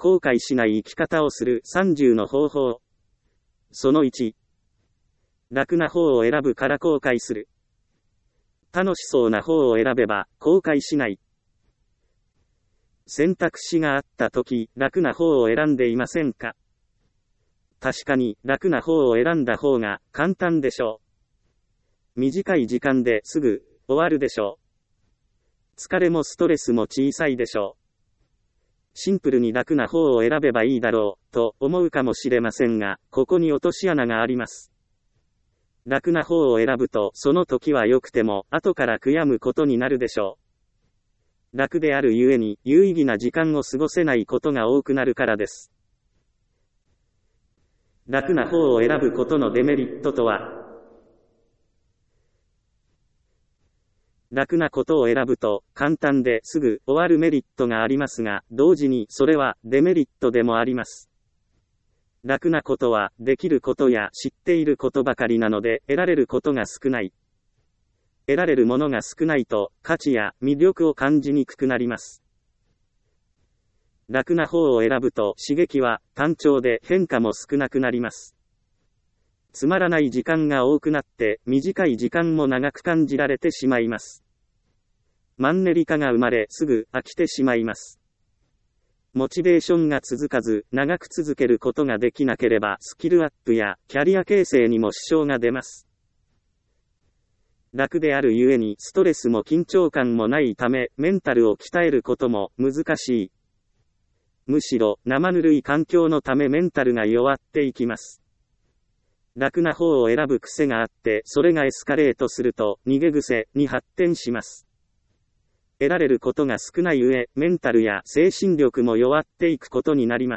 後悔しない生き方をする30の方法。その1。楽な方を選ぶから後悔する。楽しそうな方を選べば後悔しない。選択肢があったとき、楽な方を選んでいませんか？確かに、楽な方を選んだ方が簡単でしょう。短い時間ですぐ終わるでしょう。疲れもストレスも小さいでしょう。シンプルに楽な方を選べばいいだろう、と思うかもしれませんが、ここに落とし穴があります。楽な方を選ぶと、その時は良くても、後から悔やむことになるでしょう。楽であるゆえに、有意義な時間を過ごせないことが多くなるからです。楽な方を選ぶことのデメリットとは、楽なことを選ぶと、簡単ですぐ終わるメリットがありますが、同時にそれはデメリットでもあります。楽なことは、できることや知っていることばかりなので、得られることが少ない。得られるものが少ないと、価値や魅力を感じにくくなります。楽な方を選ぶと、刺激は単調で変化も少なくなります。つまらない時間が多くなって、短い時間も長く感じられてしまいます。マンネリ化が生まれ、すぐ飽きてしまいます。モチベーションが続かず、長く続けることができなければ、スキルアップやキャリア形成にも支障が出ます。楽であるゆえに、ストレスも緊張感もないため、メンタルを鍛えることも難しい。むしろ、生ぬるい環境のためメンタルが弱っていきます。楽な方を選ぶ癖があって、それがエスカレートすると、逃げ癖に発展します。得られることが少ない上、メンタルや精神力も弱っていくことになります。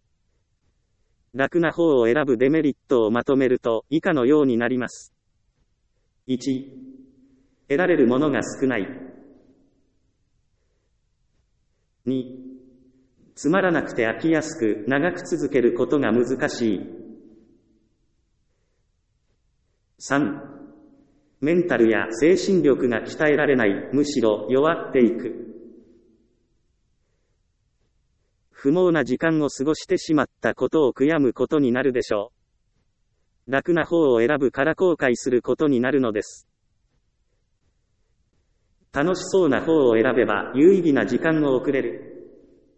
楽な方を選ぶデメリットをまとめると、以下のようになります。1、得られるものが少ない。2、つまらなくて飽きやすく、長く続けることが難しい。3、メンタルや精神力が鍛えられない、むしろ弱っていく。不毛な時間を過ごしてしまったことを悔やむことになるでしょう。楽な方を選ぶから後悔することになるのです。楽しそうな方を選べば有意義な時間を送れる。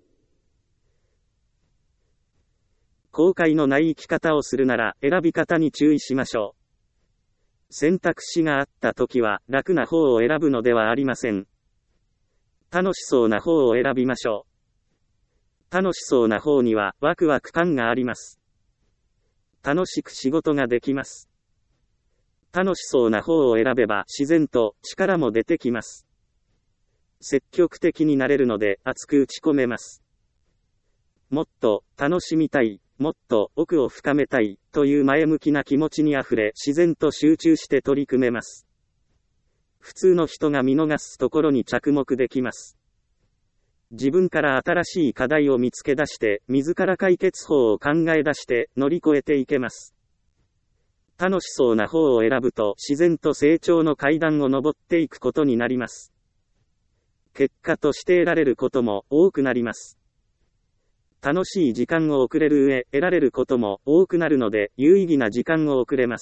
後悔のない生き方をするなら選び方に注意しましょう。選択肢があったときは楽な方を選ぶのではありません。楽しそうな方を選びましょう。楽しそうな方にはワクワク感があります。楽しく仕事ができます。楽しそうな方を選べば自然と力も出てきます。積極的になれるので熱く打ち込めます。もっと楽しみたい。もっと奥を深めたいという前向きな気持ちにあふれ自然と集中して取り組めます。普通の人が見逃すところに着目できます。自分から新しい課題を見つけ出して自ら解決法を考え出して乗り越えていけます。楽しそうな方を選ぶと自然と成長の階段を登っていくことになります。結果として得られることも多くなります。楽しい時間を送れる上、得られることも多くなるので、有意義な時間を送れます。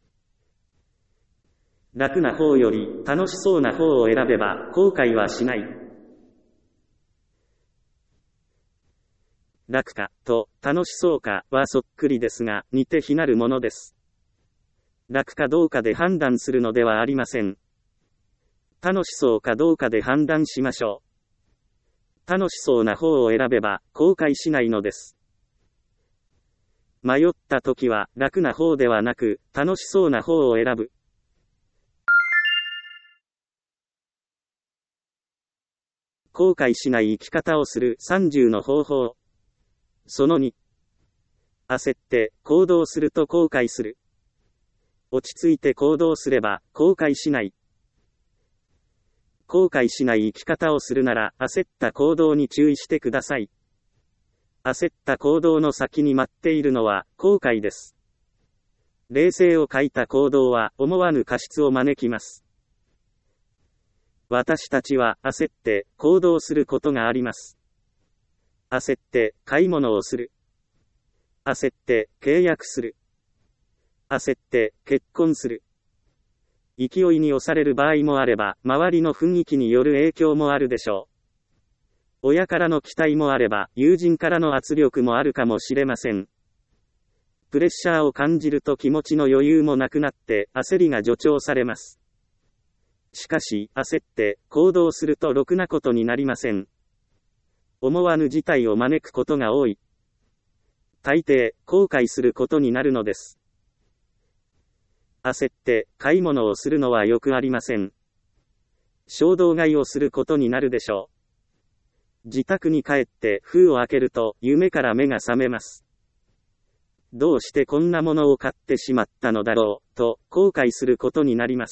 楽な方より楽しそうな方を選べば後悔はしない。楽かと楽しそうかはそっくりですが、似て非なるものです。楽かどうかで判断するのではありません。楽しそうかどうかで判断しましょう。楽しそうな方を選べば後悔しないのです。迷った時は楽な方ではなく楽しそうな方を選ぶ。後悔しない生き方をする30の方法。その2。焦って行動すると後悔する。落ち着いて行動すれば後悔しない。後悔しない生き方をするなら焦った行動に注意してください。焦った行動の先に待っているのは後悔です。冷静を欠いた行動は思わぬ過失を招きます。私たちは焦って行動することがあります。 焦って買い物をする。焦って契約する。焦って結婚する。勢いに押される場合もあれば、周りの雰囲気による影響もあるでしょう。親からの期待もあれば、友人からの圧力もあるかもしれません。プレッシャーを感じると気持ちの余裕もなくなって、焦りが助長されます。しかし、焦って行動するとろくなことになりません。思わぬ事態を招くことが多い。大抵、後悔することになるのです。焦って買い物をするのはよくありません。衝動買いをすることになるでしょう。自宅に帰って封を開けると夢から目が覚めます。どうしてこんなものを買ってしまったのだろう、と後悔することになります。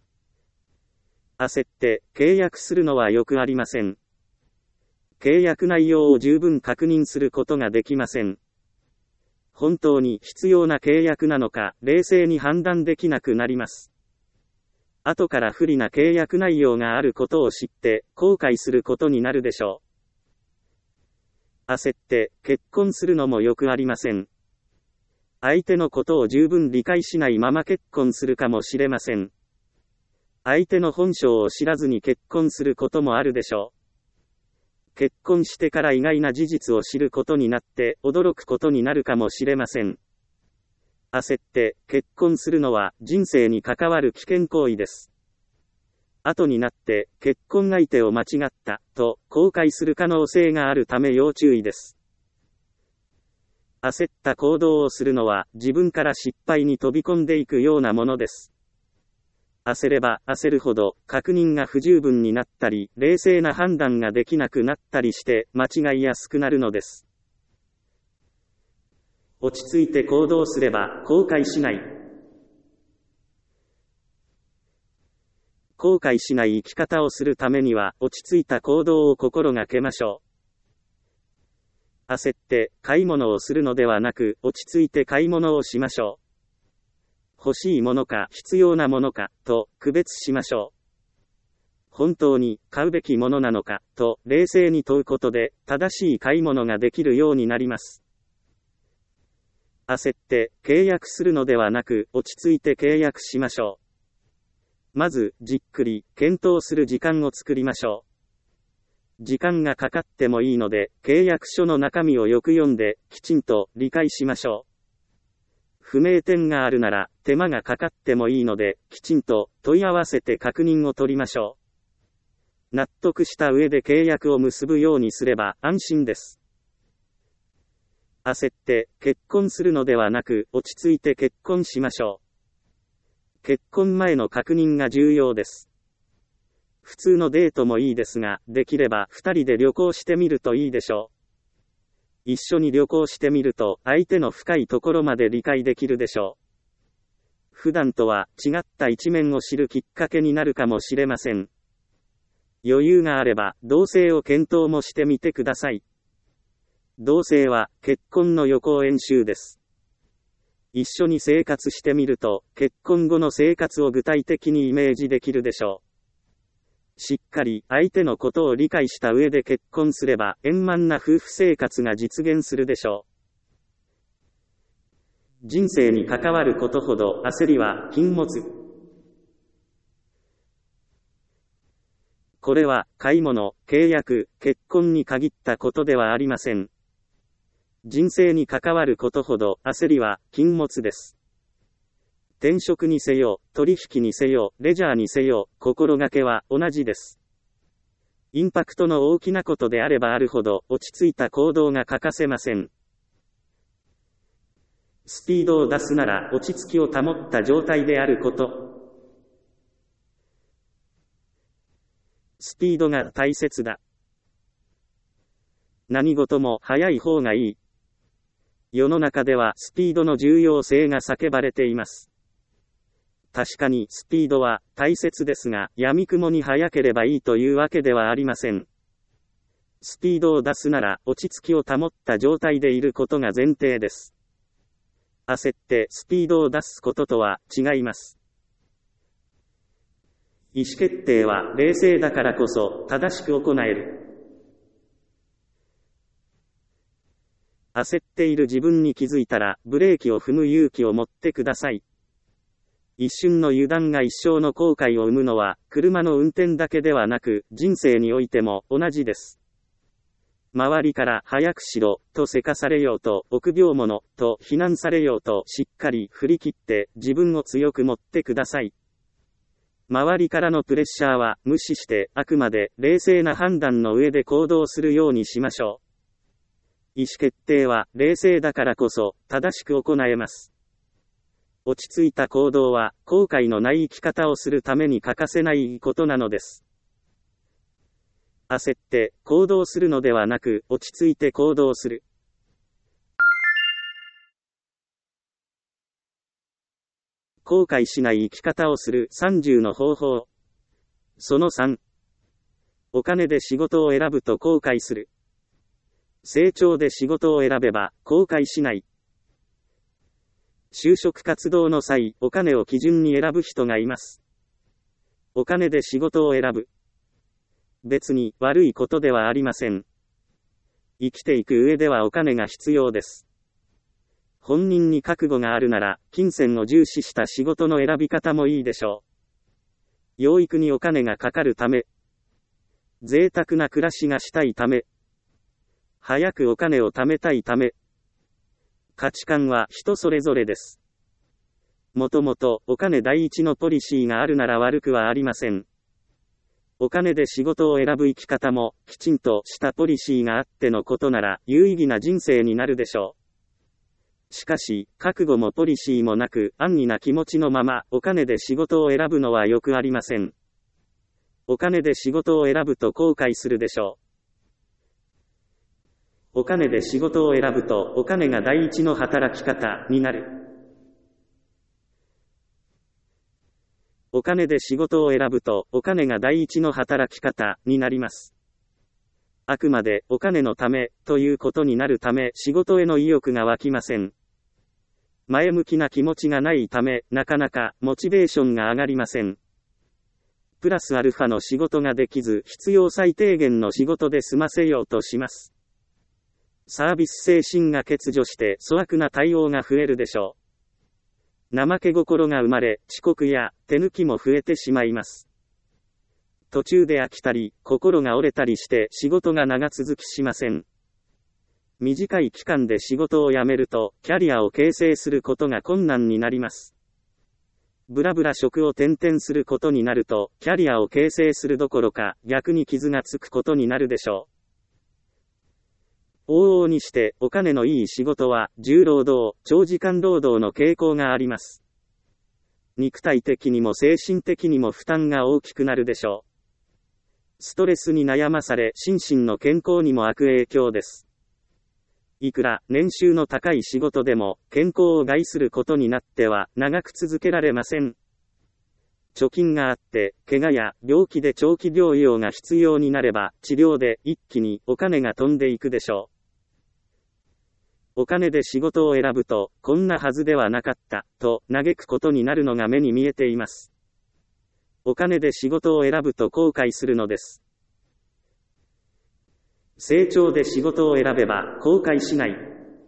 焦って契約するのはよくありません。契約内容を十分確認することができません。本当に必要な契約なのか、冷静に判断できなくなります。後から不利な契約内容があることを知って、後悔することになるでしょう。焦って結婚するのもよくありません。相手のことを十分理解しないまま結婚するかもしれません。相手の本性を知らずに結婚することもあるでしょう。結婚してから意外な事実を知ることになって驚くことになるかもしれません。焦って結婚するのは人生に関わる危険行為です。後になって結婚相手を間違ったと後悔する可能性があるため要注意です。焦った行動をするのは自分から失敗に飛び込んでいくようなものです。焦れば焦るほど確認が不十分になったり、冷静な判断ができなくなったりして間違いやすくなるのです。落ち着いて行動すれば後悔しない。後悔しない生き方をするためには落ち着いた行動を心がけましょう。焦って買い物をするのではなく、落ち着いて買い物をしましょう。欲しいものか必要なものかと区別しましょう。本当に買うべきものなのかと冷静に問うことで正しい買い物ができるようになります。焦って契約するのではなく、落ち着いて契約しましょう。まずじっくり検討する時間を作りましょう。時間がかかってもいいので、契約書の中身をよく読んできちんと理解しましょう。不明点があるなら、手間がかかってもいいので、きちんと問い合わせて確認を取りましょう。納得した上で契約を結ぶようにすれば安心です。焦って結婚するのではなく、落ち着いて結婚しましょう。結婚前の確認が重要です。普通のデートもいいですが、できれば2人で旅行してみるといいでしょう。一緒に旅行してみると、相手の深いところまで理解できるでしょう。普段とは違った一面を知るきっかけになるかもしれません。余裕があれば、同棲を検討もしてみてください。同棲は、結婚の予行演習です。一緒に生活してみると、結婚後の生活を具体的にイメージできるでしょう。しっかり相手のことを理解した上で結婚すれば円満な夫婦生活が実現するでしょう。人生に関わることほど焦りは禁物。これは買い物、契約、結婚に限ったことではありません。人生に関わることほど焦りは禁物です。転職にせよ、取引にせよ、レジャーにせよ、心がけは同じです。インパクトの大きなことであればあるほど、落ち着いた行動が欠かせません。スピードを出すなら、落ち着きを保った状態であること。スピードが大切だ。何事も速い方がいい。世の中ではスピードの重要性が叫ばれています。確かにスピードは大切ですが、闇雲に速ければいいというわけではありません。スピードを出すなら落ち着きを保った状態でいることが前提です。焦ってスピードを出すこととは違います。意思決定は冷静だからこそ正しく行える。 焦っている自分に気づいたら、ブレーキを踏む勇気を持ってください。一瞬の油断が一生の後悔を生むのは、車の運転だけではなく、人生においても同じです。周りから早くしろ、とせかされようと、臆病者、と非難されようと、しっかり振り切って、自分を強く持ってください。周りからのプレッシャーは、無視して、あくまで、冷静な判断の上で行動するようにしましょう。意思決定は、冷静だからこそ、正しく行えます。落ち着いた行動は、後悔のない生き方をするために欠かせないことなのです。焦って行動するのではなく、落ち着いて行動する。後悔しない生き方をする30の方法。その3。お金で仕事を選ぶと後悔する。成長で仕事を選べば後悔しない。就職活動の際、お金を基準に選ぶ人がいます。お金で仕事を選ぶ。別に悪いことではありません。生きていく上ではお金が必要です。本人に覚悟があるなら、金銭を重視した仕事の選び方もいいでしょう。養育にお金がかかるため、贅沢な暮らしがしたいため、早くお金を貯めたいため、価値観は人それぞれです。もともとお金第一のポリシーがあるなら悪くはありません。お金で仕事を選ぶ生き方も、きちんとしたポリシーがあってのことなら、有意義な人生になるでしょう。しかし、覚悟もポリシーもなく、安易な気持ちのまま、お金で仕事を選ぶのはよくありません。お金で仕事を選ぶと後悔するでしょう。お金で仕事を選ぶと、お金が第一の働き方になる。お金で仕事を選ぶと、お金が第一の働き方になります。あくまでお金のためということになるため、仕事への意欲が湧きません。前向きな気持ちがないため、なかなかモチベーションが上がりません。プラスアルファの仕事ができず、必要最低限の仕事で済ませようとします。サービス精神が欠如して粗悪な対応が増えるでしょう。怠け心が生まれ、遅刻や手抜きも増えてしまいます。途中で飽きたり、心が折れたりして仕事が長続きしません。短い期間で仕事を辞めると、キャリアを形成することが困難になります。ブラブラ職を転々することになると、キャリアを形成するどころか、逆に傷がつくことになるでしょう。往々にしてお金のいい仕事は重労働、長時間労働の傾向があります。肉体的にも精神的にも負担が大きくなるでしょう。ストレスに悩まされ心身の健康にも悪影響です。いくら年収の高い仕事でも健康を害することになっては長く続けられません。貯金があって、怪我や病気で長期療養が必要になれば治療で一気にお金が飛んでいくでしょう。お金で仕事を選ぶと、こんなはずではなかった、と嘆くことになるのが目に見えています。お金で仕事を選ぶと後悔するのです。成長で仕事を選べば後悔しない。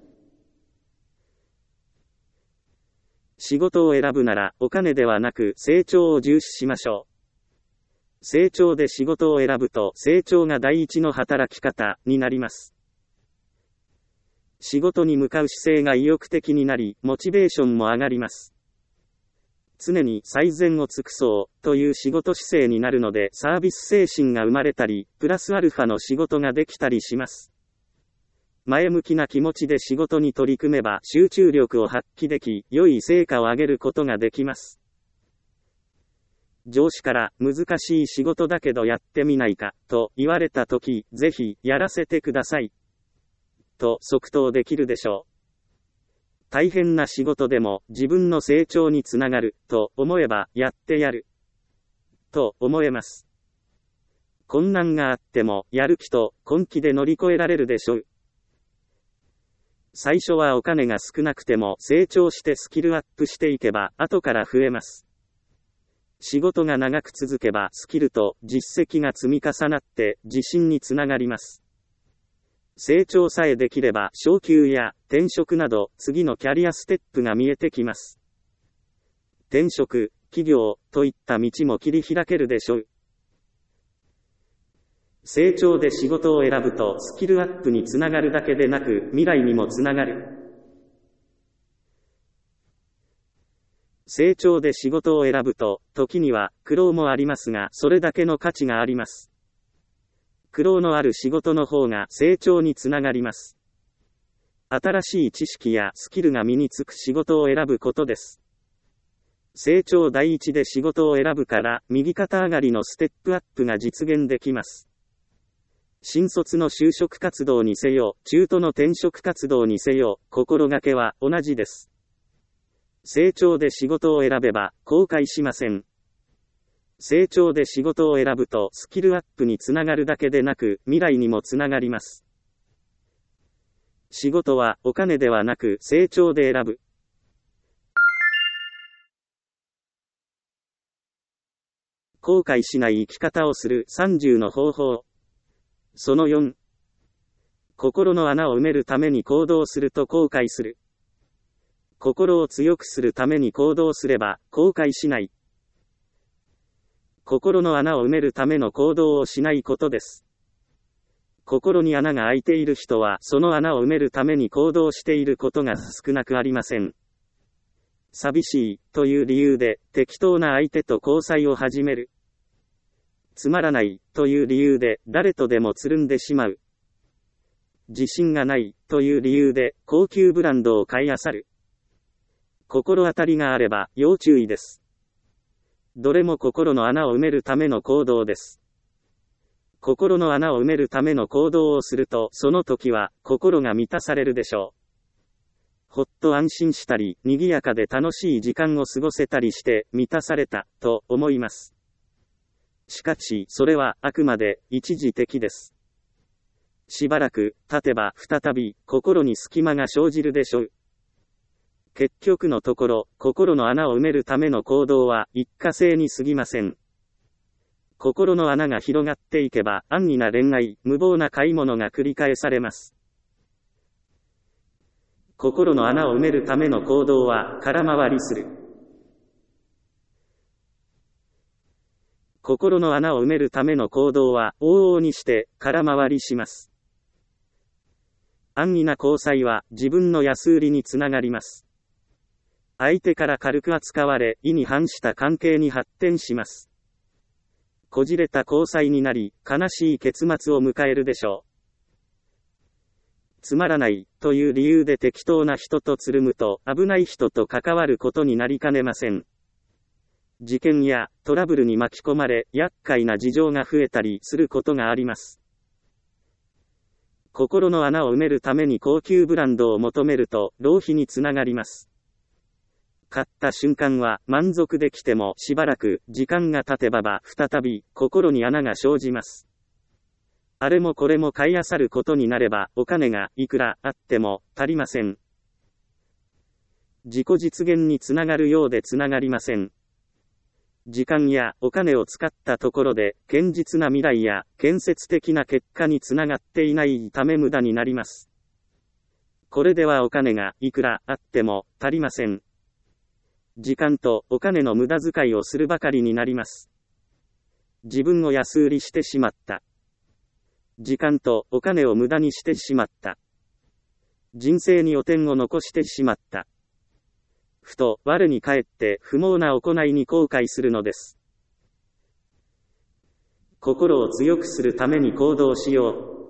仕事を選ぶならお金ではなく成長を重視しましょう。成長で仕事を選ぶと成長が第一の働き方になります。仕事に向かう姿勢が意欲的になり、モチベーションも上がります。常に最善を尽くそうという仕事姿勢になるので、サービス精神が生まれたり、プラスアルファの仕事ができたりします。前向きな気持ちで仕事に取り組めば集中力を発揮でき、良い成果を上げることができます。上司から難しい仕事だけどやってみないかと言われたとき、ぜひやらせてください。と即答できるでしょう。大変な仕事でも自分の成長につながると思えばやってやると思えます。困難があってもやる気と根気で乗り越えられるでしょう。最初はお金が少なくても成長してスキルアップしていけば後から増えます。仕事が長く続けばスキルと実績が積み重なって自信につながります。 成長さえできれば昇給や転職など次のキャリアステップが見えてきます。転職、企業といった道も切り開けるでしょう。成長で仕事を選ぶとスキルアップにつながるだけでなく未来にもつながる。成長で仕事を選ぶと時には苦労もありますがそれだけの価値があります。苦労のある仕事の方が成長につながります。新しい知識やスキルが身につく仕事を選ぶことです。成長第一で仕事を選ぶから右肩上がりのステップアップが実現できます。新卒の就職活動にせよ、中途の転職活動にせよ、心がけは同じです。成長で仕事を選べば後悔しません。成長で仕事を選ぶとスキルアップにつながるだけでなく未来にもつながります。仕事はお金ではなく成長で選ぶ。後悔しない生き方をする30の方法。その4。心の穴を埋めるために行動すると後悔する。心を強くするために行動すれば後悔しない。心の穴を埋めるための行動をしないことです。心に穴が開いている人はその穴を埋めるために行動していることが少なくありません。寂しいという理由で適当な相手と交際を始める。つまらないという理由で誰とでもつるんでしまう。自信がないという理由で高級ブランドを買い漁る。心当たりがあれば要注意です。どれも心の穴を埋めるための行動です。心の穴を埋めるための行動をするとその時は心が満たされるでしょう。ほっと安心したり、賑やかで楽しい時間を過ごせたりして満たされたと思います。しかし、それはあくまで一時的です。しばらく経てば再び心に隙間が生じるでしょう。結局のところ、心の穴を埋めるための行動は一過性に過ぎません。心の穴が広がっていけば安易な恋愛、無謀な買い物が繰り返されます。心の穴を埋めるための行動は空回りする。心の穴を埋めるための行動は往々にして空回りします。安易な交際は自分の安売りにつながります。相手から軽く扱われ、意に反した関係に発展します。こじれた交際になり、悲しい結末を迎えるでしょう。つまらないという理由で適当な人とつるむと危ない人と関わることになりかねません。事件やトラブルに巻き込まれ厄介な事情が増えたりすることがあります。心の穴を埋めるために高級ブランドを求めると浪費につながります。買った瞬間は満足できてもしばらく時間が経てば再び心に穴が生じます。あれもこれも買い漁ることになればお金がいくらあっても足りません。自己実現につながるようでつながりません。時間やお金を使ったところで堅実な未来や建設的な結果につながっていないため無駄になります。これではお金がいくらあっても足りません。時間とお金の無駄遣いをするばかりになります。自分を安売りしてしまった。時間とお金を無駄にしてしまった。人生に汚点を残してしまった。ふと我に返って不毛な行いに後悔するのです。心を強くするために行動しよう。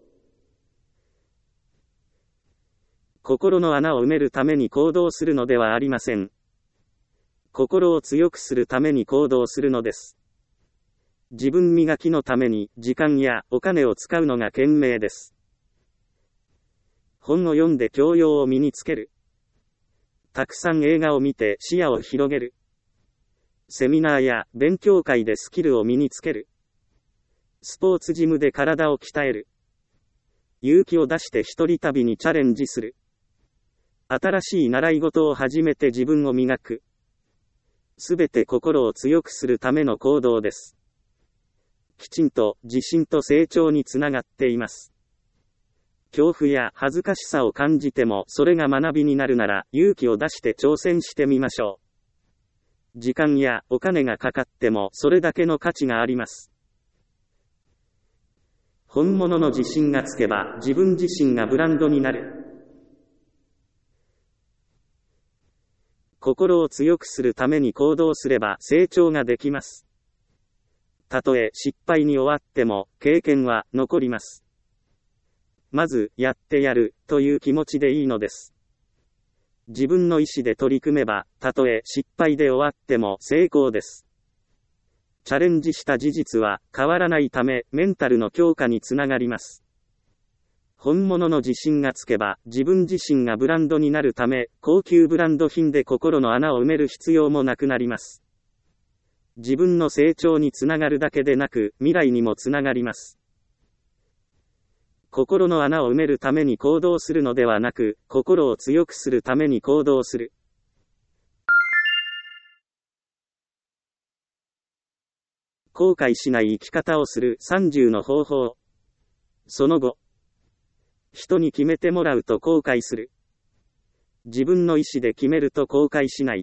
心の穴を埋めるために行動するのではありません。心を強くするために行動するのです。自分磨きのために時間やお金を使うのが賢明です。本を読んで教養を身につける。たくさん映画を見て視野を広げる。セミナーや勉強会でスキルを身につける。スポーツジムで体を鍛える。勇気を出して一人旅にチャレンジする。新しい習い事を始めて自分を磨く。すべて心を強くするための行動です。きちんと自信と成長につながっています。 恐怖や恥ずかしさを感じてもそれが学びになるなら勇気を出して挑戦してみましょう。時間やお金がかかってもそれだけの価値があります。本物の自信がつけば自分自身がブランドになる。心を強くするために行動すれば成長ができます。たとえ失敗に終わっても経験は残ります。まず、やってやるという気持ちでいいのです。自分の意思で取り組めば、たとえ失敗で終わっても成功です。チャレンジした事実は変わらないため、メンタルの強化につながります。本物の自信がつけば、自分自身がブランドになるため、高級ブランド品で心の穴を埋める必要もなくなります。自分の成長につながるだけでなく、未来にもつながります。心の穴を埋めるために行動するのではなく、心を強くするために行動する。後悔しない生き方をする30の方法。その後、人に決めてもらうと後悔する。自分の意思で決めると後悔しない。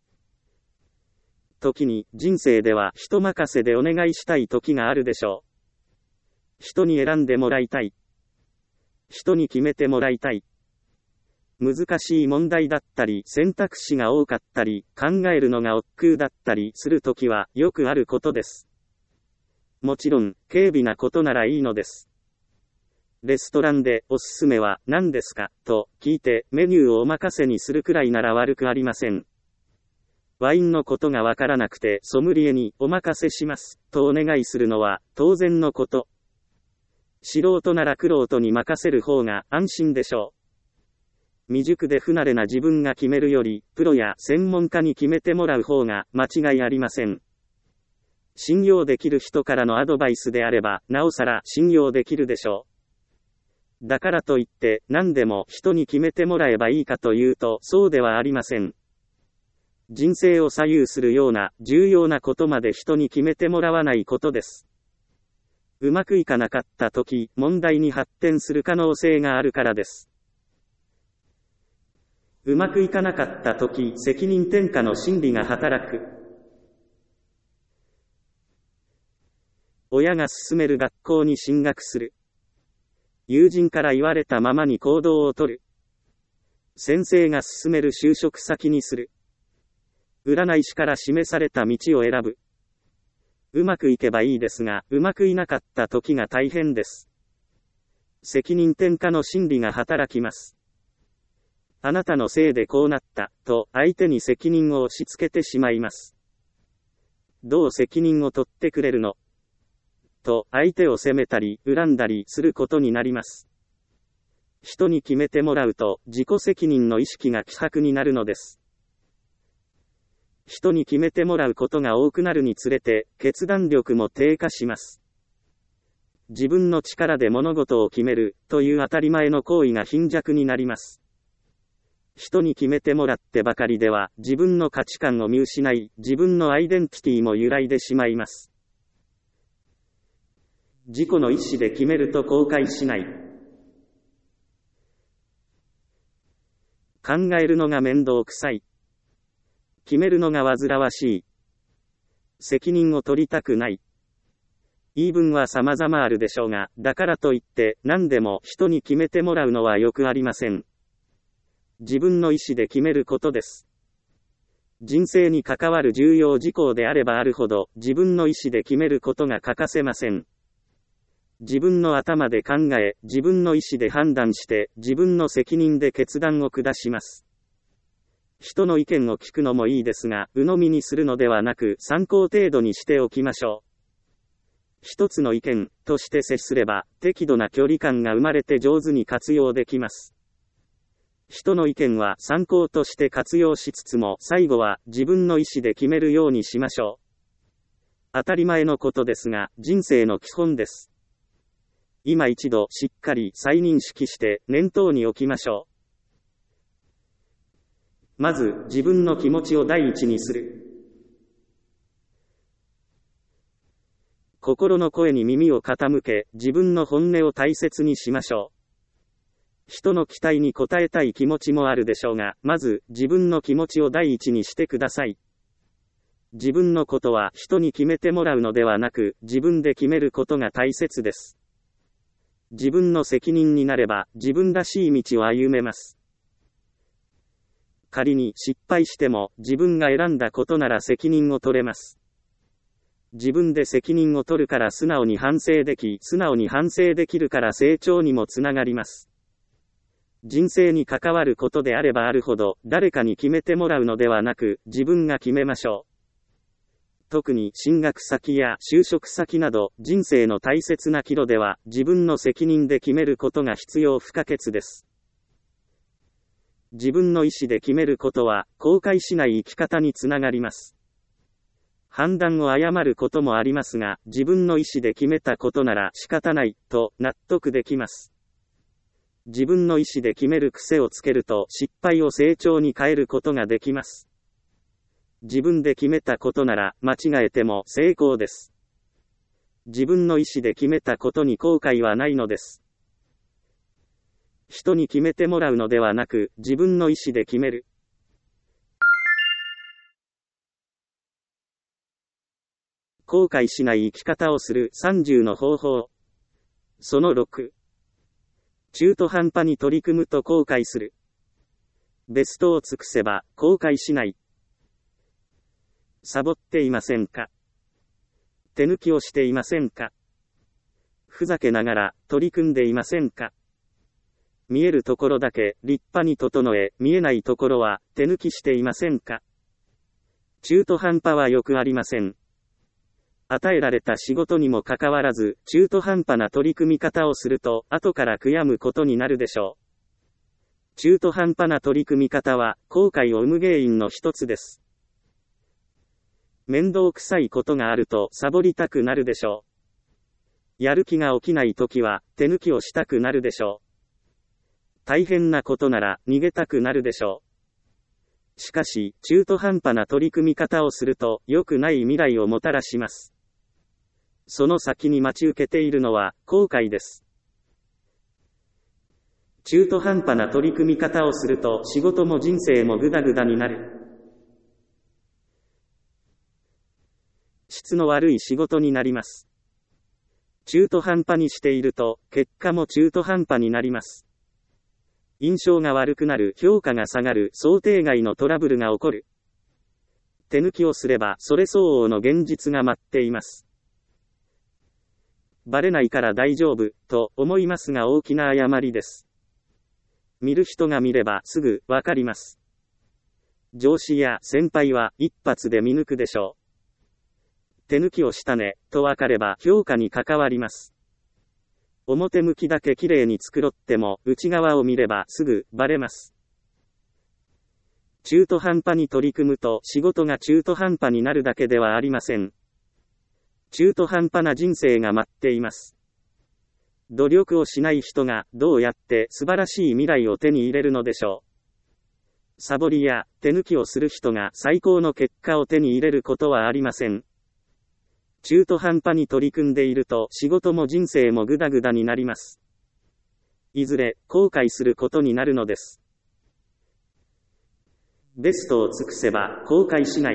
時に人生では人任せでお願いしたい時があるでしょう。人に選んでもらいたい。人に決めてもらいたい。難しい問題だったり選択肢が多かったり考えるのが億劫だったりするときはよくあることです。もちろん軽微なことならいいのです。レストランでおすすめは何ですかと聞いてメニューをお任せにするくらいなら悪くありません。ワインのことがわからなくてソムリエにお任せしますとお願いするのは当然のこと。素人なら玄人に任せる方が安心でしょう。未熟で不慣れな自分が決めるより、プロや専門家に決めてもらう方が間違いありません。信用できる人からのアドバイスであれば、なおさら信用できるでしょう。だからといって、何でも人に決めてもらえばいいかというと、そうではありません。人生を左右するような重要なことまで人に決めてもらわないことです。うまくいかなかったとき、問題に発展する可能性があるからです。うまくいかなかったとき、責任転嫁の心理が働く。親が勧める学校に進学する。友人から言われたままに行動をとる。先生が勧める就職先にする。占い師から示された道を選ぶ。うまくいけばいいですが、うまくいなかった時が大変です。責任転嫁の心理が働きます。あなたのせいでこうなった、と相手に責任を押し付けてしまいます。どう責任を取ってくれるの？と相手を責めたり、恨んだりすることになります。人に決めてもらうと、自己責任の意識が希薄になるのです。人に決めてもらうことが多くなるにつれて、決断力も低下します。自分の力で物事を決める、という当たり前の行為が貧弱になります。人に決めてもらってばかりでは、自分の価値観を見失い、自分のアイデンティティも揺らいでしまいます。自己の意思で決めると後悔しない。考えるのが面倒くさい。決めるのが煩わしい。責任を取りたくない。言い分は様々あるでしょうが、だからといって何でも人に決めてもらうのはよくありません。自分の意思で決めることです。人生に関わる重要事項であればあるほど、自分の意思で決めることが欠かせません。自分の頭で考え、自分の意思で判断して、自分の責任で決断を下します。人の意見を聞くのもいいですが、鵜呑みにするのではなく参考程度にしておきましょう。一つの意見として接すれば、適度な距離感が生まれて上手に活用できます。人の意見は参考として活用しつつも、最後は自分の意思で決めるようにしましょう。当たり前のことですが、人生の基本です。今一度しっかり再認識して念頭に置きましょう。まず、自分の気持ちを第一にする。心の声に耳を傾け、自分の本音を大切にしましょう。 人の期待に応えたい気持ちもあるでしょうが、まず自分の気持ちを第一にしてください。自分のことは人に決めてもらうのではなく、自分で決めることが大切です。自分の責任になれば、自分らしい道を歩めます。仮に失敗しても、自分が選んだことなら責任を取れます。自分で責任を取るから素直に反省でき、素直に反省できるから成長にもつながります。人生に関わることであればあるほど、誰かに決めてもらうのではなく、自分が決めましょう。特に進学先や就職先など、人生の大切な岐路では、自分の責任で決めることが必要不可欠です。自分の意思で決めることは、後悔しない生き方につながります。判断を誤ることもありますが、自分の意思で決めたことなら仕方ない、と納得できます。自分の意思で決める癖をつけると、失敗を成長に変えることができます。自分で決めたことなら、間違えても成功です。自分の意思で決めたことに後悔はないのです。人に決めてもらうのではなく、自分の意思で決める。後悔しない生き方をする30の方法。その6。中途半端に取り組むと後悔する。ベストを尽くせば後悔しない。サボっていませんか？手抜きをしていませんか？ふざけながら取り組んでいませんか？見えるところだけ立派に整え、見えないところは手抜きしていませんか？中途半端はよくありません。与えられた仕事にもかかわらず、中途半端な取り組み方をすると、後から悔やむことになるでしょう。中途半端な取り組み方は、後悔を生む原因の一つです。面倒くさいことがあると、サボりたくなるでしょう。やる気が起きないときは、手抜きをしたくなるでしょう。大変なことなら、逃げたくなるでしょう。しかし、中途半端な取り組み方をすると、良くない未来をもたらします。その先に待ち受けているのは、後悔です。中途半端な取り組み方をすると、仕事も人生もグダグダになる。質の悪い仕事になります。中途半端にしていると、結果も中途半端になります。印象が悪くなる、評価が下がる、想定外のトラブルが起こる。手抜きをすれば、それ相応の現実が待っています。バレないから大丈夫、と思いますが大きな誤りです。見る人が見ればすぐわかります。上司や先輩は一発で見抜くでしょう。手抜きをしたね、とわかれば評価に関わります。表向きだけ綺麗に繕っても、内側を見ればすぐバレます。中途半端に取り組むと仕事が中途半端になるだけではありません。中途半端な人生が待っています。努力をしない人がどうやって素晴らしい未来を手に入れるのでしょう。サボりや手抜きをする人が最高の結果を手に入れることはありません。中途半端に取り組んでいると仕事も人生もグダグダになります。いずれ後悔することになるのです。ベストを尽くせば後悔しない。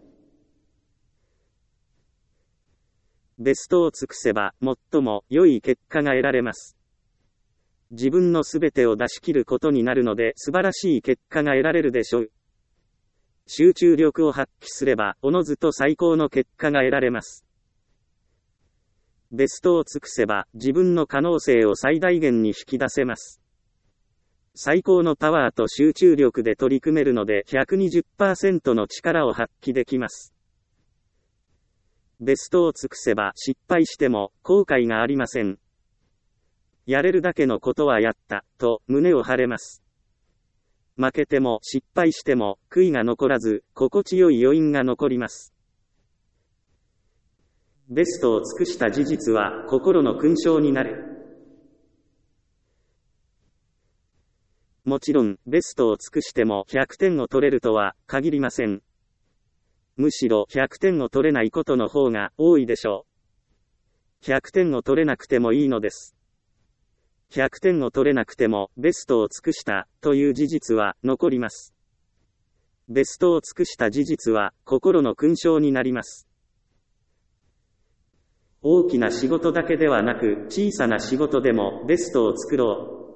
ベストを尽くせば最も良い結果が得られます。自分のすべてを出し切ることになるので素晴らしい結果が得られるでしょう。集中力を発揮すればおのずと最高の結果が得られます。ベストを尽くせば自分の可能性を最大限に引き出せます。最高のパワーと集中力で取り組めるので 120% の力を発揮できます。ベストを尽くせば失敗しても後悔がありません。やれるだけのことはやった、と胸を張れます。負けても失敗しても悔いが残らず、心地よい余韻が残ります。ベストを尽くした事実は心の勲章になる。もちろん、ベストを尽くしても100点を取れるとは限りません。むしろ100点を取れないことの方が多いでしょう。100点を取れなくてもいいのです。 100点を取れなくてもベストを尽くしたという事実は残ります。ベストを尽くした事実は心の勲章になります。大きな仕事だけではなく小さな仕事でもベストを作ろ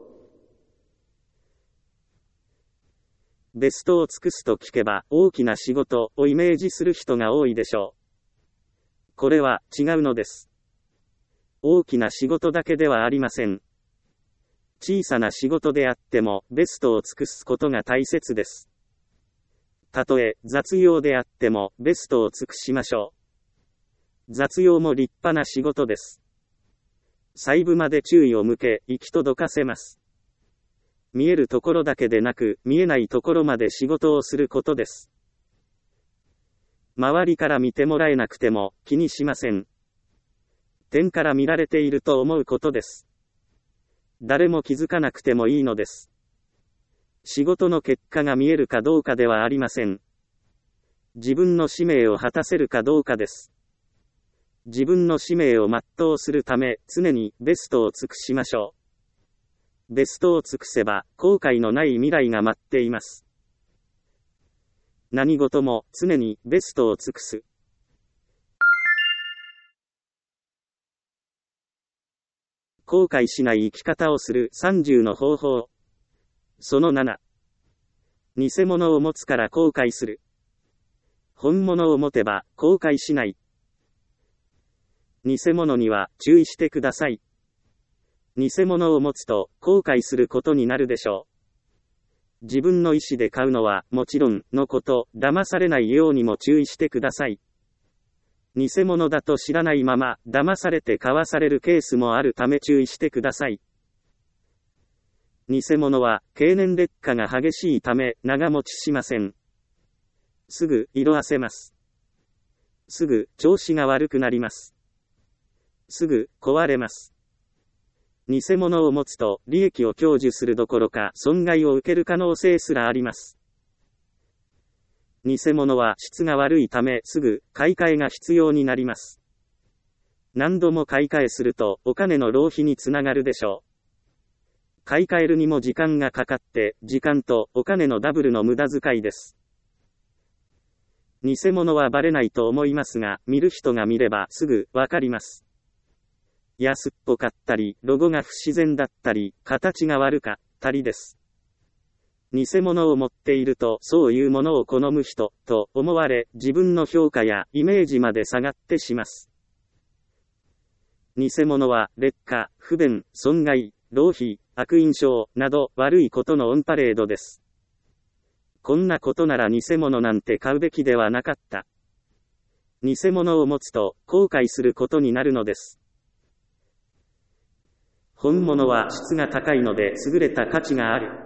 う。ベストを尽くすと聞けば大きな仕事をイメージする人が多いでしょう。これは違うのです。大きな仕事だけではありません。小さな仕事であってもベストを尽くすことが大切です。たとえ雑用であってもベストを尽くしましょう。雑用も立派な仕事です。細部まで注意を向け、行き届かせます。見えるところだけでなく、見えないところまで仕事をすることです。周りから見てもらえなくても気にしません。天から見られていると思うことです。誰も気づかなくてもいいのです。仕事の結果が見えるかどうかではありません。自分の使命を果たせるかどうかです。自分の使命を全うするため、常にベストを尽くしましょう。ベストを尽くせば、後悔のない未来が待っています。何事も常にベストを尽くす。後悔しない生き方をする30の方法。その7。偽物を持つから後悔する。本物を持てば後悔しない。偽物には注意してください。偽物を持つと後悔することになるでしょう。自分の意思で買うのはもちろんのこと、騙されないようにも注意してください。偽物だと知らないまま騙されて買わされるケースもあるため注意してください。偽物は経年劣化が激しいため長持ちしません。すぐ色あせます。すぐ調子が悪くなります。すぐ壊れます。偽物を持つと利益を享受するどころか損害を受ける可能性すらあります。偽物は質が悪いためすぐ買い替えが必要になります。何度も買い替えするとお金の浪費につながるでしょう。買い替えるにも時間がかかって時間とお金のダブルの無駄遣いです。偽物はバレないと思いますが、見る人が見ればすぐわかります。安っぽかったり、ロゴが不自然だったり、形が悪かったりです。偽物を持っていると、そういうものを好む人、と思われ、自分の評価やイメージまで下がってします。偽物は、劣化、不便、損害、浪費、悪印象、など、悪いことのオンパレードです。こんなことなら偽物なんて買うべきではなかった。偽物を持つと、後悔することになるのです。本物は質が高いので優れた価値がある。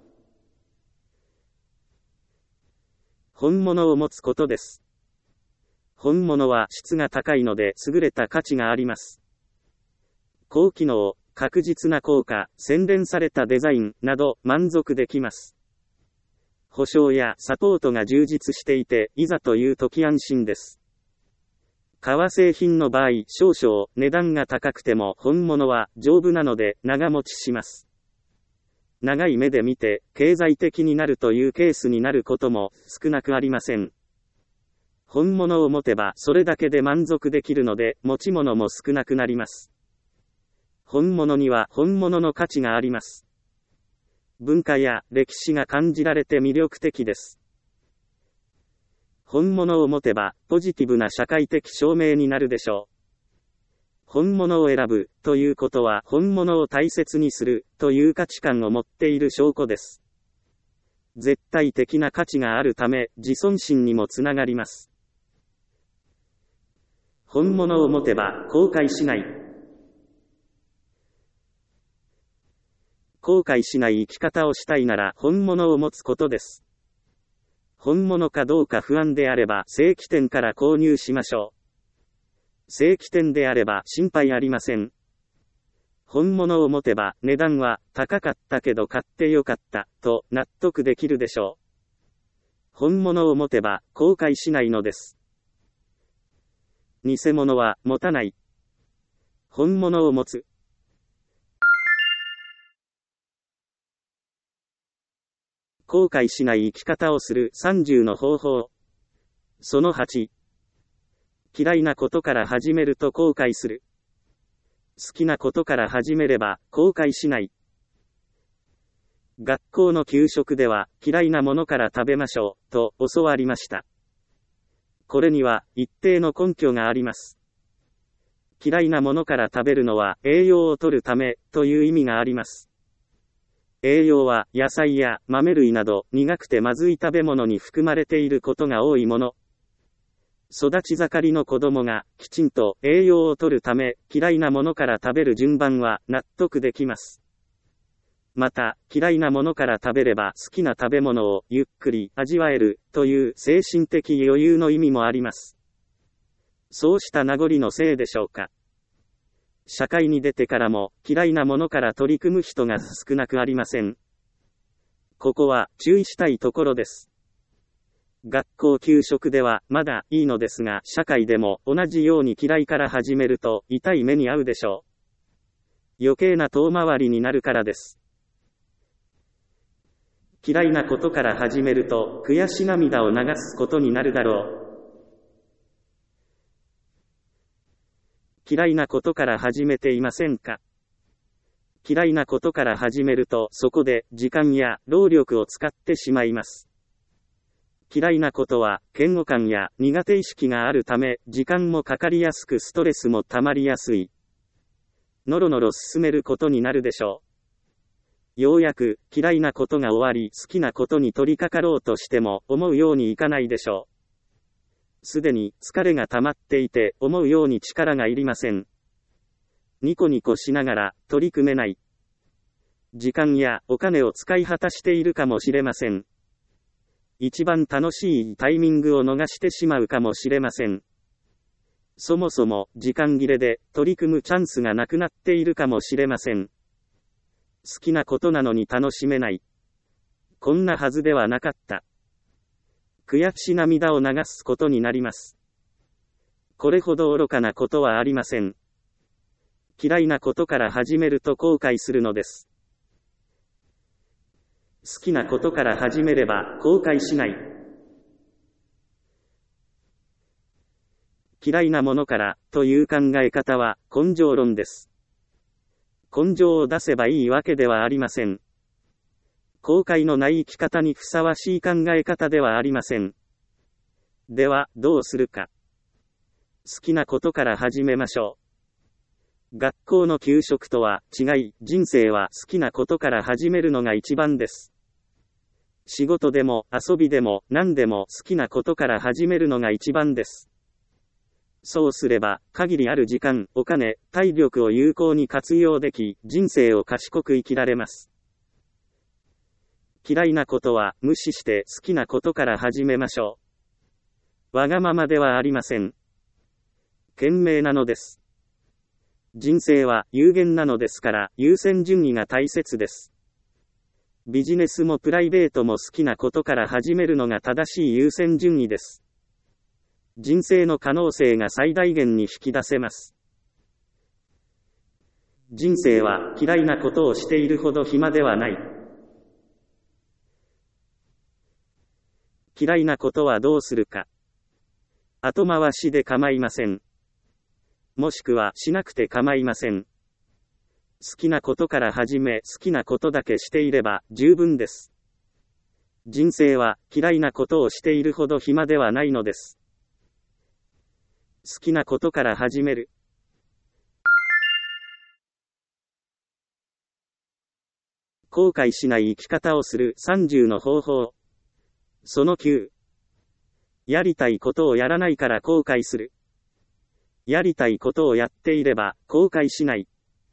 本物を持つことです。本物は質が高いので優れた価値があります。高機能、確実な効果、洗練されたデザインなど満足できます。保証やサポートが充実していて、いざという時安心です。革製品の場合、少々値段が高くても本物は丈夫なので長持ちします。長い目で見て経済的になるというケースになることも少なくありません。本物を持てばそれだけで満足できるので持ち物も少なくなります。本物には本物の価値があります。文化や歴史が感じられて魅力的です。本物を持てば、ポジティブな社会的証明になるでしょう。本物を選ぶ、ということは本物を大切にする、という価値観を持っている証拠です。絶対的な価値があるため、自尊心にもつながります。本物を持てば、後悔しない。後悔しない生き方をしたいなら、本物を持つことです。本物かどうか不安であれば正規店から購入しましょう。正規店であれば心配ありません。本物を持てば値段は高かったけど買ってよかったと納得できるでしょう。本物を持てば後悔しないのです。偽物は持たない。本物を持つ。 後悔しない生き方をする30の方法。その8。嫌いなことから始めると後悔する。好きなことから始めれば後悔しない。学校の給食では嫌いなものから食べましょうと教わりました。これには一定の根拠があります。嫌いなものから食べるのは栄養を取るためという意味があります。栄養は野菜や豆類など苦くてまずい食べ物に含まれていることが多いもの。育ち盛りの子供がきちんと栄養を取るため嫌いなものから食べる順番は納得できます。また、嫌いなものから食べれば好きな食べ物をゆっくり味わえるという精神的余裕の意味もあります。そうした名残のせいでしょうか。社会に出てからも嫌いなものから取り組む人が少なくありません。ここは注意したいところです。学校給食ではまだいいのですが、社会でも同じように嫌いから始めると痛い目に遭うでしょう。余計な遠回りになるからです。嫌いなことから始めると悔し涙を流すことになるだろう。嫌いなことから始めていませんか？嫌いなことから始めるとそこで時間や労力を使ってしまいます。嫌いなことは嫌悪感や苦手意識があるため時間もかかりやすくストレスもたまりやすい。のろのろ進めることになるでしょう。ようやく嫌いなことが終わり好きなことに取り掛かろうとしても思うようにいかないでしょう。すでに疲れが溜まっていて思うように力がいりません。ニコニコしながら取り組めない。時間やお金を使い果たしているかもしれません。一番楽しいタイミングを逃してしまうかもしれません。そもそも時間切れで取り組むチャンスがなくなっているかもしれません。好きなことなのに楽しめない。こんなはずではなかった。悔し涙を流すことになります。これほど愚かなことはありません。嫌いなことから始めると後悔するのです。好きなことから始めれば後悔しない。嫌いなものからという考え方は根性論です。根性を出せばいいわけではありません。後悔のない生き方にふさわしい考え方ではありません。では、どうするか。好きなことから始めましょう。学校の給食とは違い、人生は好きなことから始めるのが一番です。仕事でも遊びでも何でも好きなことから始めるのが一番です。そうすれば、限りある時間、お金、体力を有効に活用でき、人生を賢く生きられます。嫌いなことは無視して好きなことから始めましょう。わがままではありません。賢明なのです。人生は有限なのですから優先順位が大切です。ビジネスもプライベートも好きなことから始めるのが正しい優先順位です。人生の可能性が最大限に引き出せます。人生は嫌いなことをしているほど暇ではない。嫌いなことはどうするか。後回しで構いません。もしくはしなくて構いません。好きなことから始め、好きなことだけしていれば十分です。人生は嫌いなことをしているほど暇ではないのです。好きなことから始める。後悔しない生き方をする30の方法。その9。やりたいことをやらないから後悔する。やりたいことをやっていれば後悔しない。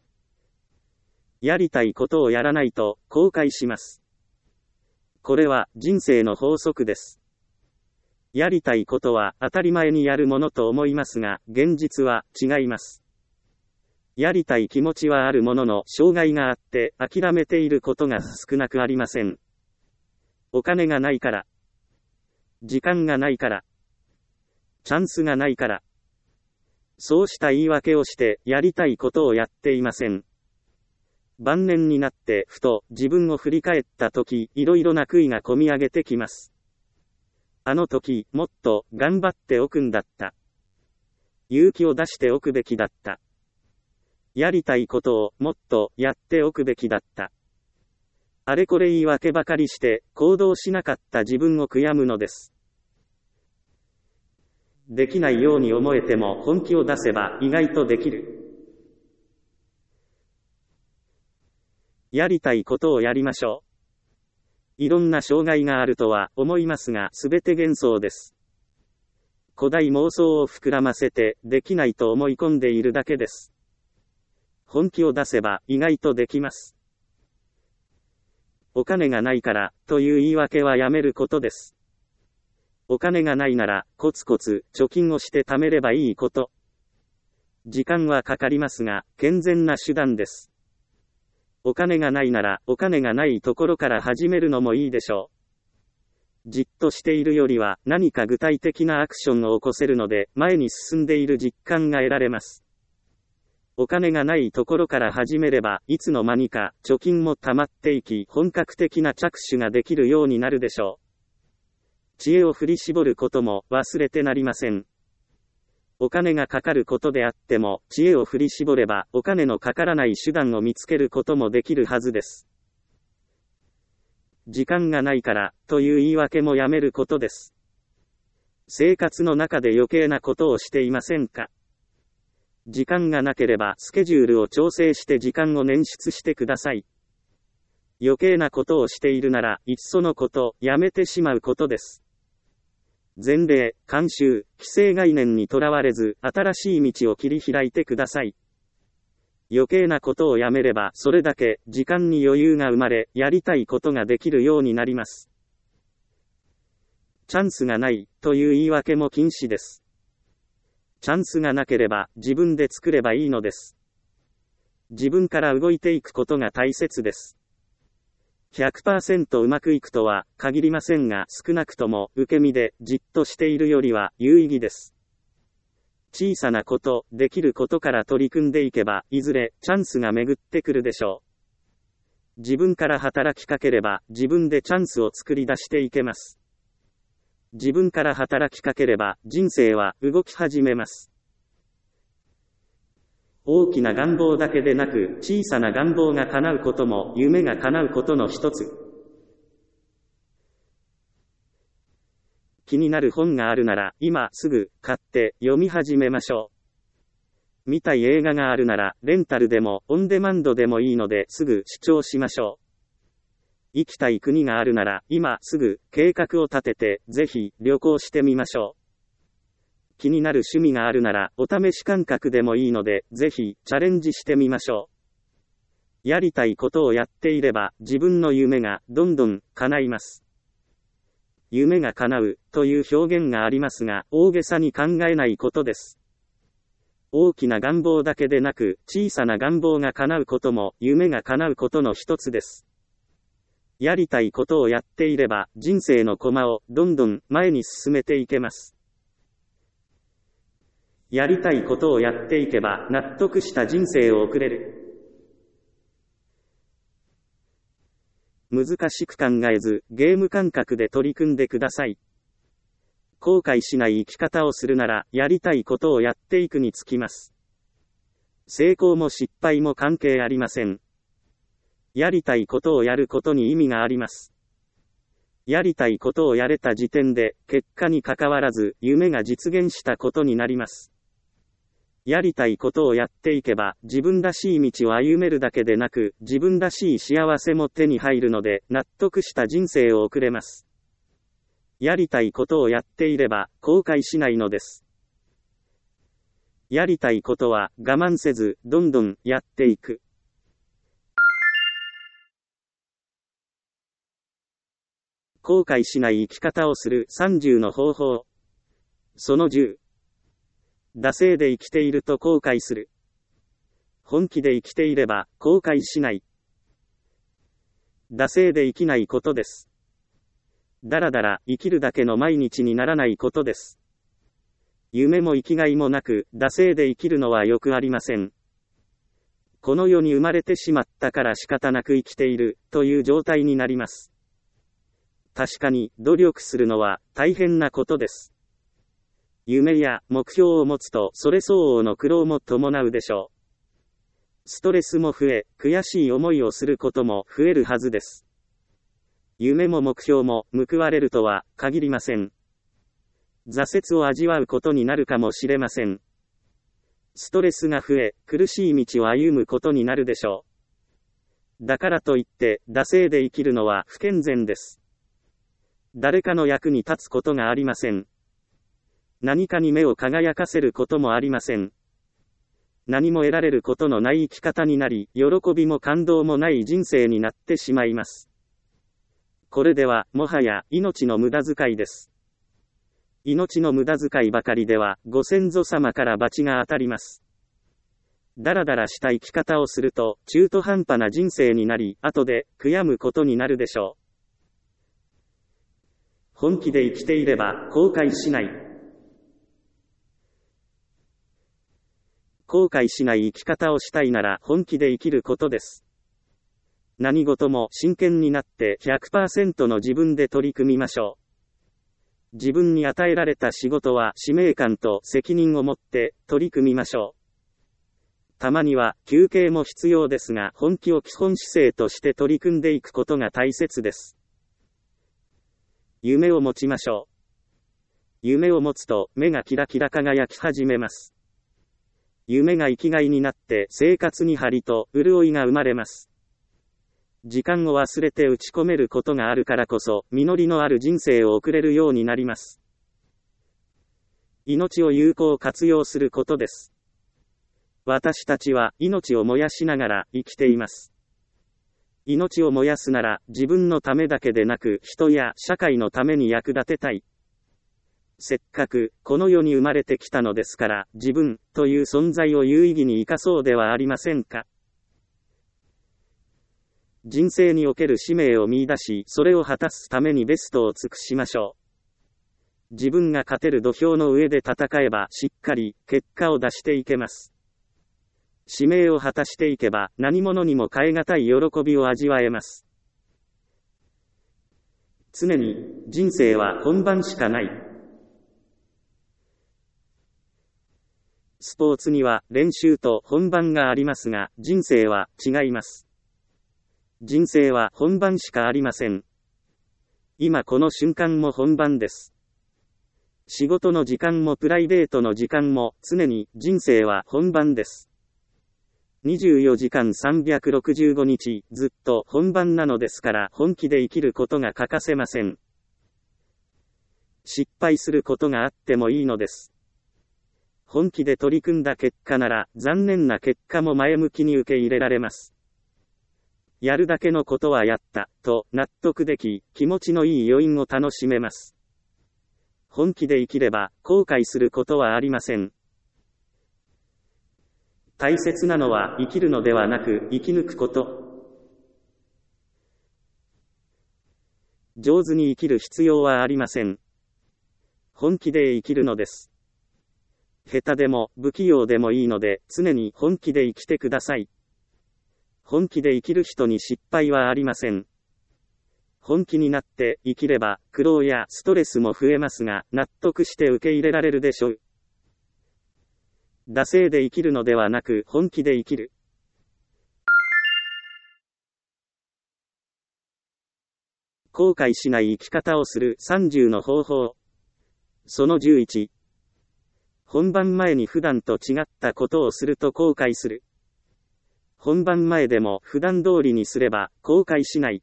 やりたいことをやらないと後悔します。これは人生の法則です。やりたいことは当たり前にやるものと思いますが、現実は違います。やりたい気持ちはあるものの障害があって諦めていることが少なくありません。お金がないから。時間がないから。チャンスがないから。そうした言い訳をしてやりたいことをやっていません。 晩年になってふと自分を振り返ったとき、いろいろな悔いがこみ上げてきます。あの時、もっと頑張っておくんだった。勇気を出しておくべきだった。やりたいことをもっとやっておくべきだった。あれこれ言い訳ばかりして行動しなかった自分を悔やむのです。できないように思えても本気を出せば意外とできる。やりたいことをやりましょう。いろんな障害があるとは思いますが、すべて幻想です。古代妄想を膨らませてできないと思い込んでいるだけです。本気を出せば意外とできます。お金がないからという言い訳はやめることです。お金がないならコツコツ貯金をして貯めればいいこと。時間はかかりますが健全な手段です。お金がないならお金がないところから始めるのもいいでしょう。じっとしているよりは何か具体的なアクションを起こせるので前に進んでいる実感が得られます。お金がないところから始めればいつの間にか貯金も溜まっていき本格的な着手ができるようになるでしょう。知恵を振り絞ることも忘れてなりません。お金がかかることであっても知恵を振り絞ればお金のかからない手段を見つけることもできるはずです。時間がないからという言い訳もやめることです。生活の中で余計なことをしていませんか？時間がなければスケジュールを調整して時間を捻出してください。余計なことをしているならいっそのことやめてしまうことです。前例、慣習、既成概念にとらわれず新しい道を切り開いてください。余計なことをやめればそれだけ時間に余裕が生まれやりたいことができるようになります。チャンスがないという言い訳も禁止です。チャンスがなければ自分で作ればいいのです。自分から動いていくことが大切です。100% うまくいくとは限りませんが少なくとも受け身でじっとしているよりは有意義です。小さなこと、できることから取り組んでいけばいずれチャンスが巡ってくるでしょう。自分から働きかければ自分でチャンスを作り出していけます。自分から働きかければ人生は動き始めます。大きな願望だけでなく小さな願望が叶うことも夢が叶うことの一つ。気になる本があるなら今すぐ買って読み始めましょう。見たい映画があるならレンタルでもオンデマンドでもいいのですぐ視聴しましょう。行きたい国があるなら今すぐ計画を立ててぜひ旅行してみましょう。気になる趣味があるならお試し感覚でもいいのでぜひチャレンジしてみましょう。やりたいことをやっていれば自分の夢がどんどん叶います。夢が叶うという表現がありますが大げさに考えないことです。大きな願望だけでなく小さな願望が叶うことも夢が叶うことの一つです。やりたいことをやっていれば人生の駒をどんどん前に進めていけます。やりたいことをやっていけば納得した人生を送れる。難しく考えずゲーム感覚で取り組んでください。後悔しない生き方をするならやりたいことをやっていくにつきます。成功も失敗も関係ありません。やりたいことをやることに意味があります。やりたいことをやれた時点で結果に関わらず夢が実現したことになります。やりたいことをやっていけば自分らしい道を歩めるだけでなく自分らしい幸せも手に入るので納得した人生を送れます。やりたいことをやっていれば後悔しないのです。やりたいことは我慢せずどんどんやっていく。後悔しない生き方をする30の方法。その10。惰性で生きていると後悔する。本気で生きていれば後悔しない。惰性で生きないことです。だらだら生きるだけの毎日にならないことです。夢も生きがいもなく惰性で生きるのはよくありません。 この世に生まれてしまったから仕方なく生きている、という状態になります。確かに、努力するのは大変なことです。夢や目標を持つと、それ相応の苦労も伴うでしょう。ストレスも増え、悔しい思いをすることも増えるはずです。夢も目標も報われるとは限りません。挫折を味わうことになるかもしれません。ストレスが増え、苦しい道を歩むことになるでしょう。だからといって、惰性で生きるのは不健全です。誰かの役に立つことがありません。何かに目を輝かせることもありません。何も得られることのない生き方になり、喜びも感動もない人生になってしまいます。これでは、もはや、命の無駄遣いです。命の無駄遣いばかりでは、ご先祖様から罰が当たります。だらだらした生き方をすると、中途半端な人生になり、後で、悔やむことになるでしょう。本気で生きていれば、後悔しない。後悔しない生き方をしたいなら、本気で生きることです。何事も真剣になって 100% の自分で取り組みましょう。自分に与えられた仕事は使命感と責任を持って取り組みましょう。たまには休憩も必要ですが、本気を基本姿勢として取り組んでいくことが大切です。夢を持ちましょう。夢を持つと目がキラキラ輝き始めます。夢が生きがいになって生活に張りと潤いが生まれます。時間を忘れて打ち込めることがあるからこそ、実りのある人生を送れるようになります。命を有効活用することです。私たちは命を燃やしながら生きています。命を燃やすなら自分のためだけでなく人や社会のために役立てたい。せっかくこの世に生まれてきたのですから自分という存在を有意義に生かそうではありませんか。人生における使命を見出し、それを果たすためにベストを尽くしましょう。自分が勝てる土俵の上で戦えばしっかり結果を出していけます。使命を果たしていけば何者にも代え難い喜びを味わえます。常に人生は本番しかない。スポーツには練習と本番がありますが、人生は違います。人生は本番しかありません。今この瞬間も本番です。仕事の時間もプライベートの時間も常に人生は本番です。24時間365日ずっと本番なのですから本気で生きることが欠かせません。失敗することがあってもいいのです。本気で取り組んだ結果なら残念な結果も前向きに受け入れられます。やるだけのことはやった、と納得でき、気持ちのいい余韻を楽しめます。本気で生きれば、後悔することはありません。大切なのは生きるのではなく、生き抜くこと。上手に生きる必要はありません。本気で生きるのです。下手でも不器用でもいいので、常に本気で生きてください。本気で生きる人に失敗はありません。本気になって生きれば苦労やストレスも増えますが、納得して受け入れられるでしょう。惰性で生きるのではなく本気で生きる。後悔しない生き方をする30の方法。その11。本番前に普段と違ったことをすると後悔する。本番前でも普段通りにすれば後悔しない。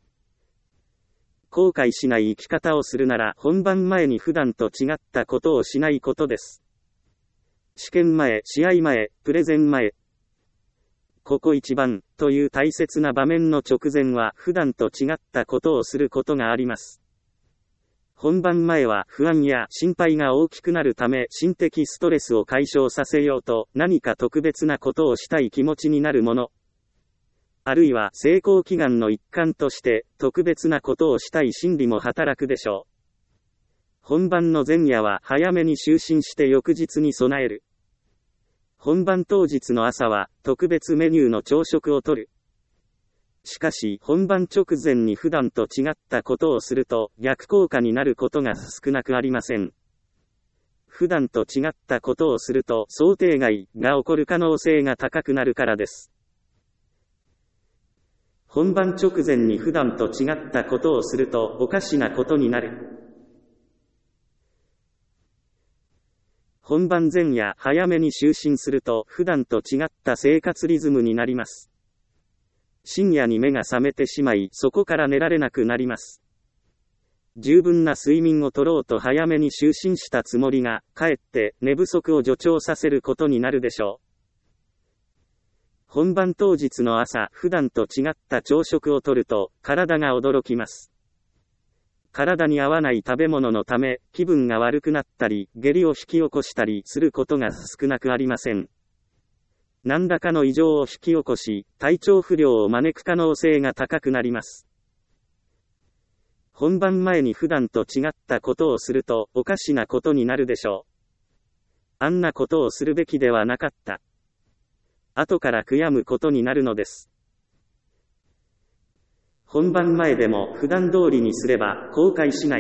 後悔しない生き方をするなら本番前に普段と違ったことをしないことです。試験前、試合前、プレゼン前。ここ一番という大切な場面の直前は普段と違ったことをすることがあります。本番前は不安や心配が大きくなるため心的ストレスを解消させようと何か特別なことをしたい気持ちになるもの。あるいは成功祈願の一環として特別なことをしたい心理も働くでしょう。本番の前夜は早めに就寝して翌日に備える。 本番当日の朝は特別メニューの朝食をとる。しかし本番直前に普段と違ったことをすると逆効果になることが少なくありません。普段と違ったことをすると想定外が起こる可能性が高くなるからです。本番直前に普段と違ったことをするとおかしなことになる。本番前夜早めに就寝すると普段と違った生活リズムになります。深夜に目が覚めてしまいそこから寝られなくなります。十分な睡眠をとろうと早めに就寝したつもりが、かえって寝不足を助長させることになるでしょう。本番当日の朝、普段と違った朝食をとると、体が驚きます。体に合わない食べ物のため、気分が悪くなったり、下痢を引き起こしたりすることが少なくありません。何らかの異常を引き起こし、体調不良を招く可能性が高くなります。本番前に普段と違ったことをするとおかしなことになるでしょう。あんなことをするべきではなかった。後から悔やむことになるのです。本番前でも普段通りにすれば後悔しない。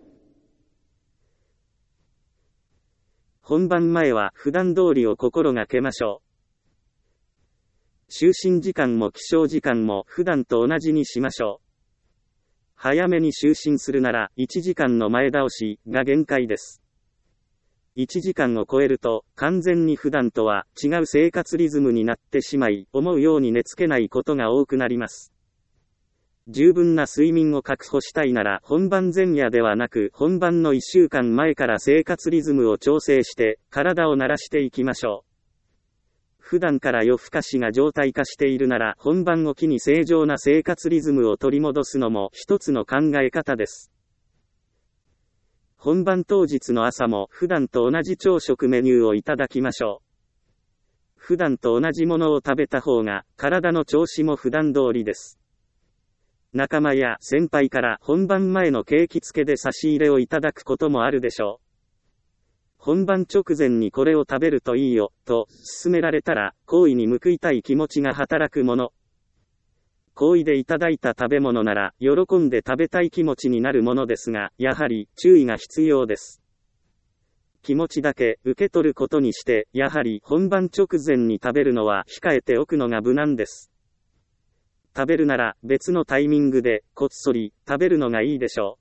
本番前は普段通りを心がけましょう。就寝時間も起床時間も普段と同じにしましょう。早めに就寝するなら1時間の前倒しが限界です。1時間を超えると完全に普段とは違う生活リズムになってしまい、思うように寝つけないことが多くなります。十分な睡眠を確保したいなら本番前夜ではなく本番の1週間前から生活リズムを調整して体を慣らしていきましょう。普段から夜更かしが常態化しているなら本番を機に正常な生活リズムを取り戻すのも一つの考え方です。本番当日の朝も普段と同じ朝食メニューをいただきましょう。普段と同じものを食べた方が体の調子も普段通りです。仲間や先輩から本番前の景気付けで差し入れをいただくこともあるでしょう。本番直前にこれを食べるといいよ、と勧められたら、好意に報いたい気持ちが働くもの。好意でいただいた食べ物なら、喜んで食べたい気持ちになるものですが、やはり注意が必要です。気持ちだけ受け取ることにして、やはり本番直前に食べるのは控えておくのが無難です。食べるなら別のタイミングでこっそり食べるのがいいでしょう。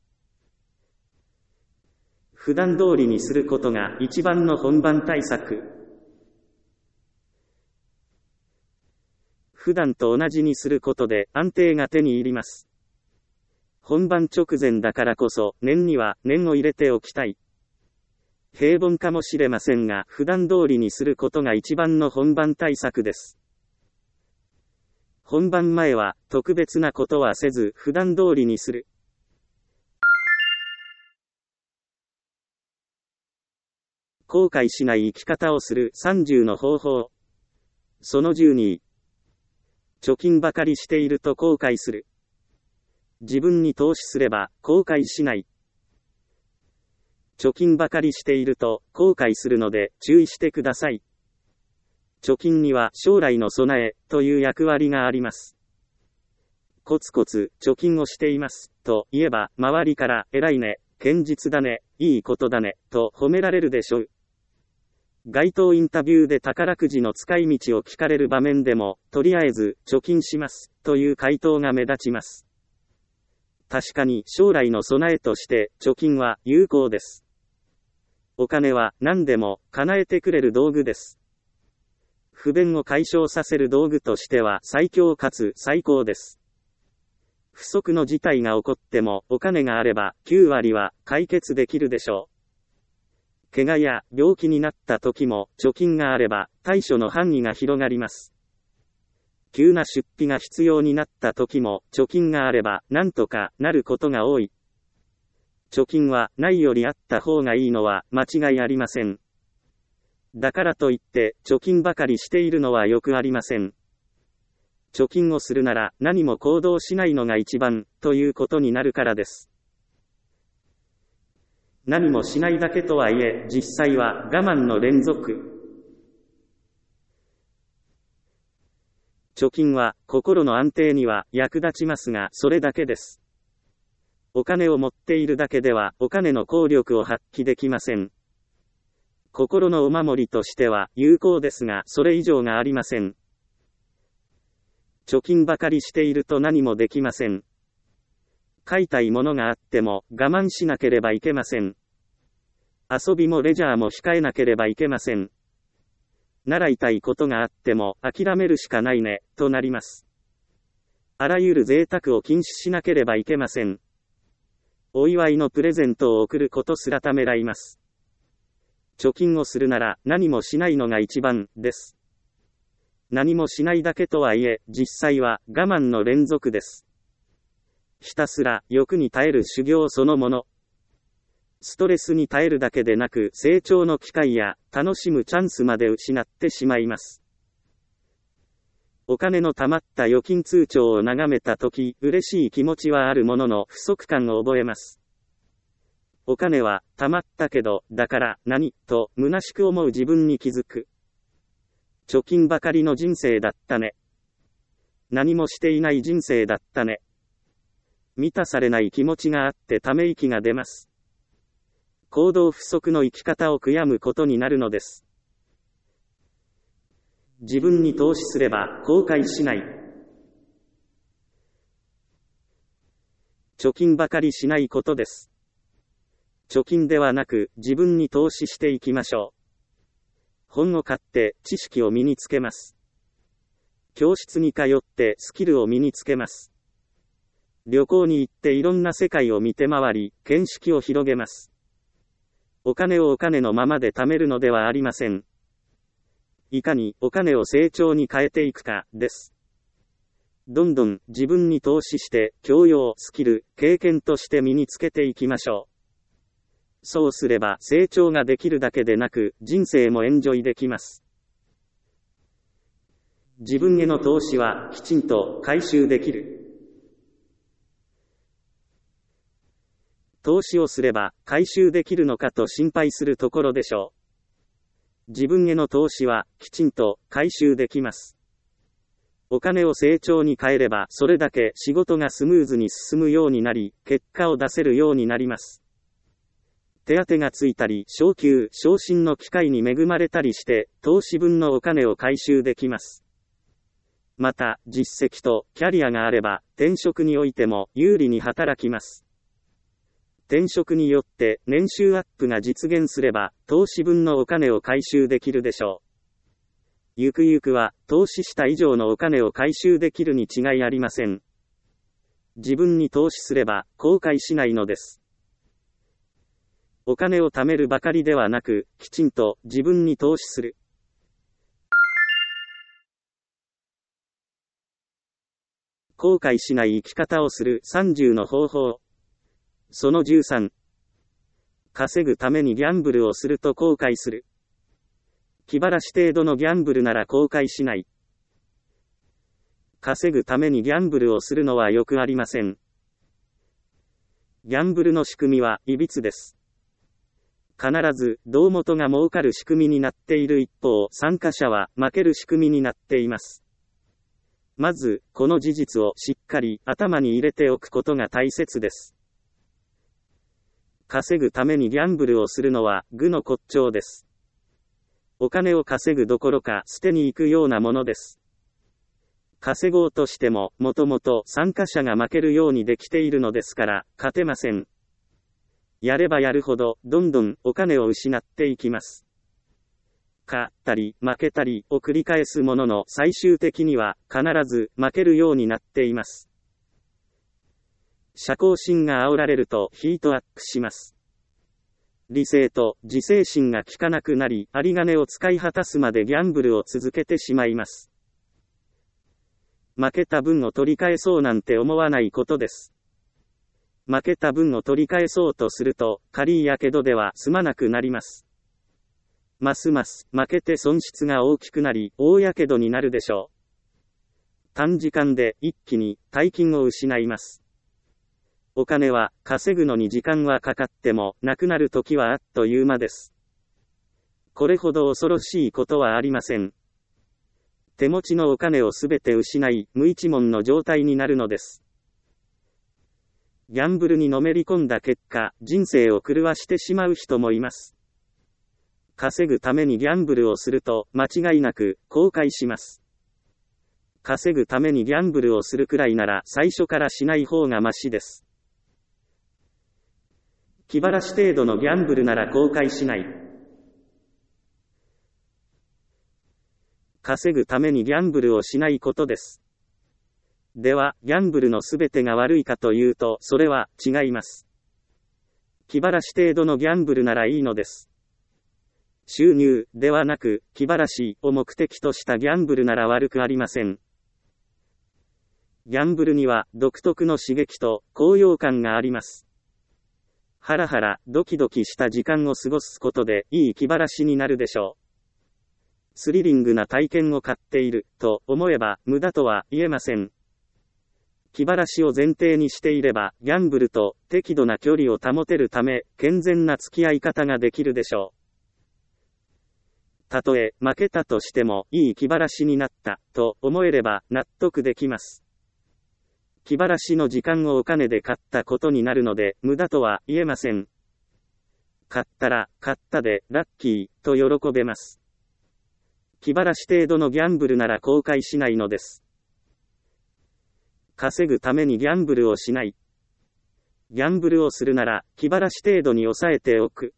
普段通りにすることが一番の本番対策。普段と同じにすることで安定が手に入ります。本番直前だからこそ念には念を入れておきたい。平凡かもしれませんが普段通りにすることが一番の本番対策です。本番前は特別なことはせず普段通りにする。後悔しない生き方をする30の方法。その12。貯金ばかりしていると後悔する。自分に投資すれば後悔しない。貯金ばかりしていると後悔するので注意してください。貯金には将来の備えという役割があります。コツコツ貯金をしていますと言えば周りから偉いね、堅実だね、いいことだねと褒められるでしょう。街頭インタビューで宝くじの使い道を聞かれる場面でも、とりあえず貯金しますという回答が目立ちます。確かに将来の備えとして貯金は有効です。お金は何でも叶えてくれる道具です。不便を解消させる道具としては最強かつ最高です。不測の事態が起こってもお金があれば9割は解決できるでしょう。怪我や病気になった時も貯金があれば対処の範囲が広がります。急な出費が必要になった時も貯金があればなんとかなることが多い。貯金はないよりあった方がいいのは間違いありません。だからといって貯金ばかりしているのはよくありません。貯金をするなら何も行動しないのが一番ということになるからです。何もしないだけとはいえ実際は我慢の連続。 貯金は心の安定には役立ちますが、それだけです。お金を持っているだけではお金の効力を発揮できません。心のお守りとしては有効ですが、それ以上がありません。貯金ばかりしていると何もできません。買いたいものがあっても我慢しなければいけません。遊びもレジャーも控えなければいけません。習いたいことがあっても諦めるしかないね、となります。あらゆる贅沢を禁止しなければいけません。お祝いのプレゼントを贈ることすらためらいます。貯金をするなら何もしないのが一番です。何もしないだけとはいえ、実際は我慢の連続です。ひたすら欲に耐える修行そのもの。ストレスに耐えるだけでなく、成長の機会や楽しむチャンスまで失ってしまいます。お金の貯まった預金通帳を眺めたとき、嬉しい気持ちはあるものの不足感を覚えます。お金は貯まったけど、だから何と虚しく思う自分に気づく。貯金ばかりの人生だったね。何もしていない人生だったね。満たされない気持ちがあってため息が出ます。行動不足の生き方を悔やむことになるのです。自分に投資すれば後悔しない。貯金ばかりしないことです。貯金ではなく自分に投資していきましょう。本を買って知識を身につけます。教室に通ってスキルを身につけます。旅行に行っていろんな世界を見て回り、見識を広げます。お金をお金のままで貯めるのではありません。いかにお金を成長に変えていくかです。どんどん自分に投資して教養、スキル、経験として身につけていきましょう。そうすれば成長ができるだけでなく人生もエンジョイできます。自分への投資はきちんと回収できる。投資をすれば回収できるのかと心配するところでしょう。自分への投資はきちんと回収できます。お金を成長に変えればそれだけ仕事がスムーズに進むようになり、結果を出せるようになります。手当がついたり、昇給、昇進の機会に恵まれたりして、投資分のお金を回収できます。また、実績とキャリアがあれば、転職においても有利に働きます。転職によって年収アップが実現すれば、投資分のお金を回収できるでしょう。ゆくゆくは、投資した以上のお金を回収できるに違いありません。自分に投資すれば、後悔しないのです。お金を貯めるばかりではなく、きちんと自分に投資する。後悔しない生き方をする30の方法。その13。稼ぐためにギャンブルをすると後悔する。気晴らし程度のギャンブルなら後悔しない。稼ぐためにギャンブルをするのはよくありません。ギャンブルの仕組みは、いびつです。必ず、胴元が儲かる仕組みになっている一方、参加者は負ける仕組みになっています。まず、この事実をしっかり頭に入れておくことが大切です。稼ぐためにギャンブルをするのは、愚の骨頂です。お金を稼ぐどころか捨てに行くようなものです。稼ごうとしても、もともと参加者が負けるようにできているのですから、勝てません。やればやるほど、どんどんお金を失っていきます。勝ったり、負けたりを繰り返すものの最終的には、必ず負けるようになっています。社交心が煽られるとヒートアップします。理性と自制心が効かなくなり、有り金を使い果たすまでギャンブルを続けてしまいます。負けた分を取り返そうなんて思わないことです。負けた分を取り返そうとすると、軽いやけどでは済まなくなります。ますます負けて損失が大きくなり、大やけどになるでしょう。短時間で一気に大金を失います。お金は稼ぐのに時間はかかっても、なくなる時はあっという間です。これほど恐ろしいことはありません。 手持ちのお金をすべて失い、無一文の状態になるのです。ギャンブルにのめり込んだ結果、人生を狂わしてしまう人もいます。稼ぐためにギャンブルをすると、間違いなく、後悔します。稼ぐためにギャンブルをするくらいなら、最初からしない方がマシです。気晴らし程度のギャンブルなら後悔しない。稼ぐためにギャンブルをしないことです。では、ギャンブルのすべてが悪いかというと、それは違います。気晴らし程度のギャンブルならいいのです。収入ではなく、気晴らしを目的としたギャンブルなら悪くありません。ギャンブルには独特の刺激と高揚感があります。ハラハラ、ドキドキした時間を過ごすことでいい気晴らしになるでしょう。スリリングな体験を買っていると思えば無駄とは言えません。気晴らしを前提にしていれば、ギャンブルと適度な距離を保てるため、健全な付き合い方ができるでしょう。たとえ負けたとしても、いい気晴らしになったと思えれば納得できます。気晴らしの時間をお金で買ったことになるので、無駄とは言えません。買ったら、買ったで、ラッキー、と喜べます。気晴らし程度のギャンブルなら後悔しないのです。稼ぐためにギャンブルをしない。ギャンブルをするなら、気晴らし程度に抑えておく。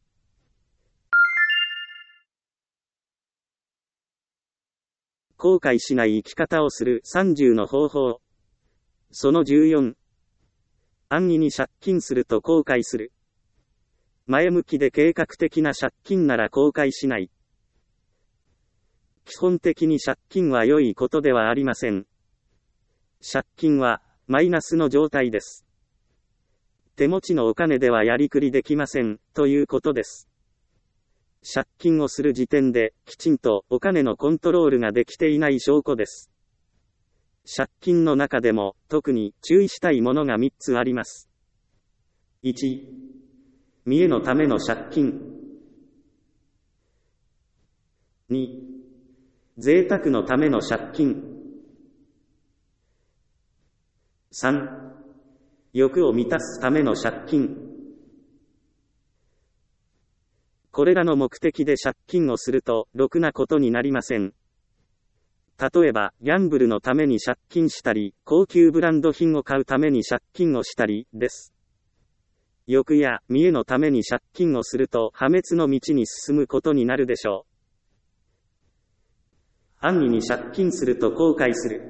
後悔しない生き方をする30の方法。その14。安易に借金すると後悔する。前向きで計画的な借金なら後悔しない。基本的に借金は良いことではありません。借金はマイナスの状態です。手持ちのお金ではやりくりできません、ということです。借金をする時点で、きちんとお金のコントロールができていない証拠です。借金の中でも、特に注意したいものが3つあります。1、見栄のための借金。2、贅沢のための借金。3、欲を満たすための借金。これらの目的で借金をすると、ろくなことになりません。例えば、ギャンブルのために借金したり、高級ブランド品を買うために借金をしたり、です。欲や見栄のために借金をすると、破滅の道に進むことになるでしょう。安易に借金すると後悔する。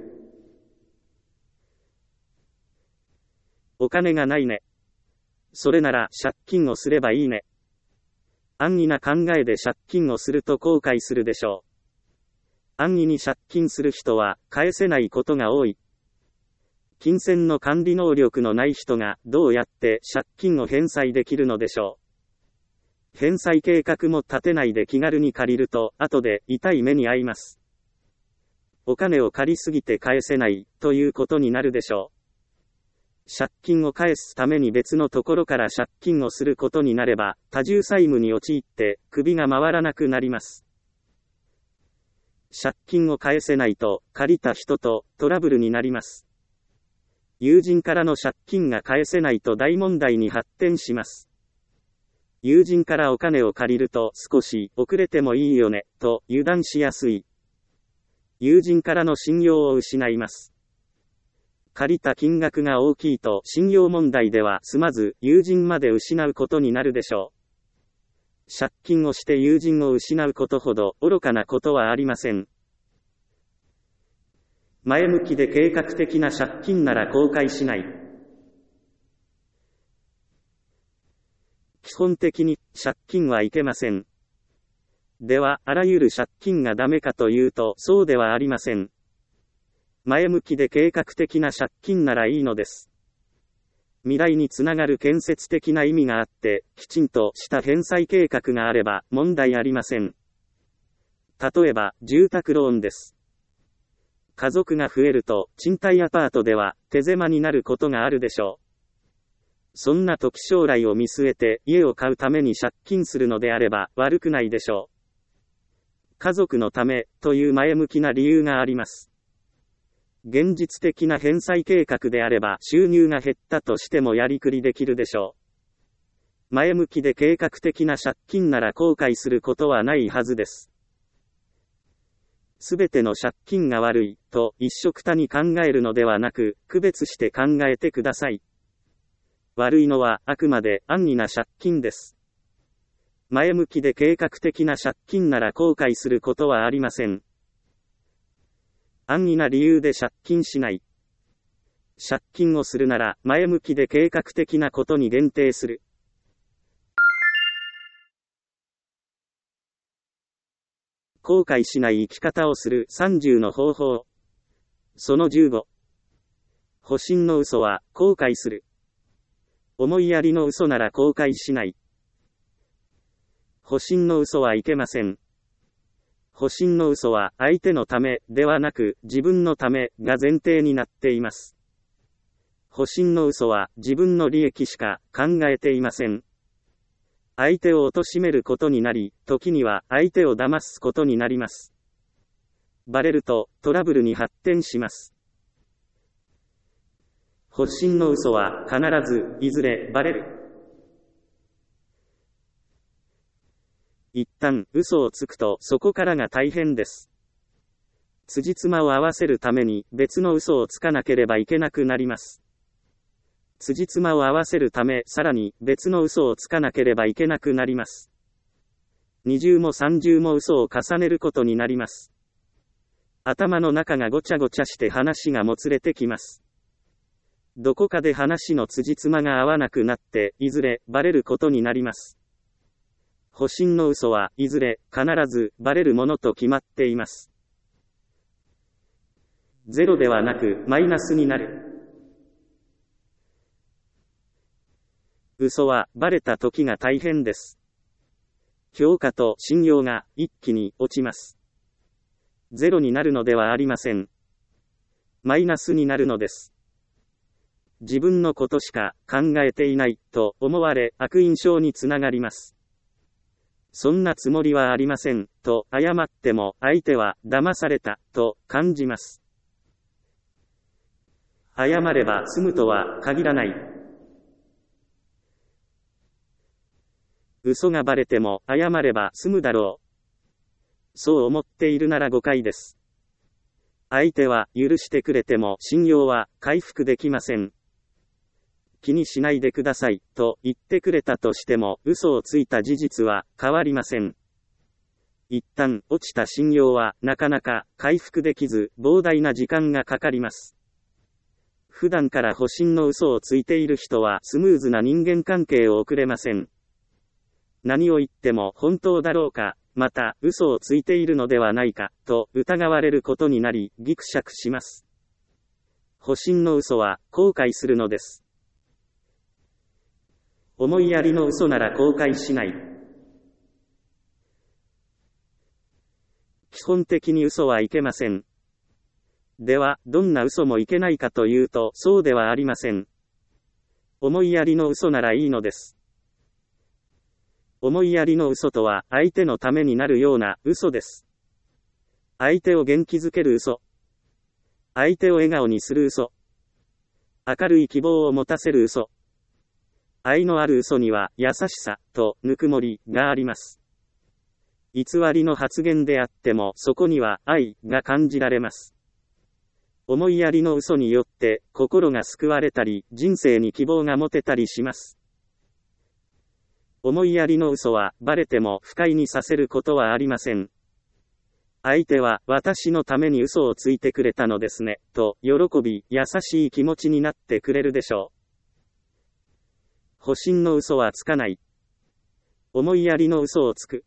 お金がないね。それなら借金をすればいいね。安易な考えで借金をすると後悔するでしょう。安易に借金する人は返せないことが多い。金銭の管理能力のない人がどうやって借金を返済できるのでしょう。返済計画も立てないで気軽に借りると後で痛い目に遭います。お金を借りすぎて返せないということになるでしょう。借金を返すために別のところから借金をすることになれば、多重債務に陥って首が回らなくなります。借金を返せないと、借りた人とトラブルになります。友人からの借金が返せないと大問題に発展します。友人からお金を借りると少し遅れてもいいよね、と油断しやすい。友人からの信用を失います。借りた金額が大きいと信用問題では済まず友人まで失うことになるでしょう。借金をして友人を失うことほど愚かなことはありません。前向きで計画的な借金なら後悔しない。基本的に借金はいけません。では、あらゆる借金がダメかというと、そうではありません。前向きで計画的な借金ならいいのです。未来につながる建設的な意味があって、きちんとした返済計画があれば問題ありません。例えば、住宅ローンです。家族が増えると、賃貸アパートでは手狭になることがあるでしょう。そんな時将来を見据えて家を買うために借金するのであれば悪くないでしょう。 家族のため、という前向きな理由があります。現実的な返済計画であれば収入が減ったとしてもやりくりできるでしょう。前向きで計画的な借金なら後悔することはないはずです。すべての借金が悪い、と一緒くたに考えるのではなく、区別して考えてください。悪いのはあくまで安易な借金です。前向きで計画的な借金なら後悔することはありません。安易な理由で借金しない。借金をするなら前向きで計画的なことに限定する。後悔しない生き方をする30の方法。その15。保身の嘘は後悔する。思いやりの嘘なら後悔しない。保身の嘘はいけません。保身の嘘は相手のためではなく自分のためが前提になっています。保身の嘘は自分の利益しか考えていません。相手を貶めることになり、時には相手を騙すことになります。バレるとトラブルに発展します。保身の嘘は必ずいずれバレる。一旦嘘をつくとそこからが大変です。辻褄を合わせるために別の嘘をつかなければいけなくなります。辻褄を合わせるためさらに別の嘘をつかなければいけなくなります。二重も三重も嘘を重ねることになります。頭の中がごちゃごちゃして話がもつれてきます。どこかで話の辻褄が合わなくなっていずれバレることになります。保身の嘘はいずれ必ずバレるものと決まっています。ゼロではなくマイナスになる。嘘はバレた時が大変です。評価と信用が一気に落ちます。ゼロになるのではありません。マイナスになるのです。自分のことしか考えていないと思われ悪印象につながります。そんなつもりはありませんと謝っても相手は騙されたと感じます。謝れば済むとは限らない。嘘がバレても謝れば済むだろう。そう思っているなら誤解です。相手は許してくれても信用は回復できません。気にしないでくださいと言ってくれたとしても嘘をついた事実は変わりません。一旦落ちた信用はなかなか回復できず膨大な時間がかかります。普段から保身の嘘をついている人はスムーズな人間関係を送れません。何を言っても本当だろうか、また嘘をついているのではないかと疑われることになりギクシャクします。保身の嘘は後悔するのです。思いやりの嘘なら後悔しない。基本的に嘘はいけません。では、どんな嘘もいけないかというと、そうではありません。思いやりの嘘ならいいのです。思いやりの嘘とは、相手のためになるような嘘です。相手を元気づける嘘。相手を笑顔にする嘘。明るい希望を持たせる嘘。愛のある嘘には優しさとぬくもりがあります。偽りの発言であってもそこには愛が感じられます。思いやりの嘘によって心が救われたり人生に希望が持てたりします。思いやりの嘘はバレても不快にさせることはありません。相手は私のために嘘をついてくれたのですねと喜び優しい気持ちになってくれるでしょう。保身の嘘はつかない。思いやりの嘘をつく。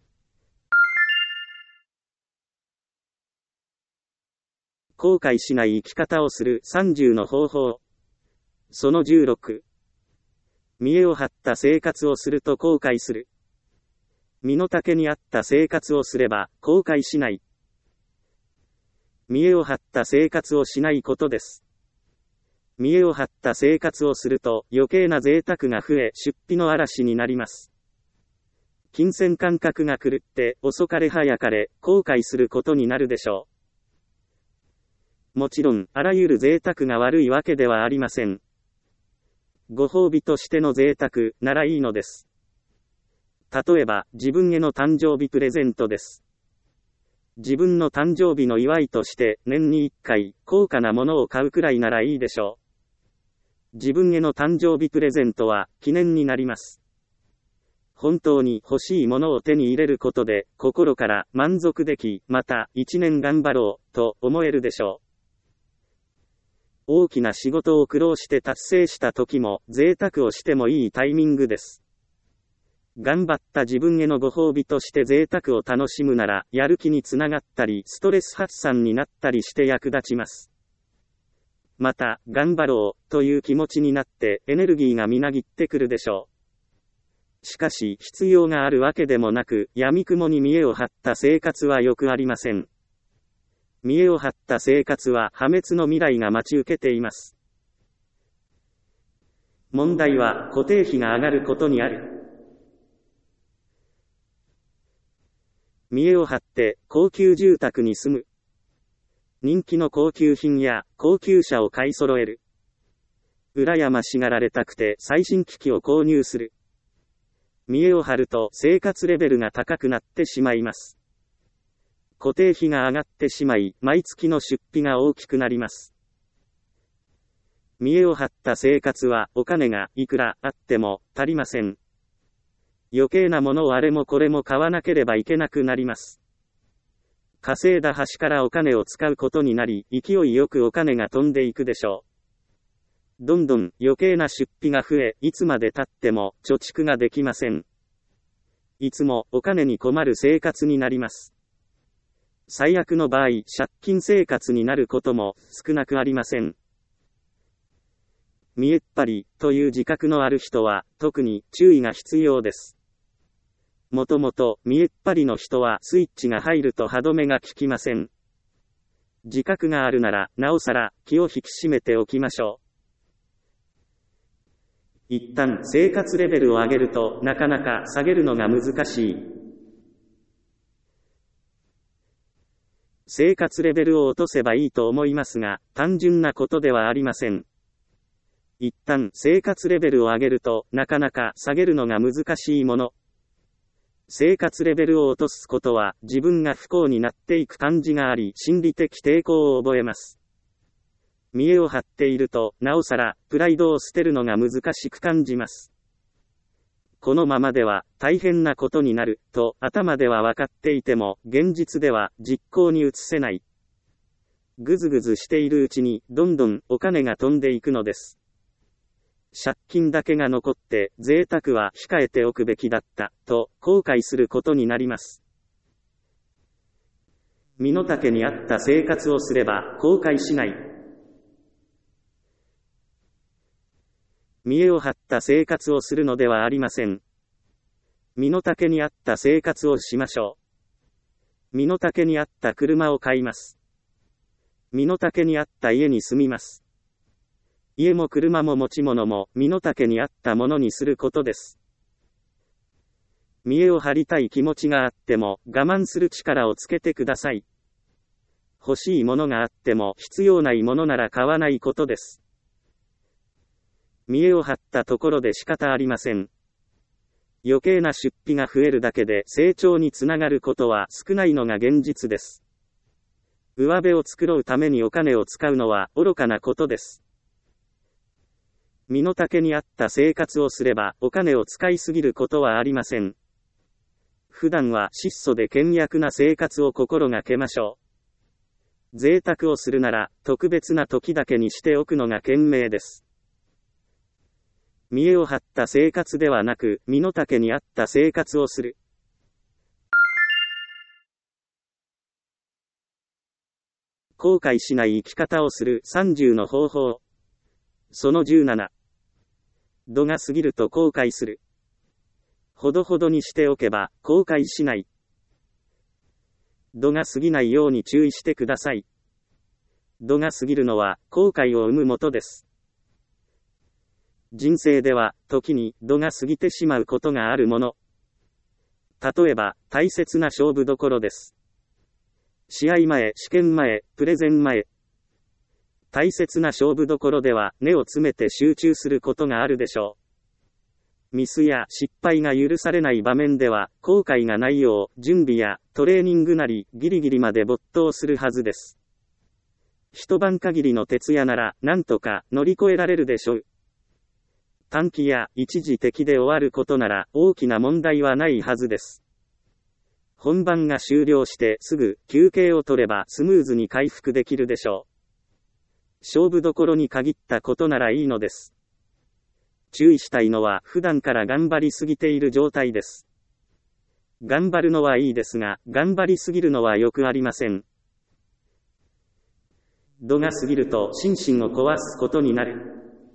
後悔しない生き方をする30の方法。その16。見栄を張った生活をすると後悔する。身の丈に合った生活をすれば後悔しない。見栄を張った生活をしないことです。見栄を張った生活をすると余計な贅沢が増え出費の嵐になります。 金銭感覚が狂って遅かれ早かれ後悔することになるでしょう。もちろん、あらゆる贅沢が悪いわけではありません。ご褒美としての贅沢ならいいのです。例えば、自分への誕生日プレゼントです。自分の誕生日の祝いとして年に1回高価なものを買うくらいならいいでしょう。自分への誕生日プレゼントは記念になります。本当に欲しいものを手に入れることで心から満足でき、また1年頑張ろうと思えるでしょう。大きな仕事を苦労して達成した時も贅沢をしてもいいタイミングです。頑張った自分へのご褒美として贅沢を楽しむなら、やる気につながったり、ストレス発散になったりして役立ちます。また、頑張ろうという気持ちになってエネルギーがみなぎってくるでしょう。しかし、必要があるわけでもなく、闇雲に見栄を張った生活はよくありません。見栄を張った生活は破滅の未来が待ち受けています。問題は固定費が上がることにある。見栄を張って高級住宅に住む。人気の高級品や高級車を買い揃える。羨ましがられたくて最新機器を購入する。見栄を張ると生活レベルが高くなってしまいます。固定費が上がってしまい、毎月の出費が大きくなります。見栄を張った生活はお金がいくらあっても足りません。余計なものをあれもこれも買わなければいけなくなります。稼いだ端からお金を使うことになり、勢いよくお金が飛んでいくでしょう。どんどん余計な出費が増え、いつまで経っても貯蓄ができません。いつもお金に困る生活になります。最悪の場合、借金生活になることも少なくありません。見えっ張りという自覚のある人は特に注意が必要です。もともと見えっ張りの人はスイッチが入ると歯止めが効きません。自覚があるならなおさら気を引き締めておきましょう。一旦生活レベルを上げるとなかなか下げるのが難しい。生活レベルを落とせばいいと思いますが、単純なことではありません。一旦生活レベルを上げるとなかなか下げるのが難しいもの。生活レベルを落とすことは自分が不幸になっていく感じがあり、心理的抵抗を覚えます。見栄を張っているとなおさらプライドを捨てるのが難しく感じます。このままでは大変なことになると頭では分かっていても現実では実行に移せない。ぐずぐずしているうちにどんどんお金が飛んでいくのです。借金だけが残って贅沢は控えておくべきだったと後悔することになります。身の丈に合った生活をすれば後悔しない。見栄を張った生活をするのではありません。身の丈に合った生活をしましょう。身の丈に合った車を買います。身の丈に合った家に住みます。家も車も持ち物も身の丈に合ったものにすることです。見栄を張りたい気持ちがあっても我慢する力をつけてください。欲しいものがあっても必要ないものなら買わないことです。見栄を張ったところで仕方ありません。余計な出費が増えるだけで成長につながることは少ないのが現実です。上辺を作ろうためにお金を使うのは愚かなことです。身の丈に合った生活をすればお金を使いすぎることはありません。普段は質素で倹約な生活を心がけましょう。贅沢をするなら特別な時だけにしておくのが賢明です。見栄を張った生活ではなく身の丈に合った生活をする。後悔しない生き方をする30の方法。その17。度が過ぎると後悔する。ほどほどにしておけば後悔しない。度が過ぎないように注意してください。度が過ぎるのは後悔を生むもとです。人生では時に度が過ぎてしまうことがあるもの。 例えば、大切な勝負どころです。試合前、試験前、プレゼン前。大切な勝負どころでは、根を詰めて集中することがあるでしょう。ミスや失敗が許されない場面では、後悔がないよう、準備やトレーニングなり、ギリギリまで没頭するはずです。一晩限りの徹夜なら、なんとか乗り越えられるでしょう。短期や一時的で終わることなら、大きな問題はないはずです。本番が終了してすぐ休憩を取ればスムーズに回復できるでしょう。勝負どころに限ったことならいいのです。注意したいのは普段から頑張りすぎている状態です。頑張るのはいいですが、頑張りすぎるのはよくありません。度が過ぎると心身を壊すことになる。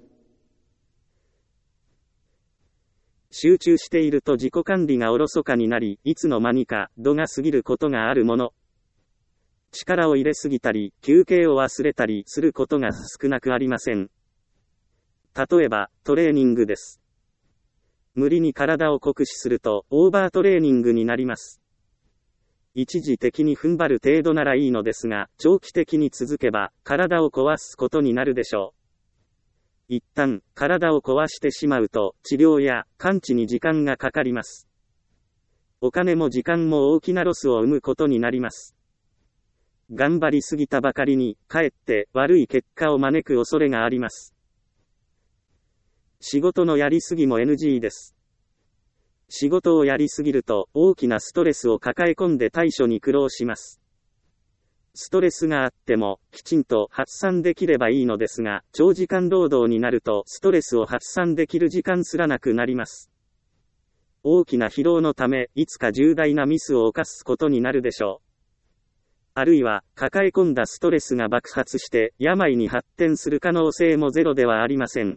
集中していると自己管理がおろそかになり、いつの間にか度が過ぎることがあるもの。力を入れすぎたり、休憩を忘れたりすることが少なくありません。例えば、トレーニングです。無理に体を酷使すると、オーバートレーニングになります。一時的に踏ん張る程度ならいいのですが、長期的に続けば、体を壊すことになるでしょう。一旦、体を壊してしまうと、治療や完治に時間がかかります。お金も時間も大きなロスを生むことになります。頑張りすぎたばかりに、かえって悪い結果を招く恐れがあります。仕事のやりすぎも NG です。仕事をやりすぎると、大きなストレスを抱え込んで対処に苦労します。ストレスがあっても、きちんと発散できればいいのですが、長時間労働になると、ストレスを発散できる時間すらなくなります。大きな疲労のため、いつか重大なミスを犯すことになるでしょう。あるいは、抱え込んだストレスが爆発して、病に発展する可能性もゼロではありません。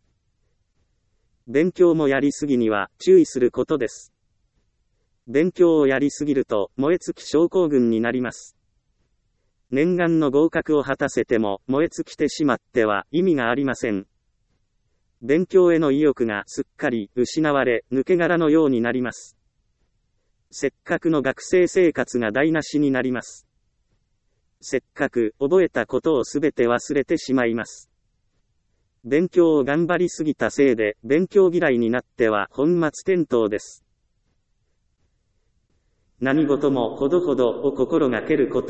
勉強もやりすぎには、注意することです。勉強をやりすぎると、燃え尽き症候群になります。念願の合格を果たせても、燃え尽きてしまっては意味がありません。勉強への意欲がすっかり失われ、抜け殻のようになります。せっかくの学生生活が台無しになります。せっかく覚えたことをすべて忘れてしまいます。勉強を頑張りすぎたせいで、勉強嫌いになっては本末転倒です。何事もほどほどを心がけること。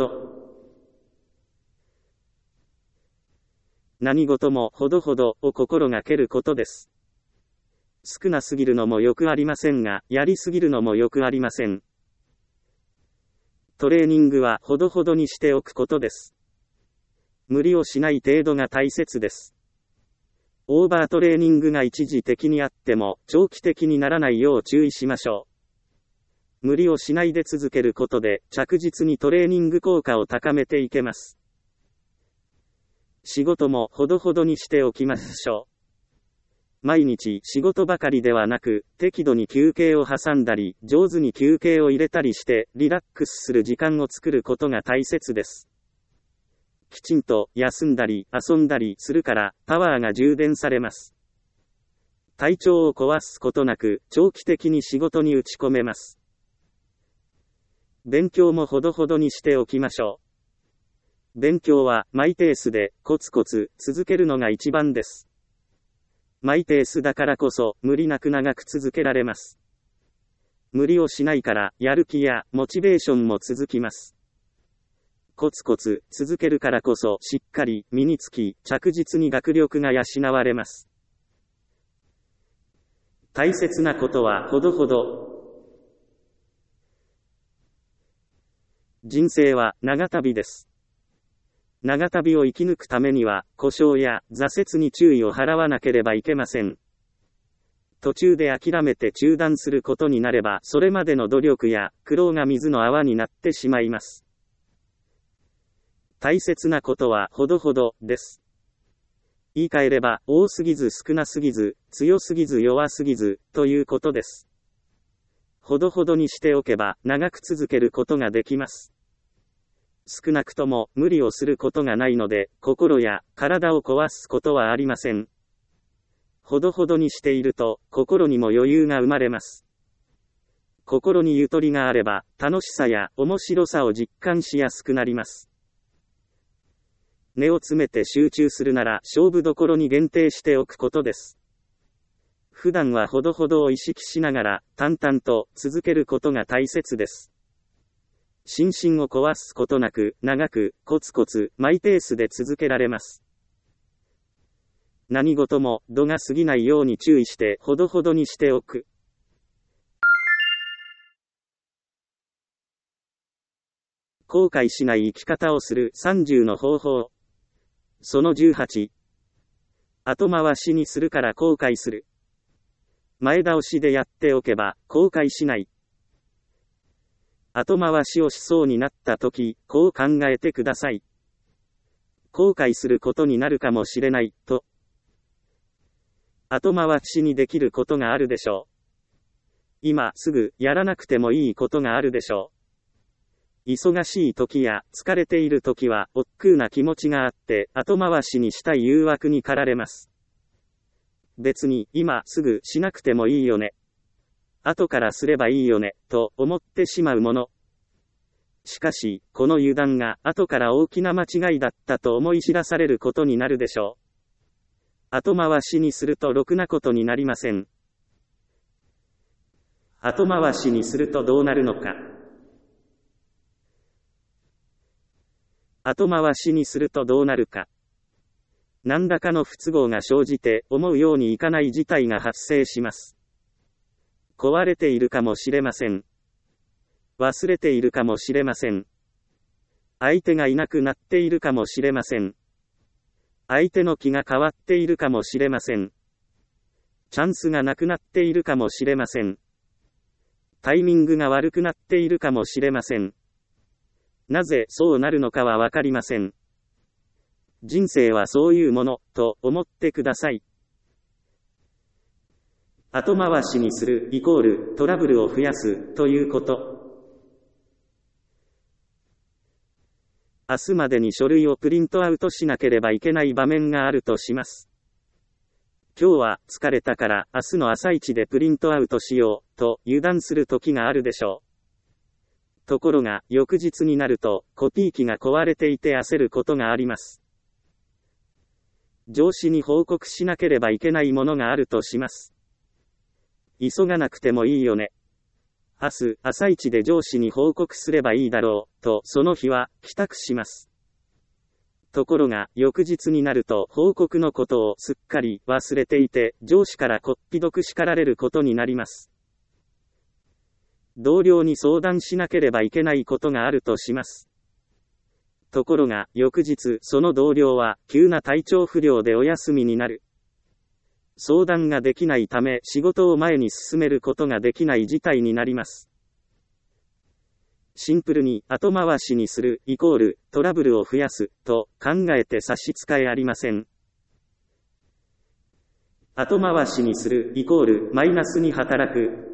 何事もほどほどを心がけることです。少なすぎるのもよくありませんが、やりすぎるのもよくありません。トレーニングはほどほどにしておくことです。無理をしない程度が大切です。オーバートレーニングが一時的にあっても、長期的にならないよう注意しましょう。無理をしないで続けることで、着実にトレーニング効果を高めていけます。仕事もほどほどにしておきましょう。毎日仕事ばかりではなく、適度に休憩を挟んだり、上手に休憩を入れたりして、リラックスする時間を作ることが大切です。きちんと休んだり遊んだりするから、パワーが充電されます。体調を壊すことなく、長期的に仕事に打ち込めます。勉強もほどほどにしておきましょう。勉強はマイペースでコツコツ続けるのが一番です。マイペースだからこそ無理なく長く続けられます。無理をしないからやる気やモチベーションも続きます。コツコツ続けるからこそしっかり身につき着実に学力が養われます。大切なことはほどほど。人生は長旅です。長旅を生き抜くためには、故障や挫折に注意を払わなければいけません。途中で諦めて中断することになれば、それまでの努力や苦労が水の泡になってしまいます。大切なことはほどほどです。言い換えれば、多すぎず少なすぎず、強すぎず弱すぎず、ということです。ほどほどにしておけば、長く続けることができます。少なくとも無理をすることがないので、心や体を壊すことはありません。ほどほどにしていると、心にも余裕が生まれます。 心にゆとりがあれば、楽しさや面白さを実感しやすくなります。根を詰めて集中するなら、勝負どころに限定しておくことです。普段はほどほどを意識しながら、淡々と続けることが大切です。心身を壊すことなく、長く、コツコツ、マイペースで続けられます。何事も、度が過ぎないように注意して、ほどほどにしておく。後悔しない生き方をする30の方法。その18。後回しにするから後悔する。前倒しでやっておけば、後悔しない。後回しをしそうになったとき、こう考えてください。後悔することになるかもしれない、と。後回しにできることがあるでしょう。今すぐやらなくてもいいことがあるでしょう。忙しい時や疲れている時は億劫な気持ちがあって後回しにしたい誘惑に駆られます。別に今すぐしなくてもいいよね。後からすればいいよね、と思ってしまうもの。しかし、この油断が後から大きな間違いだったと思い知らされることになるでしょう。後回しにするとろくなことになりません。後回しにするとどうなるのか。後回しにするとどうなるか。何らかの不都合が生じて思うようにいかない事態が発生します。壊れているかもしれません。忘れているかもしれません。相手がいなくなっているかもしれません。相手の気が変わっているかもしれません。チャンスがなくなっているかもしれません。タイミングが悪くなっているかもしれません。なぜそうなるのかはわかりません。人生はそういうもの、と思ってください。後回しにするイコールトラブルを増やすということ。明日までに書類をプリントアウトしなければいけない場面があるとします。今日は疲れたから明日の朝一でプリントアウトしようと油断する時があるでしょう。ところが翌日になるとコピー機が壊れていて焦ることがあります。上司に報告しなければいけないものがあるとします。急がなくてもいいよね。明日朝一で上司に報告すればいいだろうとその日は帰宅します。ところが翌日になると報告のことをすっかり忘れていて上司からこっぴどく叱られることになります。同僚に相談しなければいけないことがあるとします。ところが翌日その同僚は急な体調不良でお休みになる。相談ができないため仕事を前に進めることができない事態になります。シンプルに後回しにするイコールトラブルを増やすと考えて差し支えありません。後回しにするイコールマイナスに働く。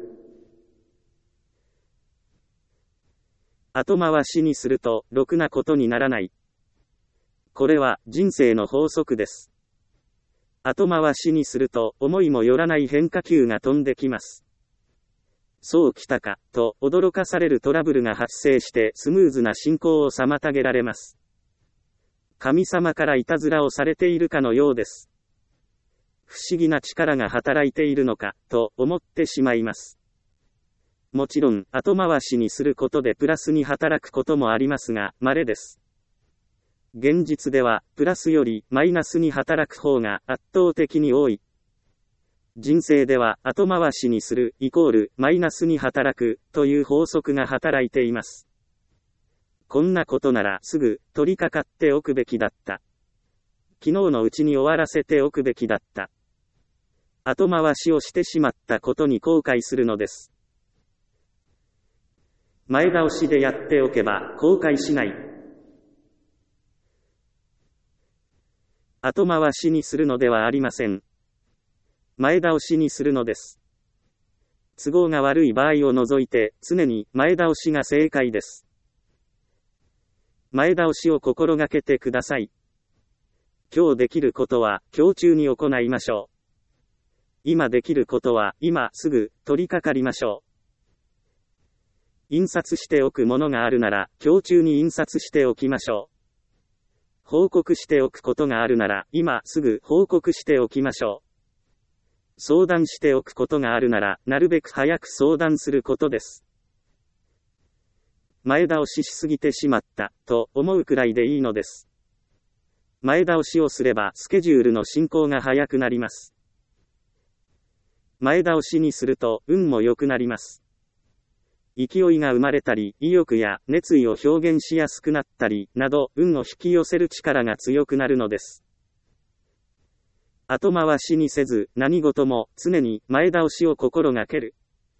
後回しにするとろくなことにならない。これは人生の法則です。後回しにすると思いもよらない変化球が飛んできます。そうきたか、と驚かされるトラブルが発生してスムーズな進行を妨げられます。神様からいたずらをされているかのようです。不思議な力が働いているのか、と思ってしまいます。もちろん、後回しにすることでプラスに働くこともありますが、稀です。現実では、プラスよりマイナスに働く方が圧倒的に多い。人生では後回しにするイコールマイナスに働くという法則が働いています。こんなことならすぐ取り掛かっておくべきだった。昨日のうちに終わらせておくべきだった。後回しをしてしまったことに後悔するのです。前倒しでやっておけば後悔しない。後回しにするのではありません。前倒しにするのです。都合が悪い場合を除いて常に前倒しが正解です。前倒しを心がけてください。今日できることは今日中に行いましょう。今できることは今すぐ取り掛かりましょう。 印刷しておくものがあるなら、今日中に印刷しておきましょう。報告しておくことがあるなら、今すぐ報告しておきましょう。相談しておくことがあるなら、なるべく早く相談することです。前倒ししすぎてしまった、と思うくらいでいいのです。前倒しをすれば、スケジュールの進行が早くなります。前倒しにすると、運も良くなります。勢いが生まれたり、意欲や熱意を表現しやすくなったり、など、運を引き寄せる力が強くなるのです。後回しにせず、何事も常に前倒しを心がける。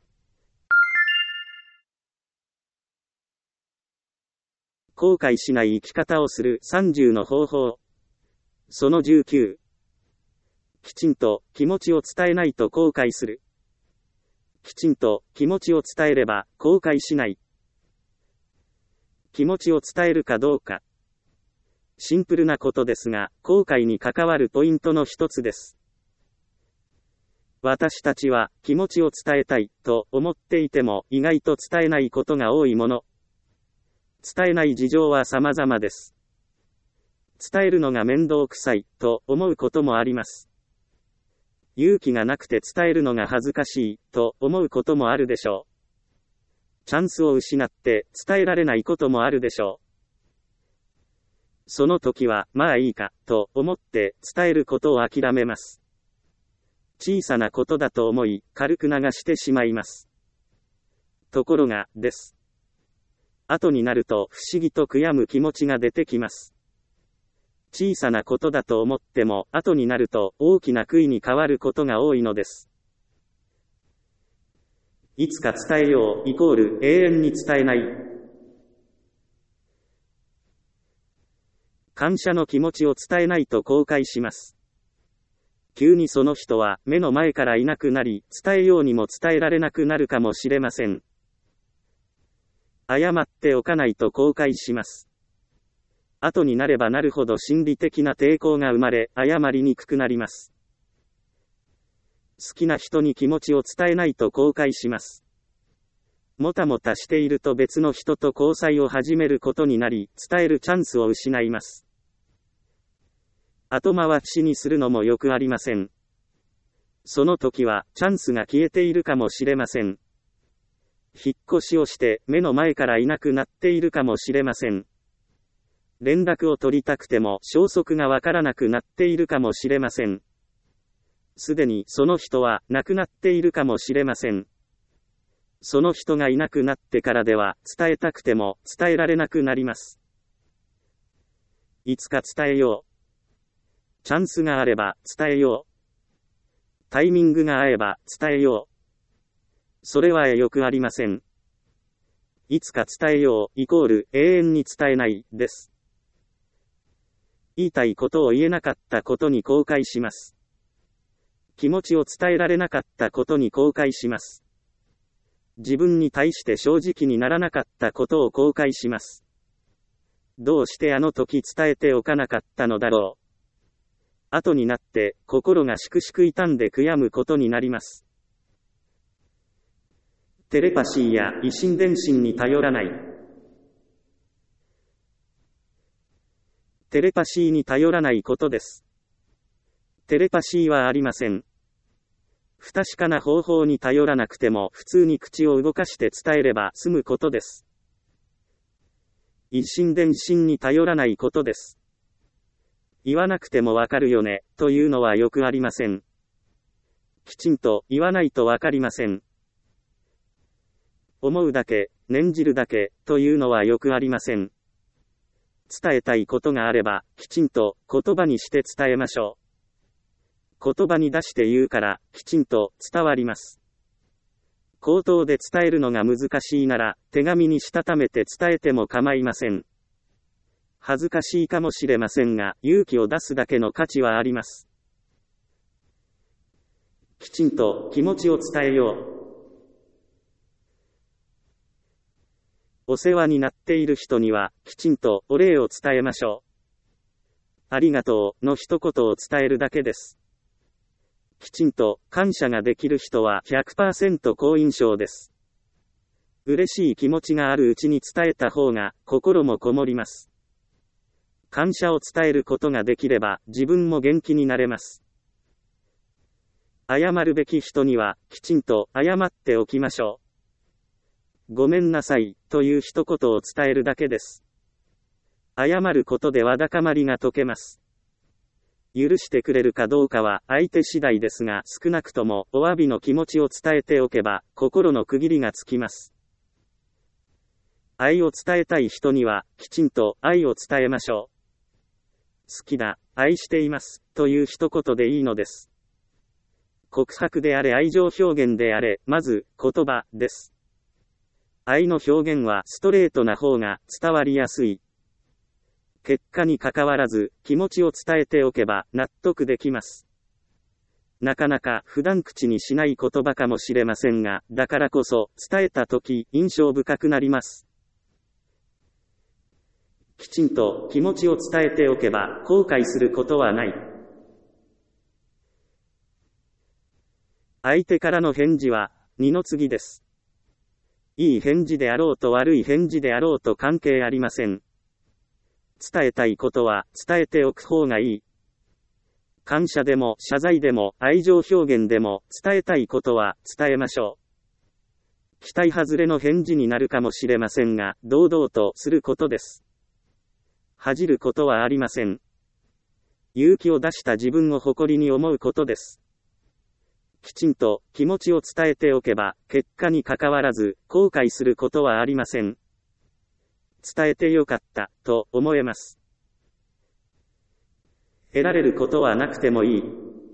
後悔しない生き方をする30の方法。その19。きちんと気持ちを伝えないと後悔する。きちんと気持ちを伝えれば後悔しない。気持ちを伝えるかどうか。シンプルなことですが、後悔に関わるポイントの一つです。私たちは気持ちを伝えたいと思っていても意外と伝えないことが多いもの。伝えない事情は様々です。伝えるのが面倒くさいと思うこともあります。勇気がなくて伝えるのが恥ずかしいと思うこともあるでしょう。チャンスを失って伝えられないこともあるでしょう。その時はまあいいかと思って伝えることを諦めます。小さなことだと思い軽く流してしまいます。ところがです。後になると不思議と悔やむ気持ちが出てきます。小さなことだと思っても後になると大きな悔いに変わることが多いのです。いつか伝えようイコール永遠に伝えない。感謝の気持ちを伝えないと後悔します。急にその人は目の前からいなくなり、伝えようにも伝えられなくなるかもしれません。謝っておかないと後悔します。後になればなるほど心理的な抵抗が生まれ、謝りにくくなります。好きな人に気持ちを伝えないと後悔します。もたもたしていると別の人と交際を始めることになり、伝えるチャンスを失います。後回しにするのもよくありません。その時はチャンスが消えているかもしれません。引っ越しをして目の前からいなくなっているかもしれません。連絡を取りたくても消息がわからなくなっているかもしれません。すでにその人は亡くなっているかもしれません。その人がいなくなってからでは伝えたくても伝えられなくなります。いつか伝えよう。チャンスがあれば伝えよう。タイミングが合えば伝えよう。それはよくありません。いつか伝えようイコール永遠に伝えないです。言いたいことを言えなかったことに後悔します。気持ちを伝えられなかったことに後悔します。自分に対して正直にならなかったことを後悔します。どうしてあの時伝えておかなかったのだろう。後になって心がしくしく痛んで悔やむことになります。テレパシーや異心伝心に頼らない。テレパシーに頼らないことです。テレパシーはありません。不確かな方法に頼らなくても普通に口を動かして伝えれば済むことです。異心伝心に頼らないことです。言わなくてもわかるよね、というのはよくありません。きちんと言わないとわかりません。思うだけ、念じるだけ、というのはよくありません。伝えたいことがあれば、きちんと言葉にして伝えましょう。言葉に出して言うから、きちんと伝わります。口頭で伝えるのが難しいなら、手紙にしたためて伝えても構いません。恥ずかしいかもしれませんが、勇気を出すだけの価値はあります。きちんと気持ちを伝えよう。お世話になっている人には、きちんとお礼を伝えましょう。ありがとうの一言を伝えるだけです。きちんと感謝ができる人は 100% 好印象です。 嬉しい気持ちがあるうちに伝えた方が心もこもります。感謝を伝えることができれば自分も元気になれます。謝るべき人にはきちんと謝っておきましょう。ごめんなさいという一言を伝えるだけです。謝ることでわだかまりが解けます。許してくれるかどうかは相手次第ですが、少なくともお詫びの気持ちを伝えておけば心の区切りがつきます。愛を伝えたい人にはきちんと愛を伝えましょう。好きだ、愛していますという一言でいいのです。告白であれ愛情表現であれ、まず言葉です。愛の表現はストレートな方が伝わりやすい。結果にかかわらず気持ちを伝えておけば納得できます。なかなか普段口にしない言葉かもしれませんが、だからこそ伝えたとき印象深くなります。きちんと気持ちを伝えておけば後悔することはない。相手からの返事は二の次です。いい返事であろうと悪い返事であろうと関係ありません。伝えたいことは伝えておく方がいい。感謝でも謝罪でも愛情表現でも伝えたいことは伝えましょう。期待外れの返事になるかもしれませんが、堂々とすることです。恥じることはありません。勇気を出した自分を誇りに思うことです。きちんと気持ちを伝えておけば、結果にかかわらず後悔することはありません。伝えてよかった、と思えます。得られることはなくてもいい。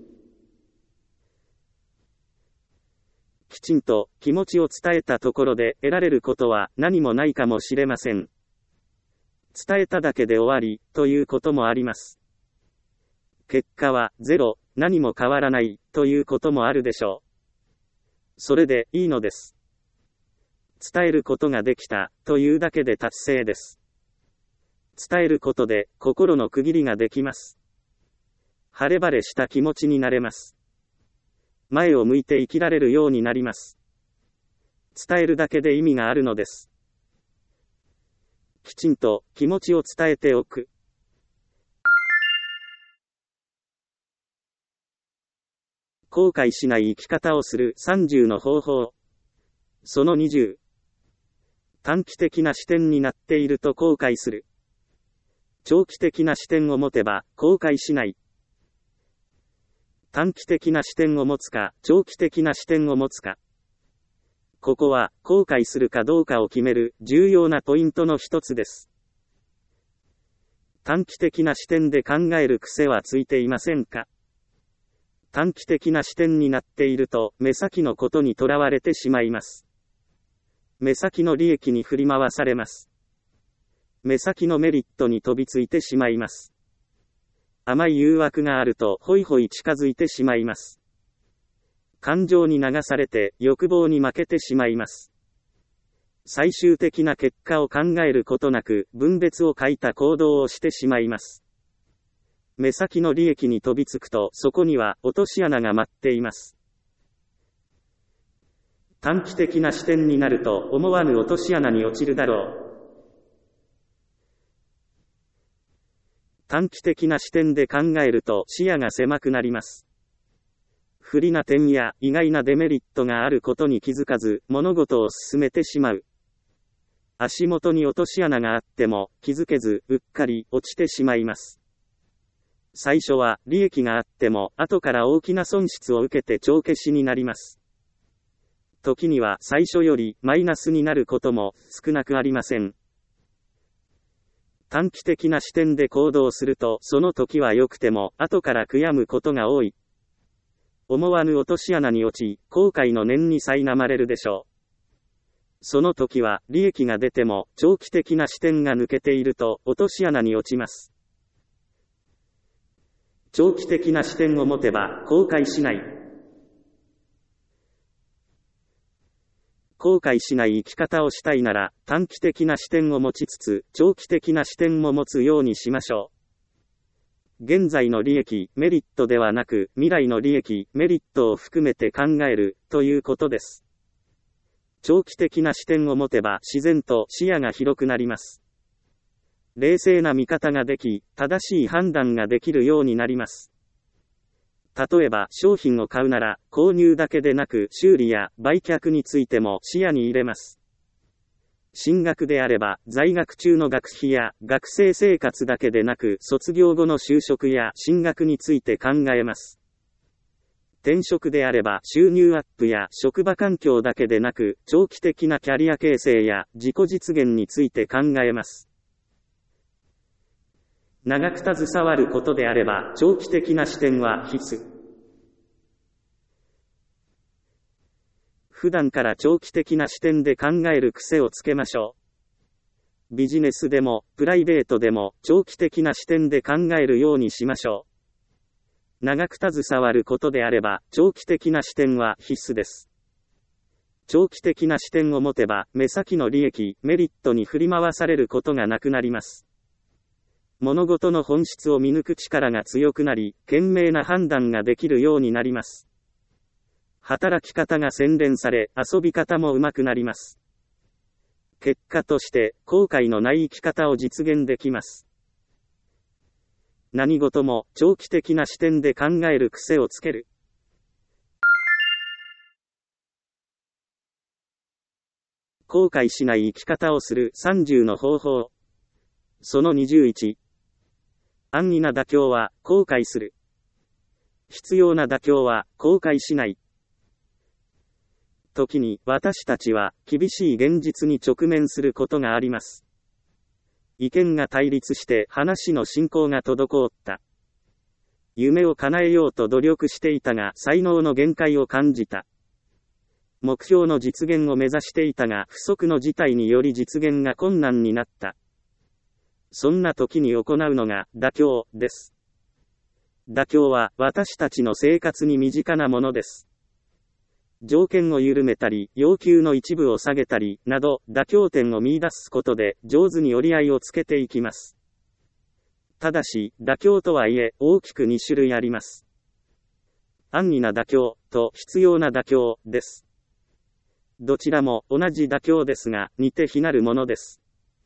きちんと気持ちを伝えたところで得られることは何もないかもしれません。伝えただけで終わり、ということもあります。結果はゼロ、何も変わらない、ということもあるでしょう。それでいいのです。伝えることができた、というだけで達成です。伝えることで、心の区切りができます。晴れ晴れした気持ちになれます。前を向いて生きられるようになります。伝えるだけで意味があるのです。きちんと気持ちを伝えておく。後悔しない生き方をする30の方法。その20。短期的な視点になっていると後悔する。長期的な視点を持てば後悔しない。短期的な視点を持つか、長期的な視点を持つか。ここは後悔するかどうかを決める重要なポイントの一つです。短期的な視点で考える癖はついていませんか？短期的な視点になっていると目先のことにとらわれてしまいます。目先の利益に振り回されます。目先のメリットに飛びついてしまいます。甘い誘惑があるとホイホイ近づいてしまいます。感情に流されて欲望に負けてしまいます。最終的な結果を考えることなく分別を欠いた行動をしてしまいます。目先の利益に飛びつくとそこには落とし穴が待っています。短期的な視点になると思わぬ落とし穴に落ちるだろう。短期的な視点で考えると視野が狭くなります。不利な点や意外なデメリットがあることに気づかず物事を進めてしまう。足元に落とし穴があっても気づけずうっかり落ちてしまいます。最初は利益があっても後から大きな損失を受けて帳消しになります。時には最初よりマイナスになることも少なくありません。短期的な視点で行動するとその時は良くても後から悔やむことが多い。思わぬ落とし穴に落ち、後悔の念に苛まれるでしょう。その時は利益が出ても長期的な視点が抜けていると落とし穴に落ちます。長期的な視点を持てば後悔しない。後悔しない生き方をしたいなら短期的な視点を持ちつつ長期的な視点も持つようにしましょう。現在の利益、メリットではなく未来の利益、メリットを含めて考えるということです。 長期的な視点を持てば自然と視野が広くなります。冷静な見方ができ、正しい判断ができるようになります。例えば商品を買うなら、購入だけでなく修理や売却についても視野に入れます。進学であれば、在学中の学費や学生生活だけでなく卒業後の就職や進学について考えます。転職であれば収入アップや職場環境だけでなく長期的なキャリア形成や自己実現について考えます。長く携わることであれば長期的な視点は必須。普段から長期的な視点で考える癖をつけましょう。ビジネスでもプライベートでも長期的な視点で考えるようにしましょう。長く携わることであれば長期的な視点は必須です。長期的な視点を持てば目先の利益、メリットに振り回されることがなくなります。物事の本質を見抜く力が強くなり、賢明な判断ができるようになります。働き方が洗練され、遊び方も上手くなります。結果として、後悔のない生き方を実現できます。何事も長期的な視点で考える癖をつける。後悔しない生き方をする30の方法。その21。安易な妥協は後悔する。必要な妥協は後悔しない。時に私たちは厳しい現実に直面することがあります。意見が対立して話の進行が滞った。夢を叶えようと努力していたが才能の限界を感じた。目標の実現を目指していたが不測の事態により実現が困難になった。そんな時に行うのが妥協です。妥協は私たちの生活に身近なものです。条件を緩めたり、要求の一部を下げたり、など、妥協点を見出すことで、上手に折り合いをつけていきます。ただし、妥協とはいえ、大きく2種類あります。安易な妥協と必要な妥協です。どちらも同じ妥協ですが、似て非なるものです。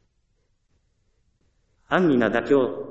安易な妥協。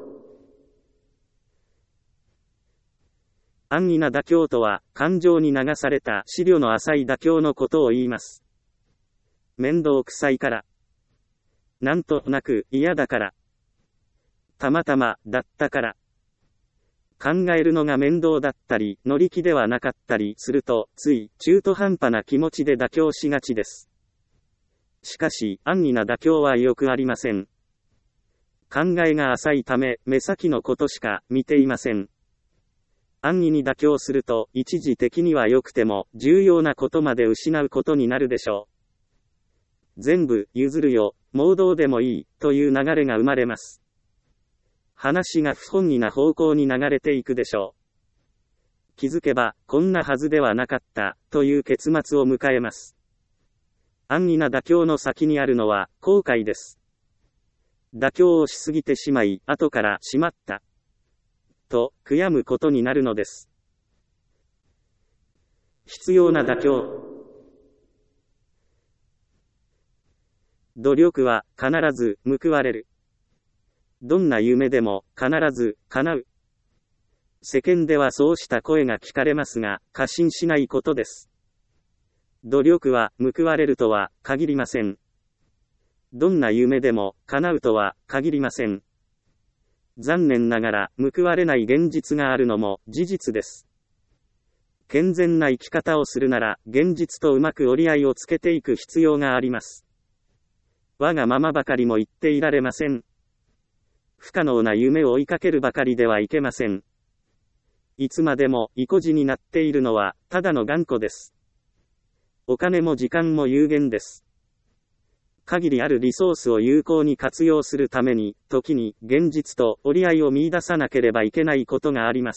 安易な妥協とは、感情に流された思慮の浅い妥協のことを言います。面倒くさいから。なんとなく嫌だから。たまたまだったから。考えるのが面倒だったり、乗り気ではなかったりすると、つい中途半端な気持ちで妥協しがちです。しかし、安易な妥協はよくありません。考えが浅いため、目先のことしか見ていません。安易に妥協すると、一時的には良くても、重要なことまで失うことになるでしょう。全部譲るよ、もうどうでもいい、という流れが生まれます。話が不本意な方向に流れていくでしょう。気づけば、こんなはずではなかった、という結末を迎えます。安易な妥協の先にあるのは、後悔です。妥協をしすぎてしまい、後からしまった。と、悔やむことになるのです。必要な妥協。努力は必ず報われる。どんな夢でも必ず叶う。世間ではそうした声が聞かれますが、過信しないことです。努力は報われるとは限りません。どんな夢でも叶うとは限りません。残念ながら報われない現実があるのも事実です。健全な生き方をするなら現実とうまく折り合いをつけていく必要があります。わがままばかりも言っていられません。不可能な夢を追いかけるばかりではいけません。いつまでも意固地になっているのはただの頑固です。お金も時間も有限です。限りあるリソースを有効に活用するために、時に現実と折り合いを見出さなければいけないことがあります。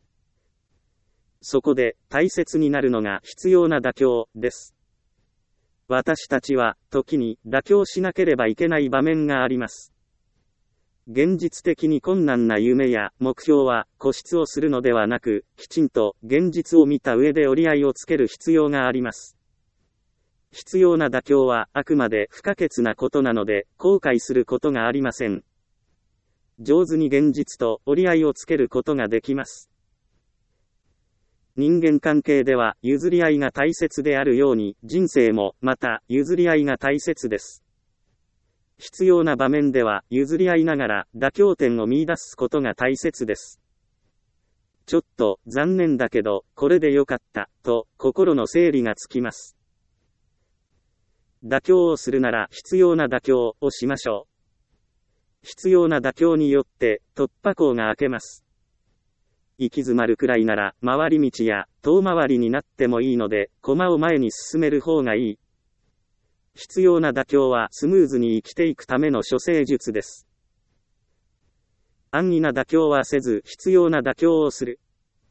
そこで大切になるのが必要な妥協です。私たちは時に妥協しなければいけない場面があります。現実的に困難な夢や目標は固執をするのではなく、きちんと現実を見た上で折り合いをつける必要があります。 必要な妥協はあくまで不可欠なことなので、後悔することがありません。上手に現実と折り合いをつけることができます。人間関係では譲り合いが大切であるように、人生もまた譲り合いが大切です。必要な場面では譲り合いながら妥協点を見出すことが大切です。ちょっと残念だけど、これでよかった、と心の整理がつきます。妥協をするなら必要な妥協をしましょう。必要な妥協によって突破口が開けます。行き詰まるくらいなら回り道や遠回りになってもいいので、駒を前に進める方がいい。必要な妥協はスムーズに生きていくための処世術です。安易な妥協はせず、必要な妥協をする。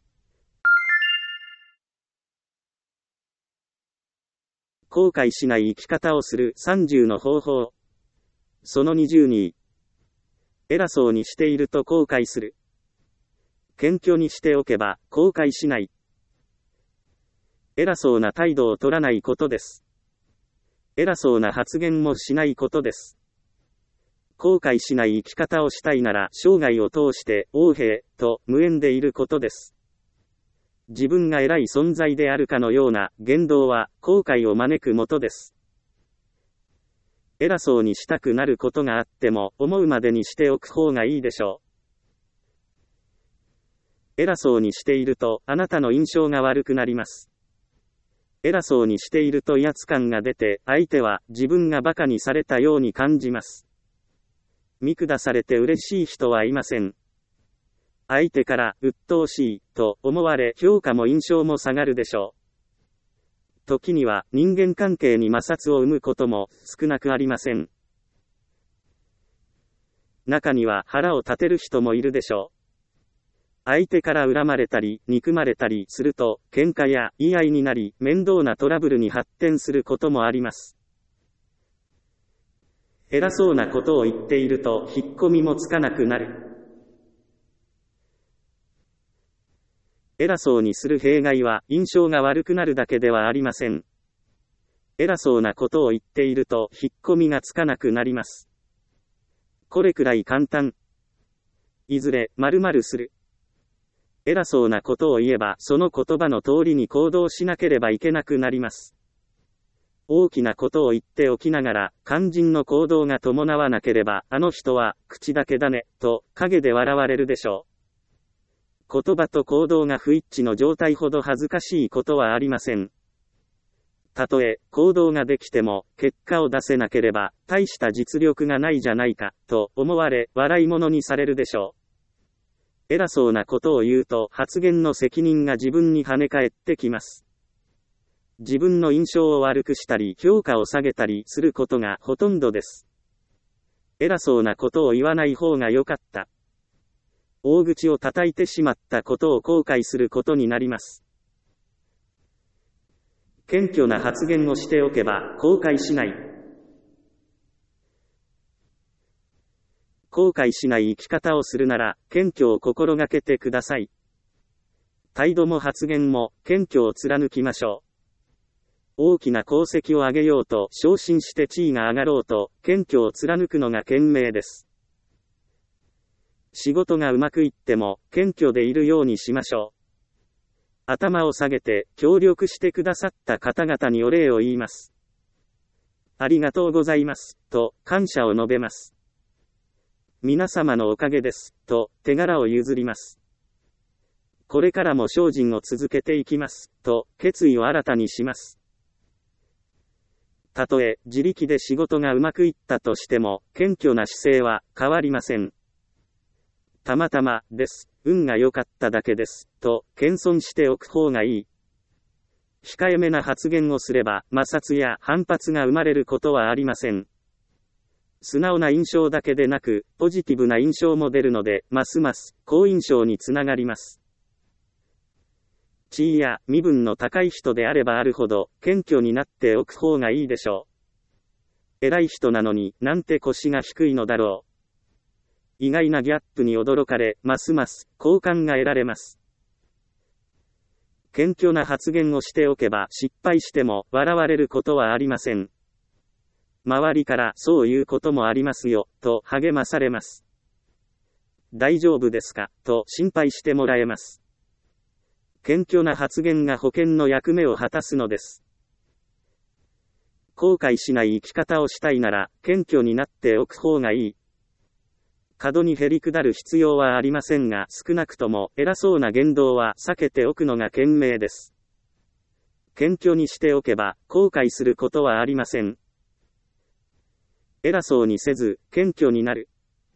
後悔しない生き方をする30の方法。その20に、偉そうにしていると後悔する。謙虚にしておけば後悔しない。偉そうな態度を取らないことです。偉そうな発言もしないことです。後悔しない生き方をしたいなら生涯を通して横平と無縁でいることです。自分が偉い存在であるかのような言動は後悔を招くもとです。偉そうにしたくなることがあっても思うまでにしておく方がいいでしょう。偉そうにしているとあなたの印象が悪くなります。偉そうにしていると威圧感が出て相手は自分が馬鹿にされたように感じます。見下されて嬉しい人はいません。相手から鬱陶しいと思われ評価も印象も下がるでしょう。時には人間関係に摩擦を生むことも少なくありません。中には腹を立てる人もいるでしょう。相手から恨まれたり憎まれたりすると喧嘩や言い合いになり面倒なトラブルに発展することもあります。偉そうなことを言っていると引っ込みもつかなくなる。偉そうにする弊害は印象が悪くなるだけではありません。偉そうなことを言っていると引っ込みがつかなくなります。これくらい簡単。いずれ〇〇する。偉そうなことを言えばその言葉の通りに行動しなければいけなくなります。大きなことを言っておきながら肝心の行動が伴わなければあの人は口だけだねと陰で笑われるでしょう。言葉と行動が不一致の状態ほど恥ずかしいことはありません。たとえ行動ができても結果を出せなければ大した実力がないじゃないかと思われ笑い物にされるでしょう。偉そうなことを言うと発言の責任が自分に跳ね返ってきます。自分の印象を悪くしたり評価を下げたりすることがほとんどです。偉そうなことを言わない方が良かった。大口を叩いてしまったことを後悔することになります。謙虚な発言をしておけば後悔しない。後悔しない生き方をするなら、謙虚を心がけてください。態度も発言も、謙虚を貫きましょう。大きな功績を上げようと、昇進して地位が上がろうと、謙虚を貫くのが賢明です。仕事がうまくいっても、謙虚でいるようにしましょう。頭を下げて、協力してくださった方々にお礼を言います。ありがとうございます、と、感謝を述べます。皆様のおかげです、と手柄を譲ります。これからも精進を続けていきます、と決意を新たにします。たとえ自力で仕事がうまくいったとしても、謙虚な姿勢は変わりません。たまたまです、運が良かっただけです、と謙遜しておく方がいい。控えめな発言をすれば摩擦や反発が生まれることはありません。素直な印象だけでなく、ポジティブな印象も出るので、ますます好印象につながります。地位や身分の高い人であればあるほど、謙虚になっておく方がいいでしょう。偉い人なのになんて腰が低いのだろう。意外なギャップに驚かれ、ますます好感が得られます。 謙虚な発言をしておけば失敗しても笑われることはありません。周りからそういうこともありますよ、と励まされます。大丈夫ですか、と心配してもらえます。謙虚な発言が保険の役目を果たすのです。後悔しない生き方をしたいなら、謙虚になっておく方がいい。過度にへりくだる必要はありませんが、少なくとも偉そうな言動は避けておくのが賢明です。謙虚にしておけば、後悔することはありません。偉そうにせず、謙虚になる。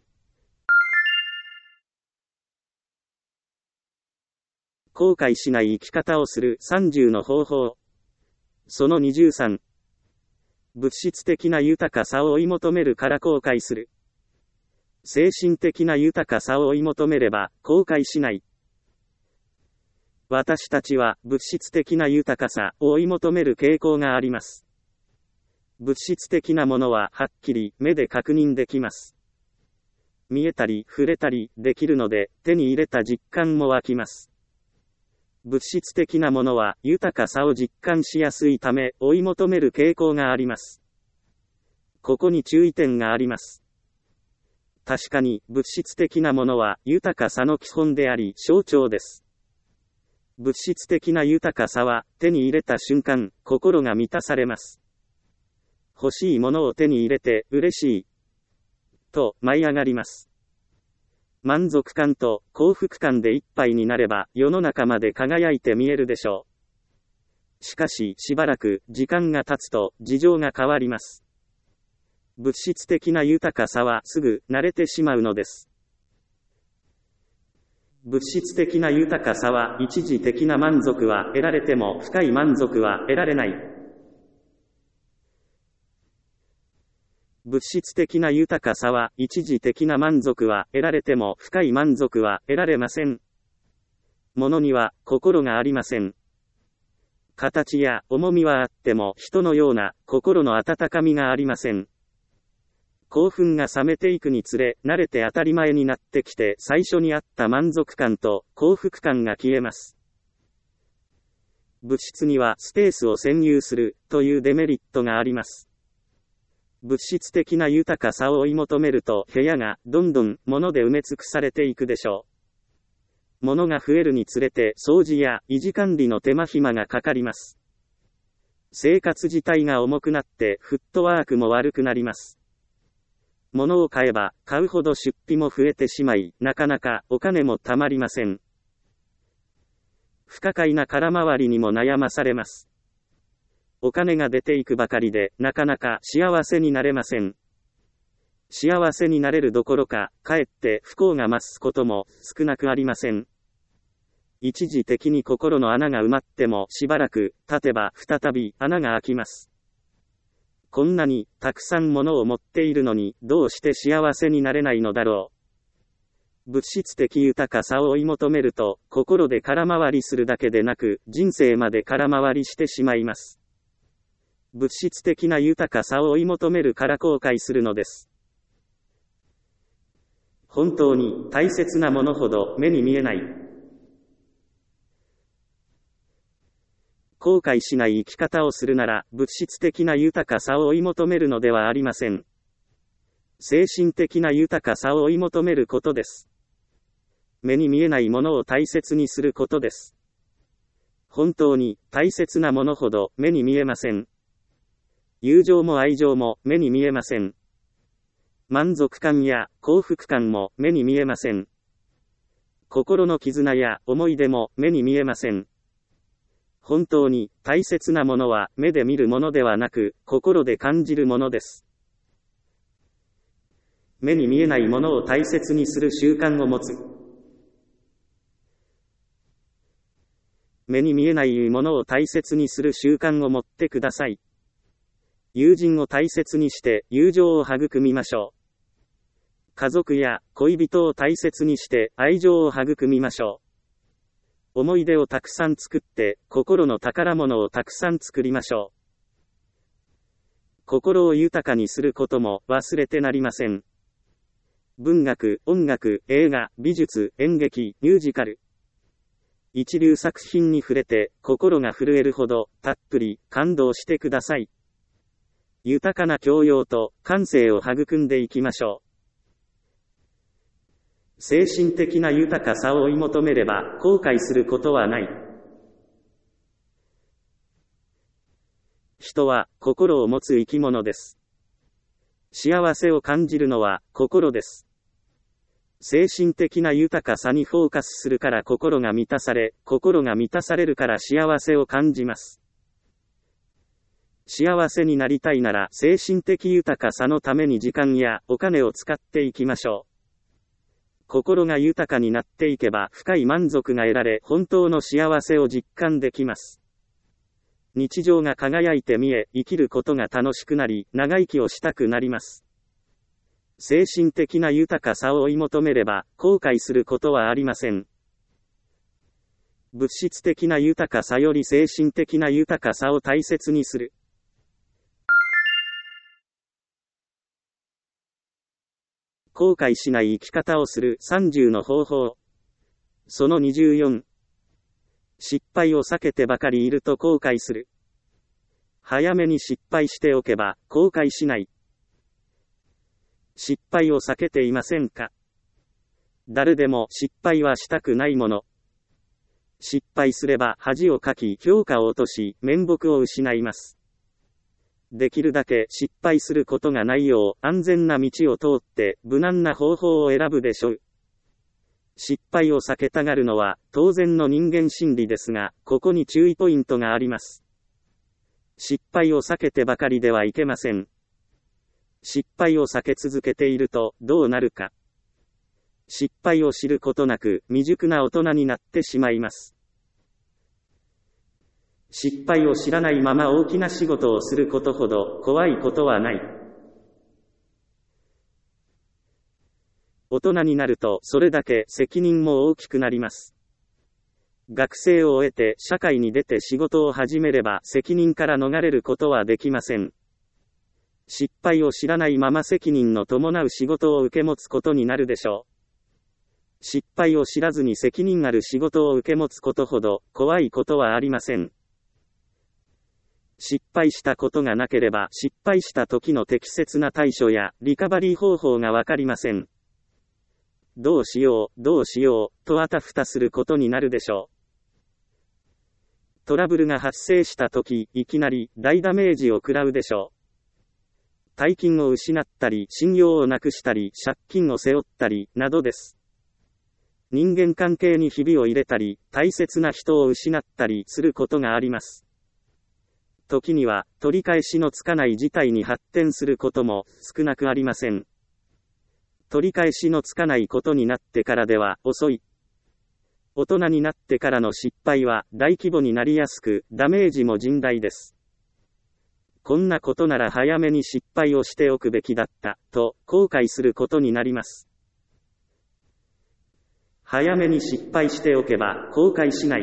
後悔しない生き方をする30の方法。その23。物質的な豊かさを追い求めるから後悔する。精神的な豊かさを追い求めれば後悔しない。私たちは物質的な豊かさを追い求める傾向があります。物質的なものははっきり目で確認できます。見えたり触れたりできるので手に入れた実感も湧きます。物質的なものは豊かさを実感しやすいため追い求める傾向があります。ここに注意点があります。確かに物質的なものは豊かさの基本であり象徴です。物質的な豊かさは手に入れた瞬間、心が満たされます。欲しいものを手に入れて嬉しいと舞い上がります。満足感と幸福感でいっぱいになれば世の中まで輝いて見えるでしょう。しかししばらく時間が経つと事情が変わります。物質的な豊かさはすぐ慣れてしまうのです。物質的な豊かさは一時的な満足は得られても深い満足は得られない。物質的な豊かさは一時的な満足は得られても深い満足は得られません。物には心がありません。形や重みはあっても人のような心の温かみがありません。興奮が冷めていくにつれ慣れて当たり前になってきて最初にあった満足感と幸福感が消えます。物質にはスペースを占有するというデメリットがあります。物質的な豊かさを追い求めると部屋がどんどん物で埋め尽くされていくでしょう。物が増えるにつれて掃除や維持管理の手間暇がかかります。生活自体が重くなってフットワークも悪くなります。物を買えば買うほど出費も増えてしまい、なかなかお金もたまりません。不可解な空回りにも悩まされます。お金が出ていくばかりで、なかなか幸せになれません。幸せになれるどころか、かえって不幸が増すことも少なくありません。一時的に心の穴が埋まってもしばらく経てば再び穴が開きます。こんなにたくさん物を持っているのにどうして幸せになれないのだろう。物質的豊かさを追い求めると、心で空回りするだけでなく、人生まで空回りしてしまいます。物質的な豊かさを追い求めるから後悔するのです。本当に大切なものほど目に見えない。後悔しない生き方をするなら、物質的な豊かさを追い求めるのではありません。精神的な豊かさを追い求めることです。目に見えないものを大切にすることです。本当に大切なものほど目に見えません。友情も愛情も目に見えません。満足感や幸福感も目に見えません。心の絆や思い出も目に見えません。本当に大切なものは目で見るものではなく、心で感じるものです。目に見えないものを大切にする習慣を持つ。目に見えないものを大切にする習慣を持ってください。友人を大切にして友情を育みましょう。家族や恋人を大切にして愛情を育みましょう。思い出をたくさん作って心の宝物をたくさん作りましょう。心を豊かにすることも忘れてなりません。文学、音楽、映画、美術、演劇、ミュージカル。 一流作品に触れて、心が震えるほど、たっぷり、感動してください。豊かな教養と、感性を育んでいきましょう。精神的な豊かさを追い求めれば、後悔することはない。人は、心を持つ生き物です。幸せを感じるのは、心です。精神的な豊かさにフォーカスするから心が満たされ、心が満たされるから幸せを感じます。幸せになりたいなら精神的豊かさのために時間やお金を使っていきましょう。心が豊かになっていけば深い満足が得られ本当の幸せを実感できます。日常が輝いて見え、生きることが楽しくなり、長生きをしたくなります。精神的な豊かさを追い求めれば、後悔することはありません。物質的な豊かさより精神的な豊かさを大切にする。後悔しない生き方をする30の方法。その24。失敗を避けてばかりいると後悔する。早めに失敗しておけば、後悔しない。失敗を避けていませんか？誰でも失敗はしたくないもの。失敗すれば恥をかき、評価を落とし、面目を失います。できるだけ失敗することがないよう、安全な道を通って、無難な方法を選ぶでしょう。失敗を避けたがるのは、当然の人間心理ですが、ここに注意ポイントがあります。失敗を避けてばかりではいけません。失敗を避け続けていると、どうなるか。失敗を知ることなく、未熟な大人になってしまいます。失敗を知らないまま大きな仕事をすることほど、怖いことはない。大人になると、それだけ責任も大きくなります。学生を終えて、社会に出て仕事を始めれば、責任から逃れることはできません。失敗を知らないまま責任の伴う仕事を受け持つことになるでしょう。失敗を知らずに責任ある仕事を受け持つことほど怖いことはありません。失敗したことがなければ失敗した時の適切な対処やリカバリー方法がわかりません。どうしようとあたふたすることになるでしょう。トラブルが発生した時、いきなり大ダメージを食らうでしょう。大金を失ったり、信用をなくしたり、借金を背負ったり、などです。人間関係にひびを入れたり、大切な人を失ったりすることがあります。時には、取り返しのつかない事態に発展することも少なくありません。取り返しのつかないことになってからでは遅い。大人になってからの失敗は大規模になりやすく、ダメージも甚大です。こんなことなら早めに失敗をしておくべきだった、と後悔することになります。早めに失敗しておけば後悔しない。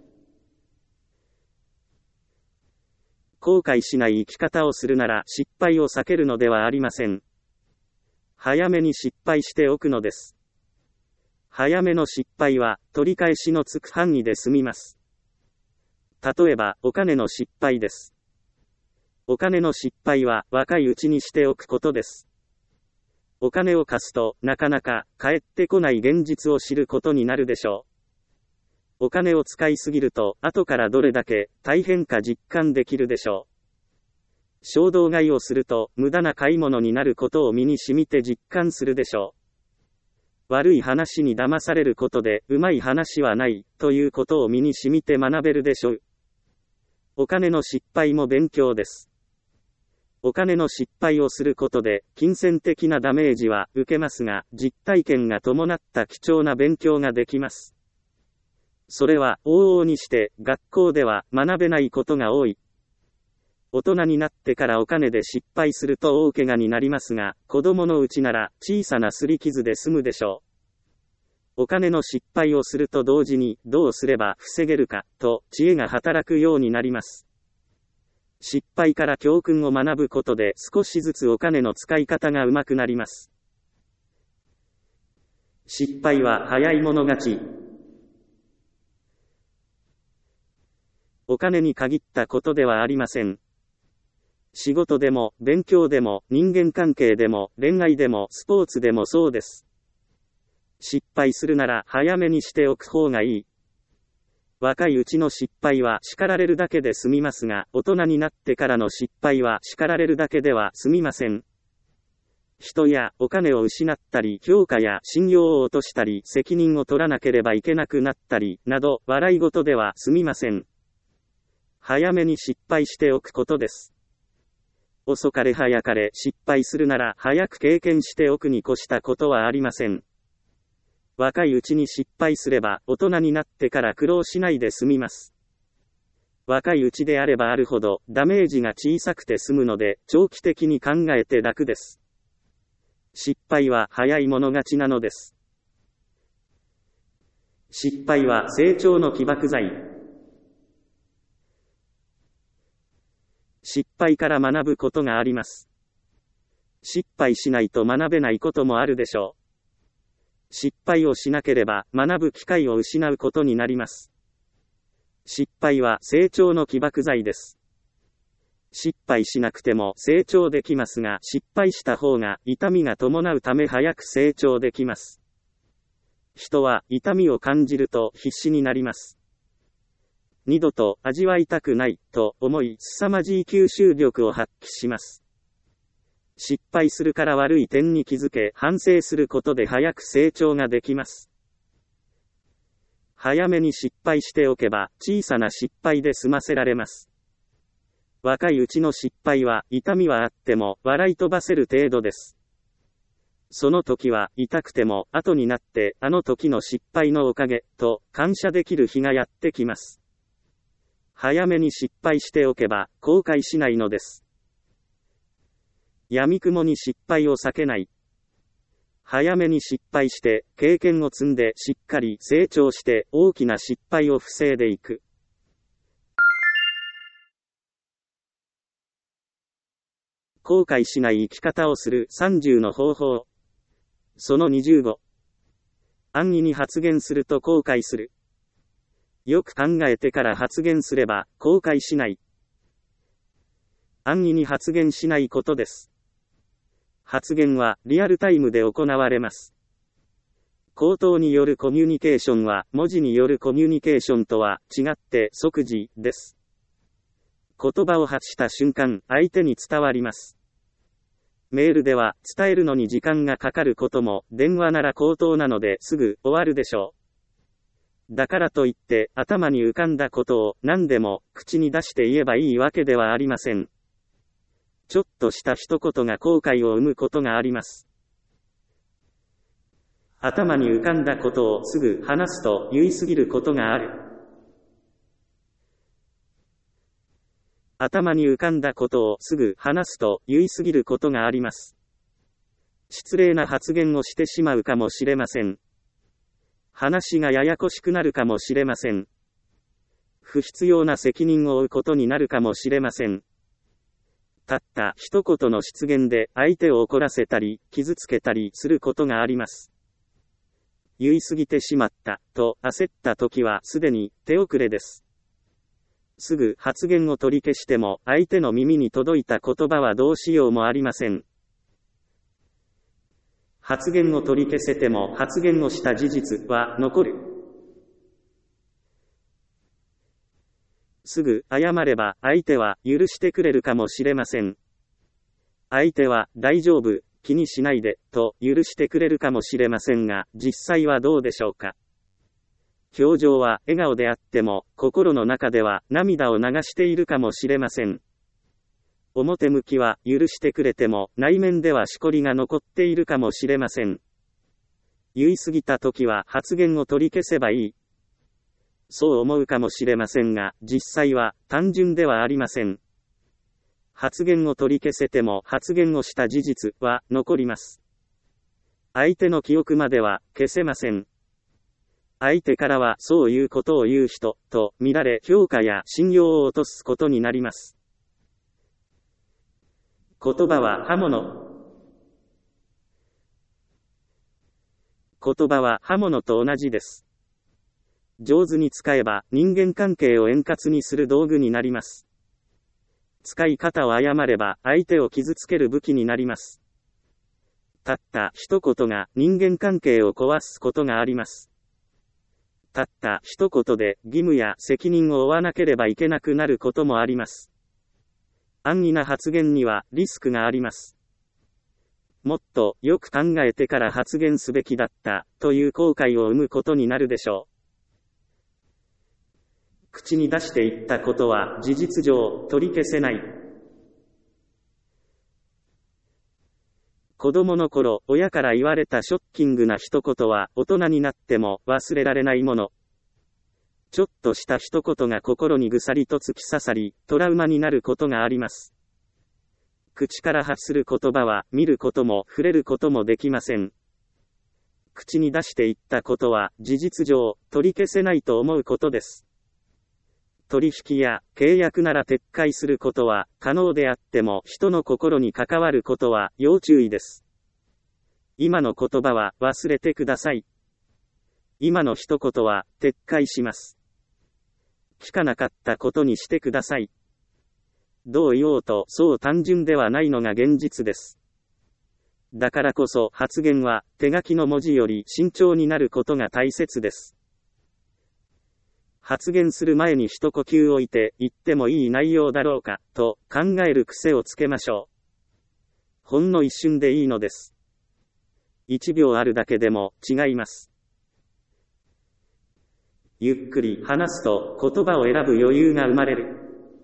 後悔しない生き方をするなら失敗を避けるのではありません。早めに失敗しておくのです。早めの失敗は取り返しのつく範囲で済みます。例えばお金の失敗です。お金の失敗は若いうちにしておくことです。お金を貸すとなかなか返ってこない現実を知ることになるでしょう。お金を使いすぎると後からどれだけ大変か実感できるでしょう。衝動買いをすると無駄な買い物になることを身に染みて実感するでしょう。悪い話に騙されることでうまい話はないということを身に染みて学べるでしょう。お金の失敗も勉強です。お金の失敗をすることで、金銭的なダメージは受けますが、実体験が伴った貴重な勉強ができます。それは、往々にして、学校では学べないことが多い。大人になってからお金で失敗すると大怪我になりますが、子供のうちなら小さな擦り傷で済むでしょう。お金の失敗をすると同時に、どうすれば防げるか、と知恵が働くようになります。失敗から教訓を学ぶことで少しずつお金の使い方が上手くなります。失敗は早い者勝ち。 お金に限ったことではありません。仕事でも、勉強でも、人間関係でも、恋愛でも、スポーツでもそうです。失敗するなら早めにしておく方がいい。若いうちの失敗は叱られるだけで済みますが、大人になってからの失敗は叱られるだけでは済みません。人やお金を失ったり、評価や信用を落としたり、責任を取らなければいけなくなったり、など、笑い事では済みません。早めに失敗しておくことです。遅かれ早かれ失敗するなら早く経験しておくに越したことはありません。若いうちに失敗すれば大人になってから苦労しないで済みます。若いうちであればあるほどダメージが小さくて済むので長期的に考えて楽です。失敗は早い者勝ちなのです。失敗は成長の起爆剤。失敗から学ぶことがあります。失敗しないと学べないこともあるでしょう。失敗をしなければ学ぶ機会を失うことになります。失敗は成長の起爆剤です。失敗しなくても成長できますが、失敗した方が痛みが伴うため早く成長できます。人は痛みを感じると必死になります。二度と味わいたくないと思い、凄まじい吸収力を発揮します。失敗するから悪い点に気づけ、反省することで早く成長ができます。早めに失敗しておけば、小さな失敗で済ませられます。若いうちの失敗は、痛みはあっても、笑い飛ばせる程度です。その時は、痛くても、後になって、あの時の失敗のおかげ、と、感謝できる日がやってきます。早めに失敗しておけば、後悔しないのです。闇雲に失敗を避けない。早めに失敗して、経験を積んでしっかり成長して、大きな失敗を防いでいく。後悔しない生き方をする30の方法。その25。安易に発言すると後悔する。よく考えてから発言すれば、後悔しない。安易に発言しないことです。発言は、リアルタイムで行われます。口頭によるコミュニケーションは、文字によるコミュニケーションとは、違って、即時です。言葉を発した瞬間、相手に伝わります。メールでは、伝えるのに時間がかかることも、電話なら口頭なので、すぐ、終わるでしょう。だからといって、頭に浮かんだことを何でも口に出して言えばいいわけではありません。ちょっとした一言が後悔を生むことがあります。頭に浮かんだことをすぐ話すと言い過ぎることがある。頭に浮かんだことをすぐ話すと言い過ぎることがあります。失礼な発言をしてしまうかもしれません。話がややこしくなるかもしれません。不必要な責任を負うことになるかもしれません。たった一言の失言で相手を怒らせたり、傷つけたりすることがあります。言い過ぎてしまったと焦った時はすでに手遅れです。すぐ発言を取り消しても相手の耳に届いた言葉はどうしようもありません。発言を取り消せても発言をした事実は残る。すぐ謝れば相手は許してくれるかもしれません。相手は大丈夫、気にしないでと許してくれるかもしれませんが、実際はどうでしょうか。表情は笑顔であっても心の中では涙を流しているかもしれません。表向きは許してくれても内面ではしこりが残っているかもしれません。言い過ぎた時は発言を取り消せばいい。そう思うかもしれませんが、実際は単純ではありません。発言を取り消せても発言をした事実は残ります。相手の記憶までは消せません。相手からはそういうことを言う人と見られ、評価や信用を落とすことになります。言葉は刃物。言葉は刃物と同じです。 上手に使えば人間関係を円滑にする道具になります。使い方を誤れば相手を傷つける武器になります。たった一言が人間関係を壊すことがあります。たった一言で義務や責任を負わなければいけなくなることもあります。安易な発言にはリスクがあります。もっとよく考えてから発言すべきだったという後悔を生むことになるでしょう。口に出して言ったことは事実上取り消せない。子供の頃、親から言われたショッキングな一言は大人になっても忘れられないもの。ちょっとした一言が心にぐさりと突き刺さり、トラウマになることがあります。口から発する言葉は見ることも触れることもできません。口に出して言ったことは事実上取り消せないと思うことです。取引や契約なら撤回することは可能であっても人の心に関わることは要注意です。今の言葉は忘れてください。今の一言は撤回します。聞かなかったことにしてください。どう言おうとそう単純ではないのが現実です。だからこそ発言は手書きの文字より慎重になることが大切です。発言する前に一呼吸置いて言ってもいい内容だろうかと考える癖をつけましょう。ほんの一瞬でいいのです。1秒あるだけでも違います。ゆっくり話すと言葉を選ぶ余裕が生まれる。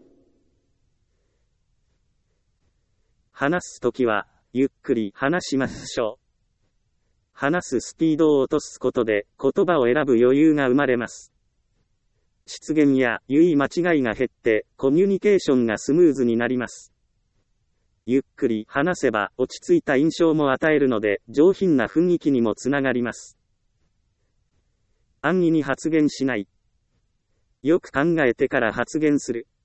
話すときはゆっくり話しましょう。話すスピードを落とすことで言葉を選ぶ余裕が生まれます。失言や言い間違いが減ってコミュニケーションがスムーズになります。ゆっくり話せば落ち着いた印象も与えるので上品な雰囲気にもつながります。安易に発言しない。よく考えてから発言する。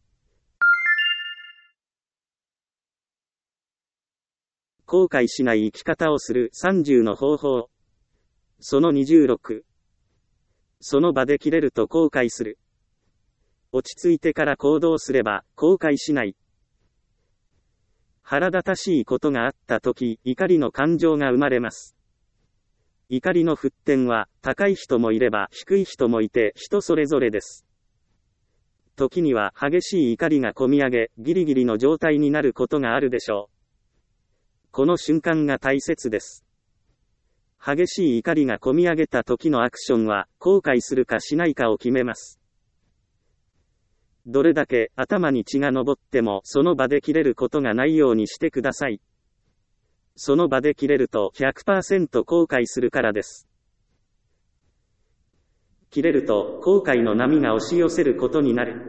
後悔しない生き方をする30の方法。その26。その場で切れると後悔する。落ち着いてから行動すれば後悔しない。腹立たしいことがあったとき、怒りの感情が生まれます。怒りの沸点は高い人もいれば低い人もいて人それぞれです。時には激しい怒りがこみ上げ、ギリギリの状態になることがあるでしょう。この瞬間が大切です。激しい怒りがこみ上げた時のアクションは後悔するかしないかを決めます。どれだけ頭に血が上ってもその場で切れることがないようにしてください。その場で切れると 100% 後悔するからです。切れると後悔の波が押し寄せることになる。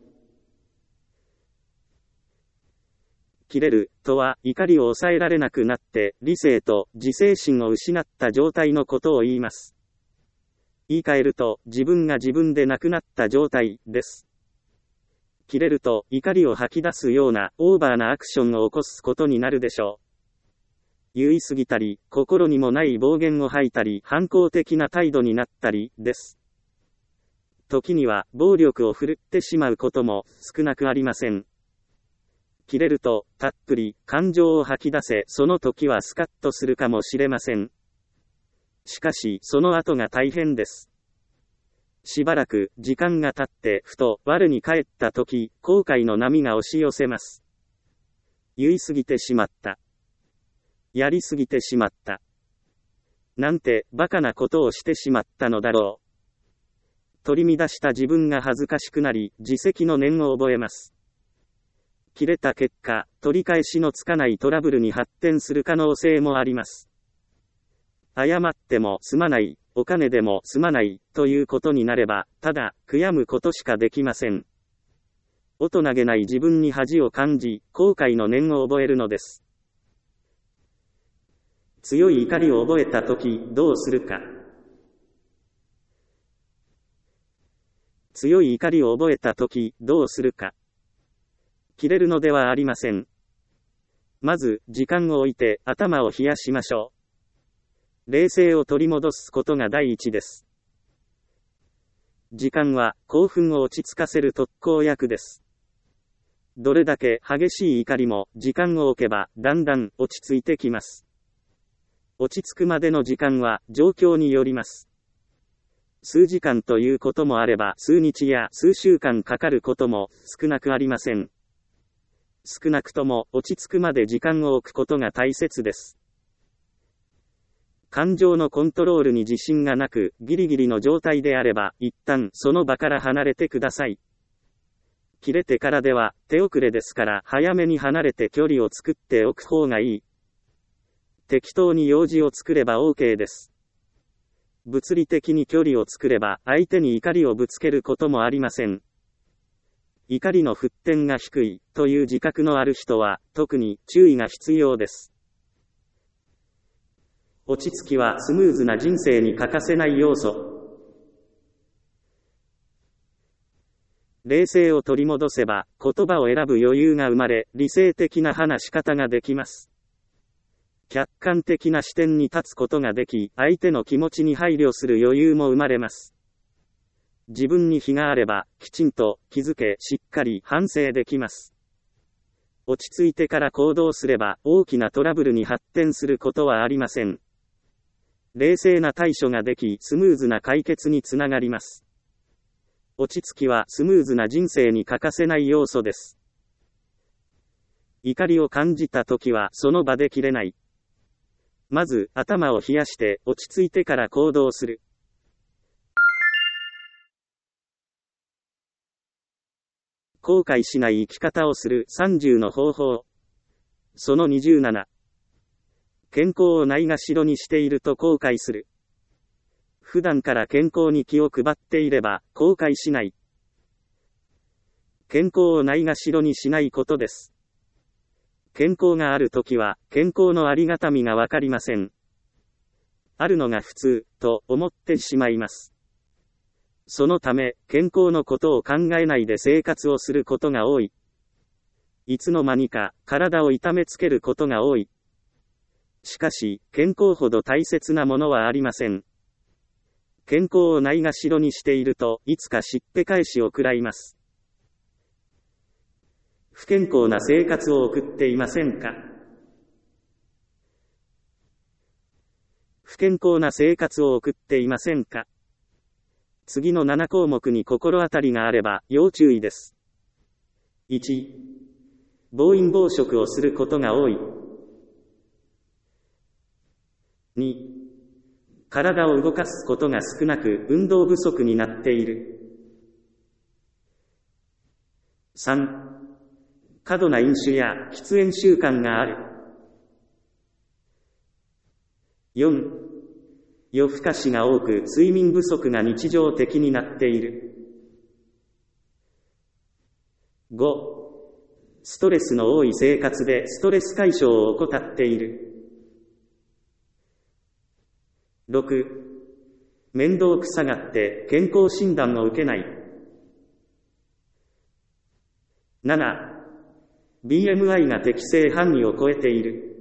切れるとは怒りを抑えられなくなって理性と自制心を失った状態のことを言います。言い換えると自分が自分でなくなった状態です。切れると怒りを吐き出すようなオーバーなアクションを起こすことになるでしょう。言い過ぎたり、心にもない暴言を吐いたり、反抗的な態度になったりです。時には暴力を振るってしまうことも少なくありません。切れると、たっぷり感情を吐き出せ、その時はスカッとするかもしれません。しかし、その後が大変です。しばらく時間が経って、ふと我に返った時、後悔の波が押し寄せます。言い過ぎてしまった。やりすぎてしまった。なんてバカなことをしてしまったのだろう。取り乱した自分が恥ずかしくなり、自責の念を覚えます。切れた結果、取り返しのつかないトラブルに発展する可能性もあります。謝ってもすまない、お金でもすまないということになれば、ただ悔やむことしかできません。大人げない自分に恥を感じ、後悔の念を覚えるのです。強い怒りを覚えたとき、どうするか。強い怒りを覚えたとき、どうするか。切れるのではありません。まず、時間を置いて頭を冷やしましょう。冷静を取り戻すことが第一です。 時間は興奮を落ち着かせる特効薬です。どれだけ激しい怒りも時間を置けばだんだん落ち着いてきます。落ち着くまでの時間は状況によります。数時間ということもあれば数日や数週間かかることも少なくありません。少なくとも落ち着くまで時間を置くことが大切です。感情のコントロールに自信がなく、ギリギリの状態であれば、一旦その場から離れてください。切れてからでは、手遅れですから、早めに離れて距離を作っておく方がいい。適当に用事を作れば OK です。物理的に距離を作れば、相手に怒りをぶつけることもありません。怒りの沸点が低い、という自覚のある人は、特に注意が必要です。落ち着きはスムーズな人生に欠かせない要素。冷静を取り戻せば、言葉を選ぶ余裕が生まれ、理性的な話し方ができます。客観的な視点に立つことができ、相手の気持ちに配慮する余裕も生まれます。自分に非があれば、きちんと気づけ、しっかり反省できます。落ち着いてから行動すれば、大きなトラブルに発展することはありません。冷静な対処ができ、スムーズな解決につながります。落ち着きはスムーズな人生に欠かせない要素です。怒りを感じたときはその場で切れない。まず頭を冷やして落ち着いてから行動する。後悔しない生き方をする30の方法。その27。健康をないがしろにしていると後悔する。普段から健康に気を配っていれば後悔しない。健康をないがしろにしないことです。健康があるときは健康のありがたみがわかりません。あるのが普通と思ってしまいます。そのため健康のことを考えないで生活をすることが多い。いつの間にか体を痛めつけることが多い。しかし、健康ほど大切なものはありません。健康をないがしろにしていると、いつかしっぺ返しを食らいます。不健康な生活を送っていませんか？不健康な生活を送っていませんか？次の7項目に心当たりがあれば、要注意です。1、暴飲暴食をすることが多い。2、体を動かすことが少なく運動不足になっている。3、過度な飲酒や喫煙習慣がある。4、夜更かしが多く睡眠不足が日常的になっている。5、ストレスの多い生活でストレス解消を怠っている。6、面倒くさがって健康診断を受けない。7、BMI が適正範囲を超えている。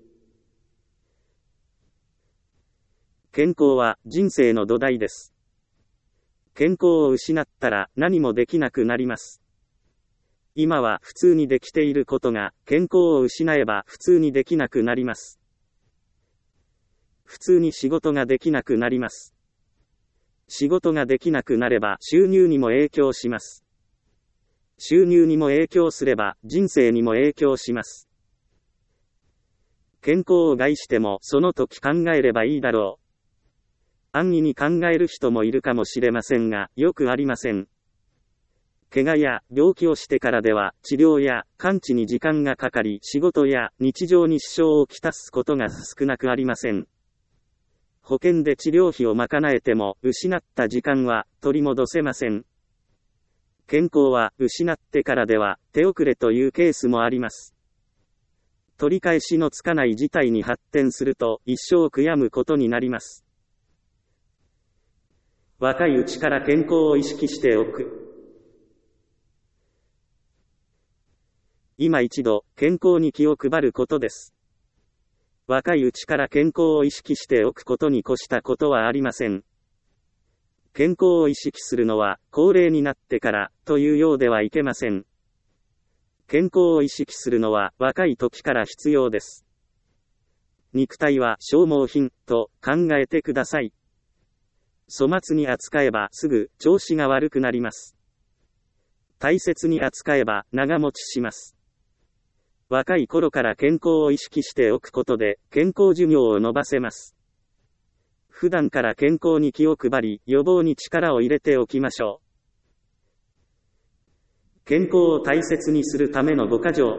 健康は人生の土台です。健康を失ったら何もできなくなります。今は普通にできていることが健康を失えば普通にできなくなります。普通に仕事ができなくなります。仕事ができなくなれば収入にも影響します。収入にも影響すれば人生にも影響します。健康を害してもその時考えればいいだろう。安易に考える人もいるかもしれませんが、よくありません。怪我や病気をしてからでは治療や完治に時間がかかり、仕事や日常に支障をきたすことが少なくありません。保険で治療費を賄えても失った時間は取り戻せません。健康は失ってからでは手遅れというケースもあります。取り返しのつかない事態に発展すると一生悔やむことになります。若いうちから健康を意識しておく。今一度健康に気を配ることです。若いうちから健康を意識しておくことに越したことはありません。 健康を意識するのは高齢になってからというようではいけません。健康を意識するのは若い時から必要です。肉体は消耗品と考えてください。粗末に扱えばすぐ調子が悪くなります。大切に扱えば長持ちします。若い頃から健康を意識しておくことで健康寿命を延ばせます。普段から健康に気を配り、予防に力を入れておきましょう。健康を大切にするための5か条。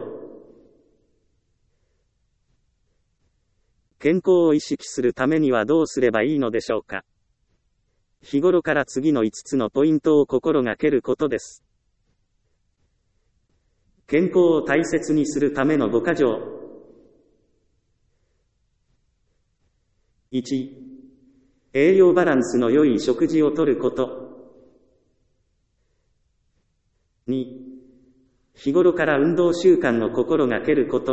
健康を意識するためにはどうすればいいのでしょうか。日頃から次の5つのポイントを心がけることです。健康を大切にするための5か条。1、栄養バランスの良い食事をとること。2、日頃から運動習慣を心がけること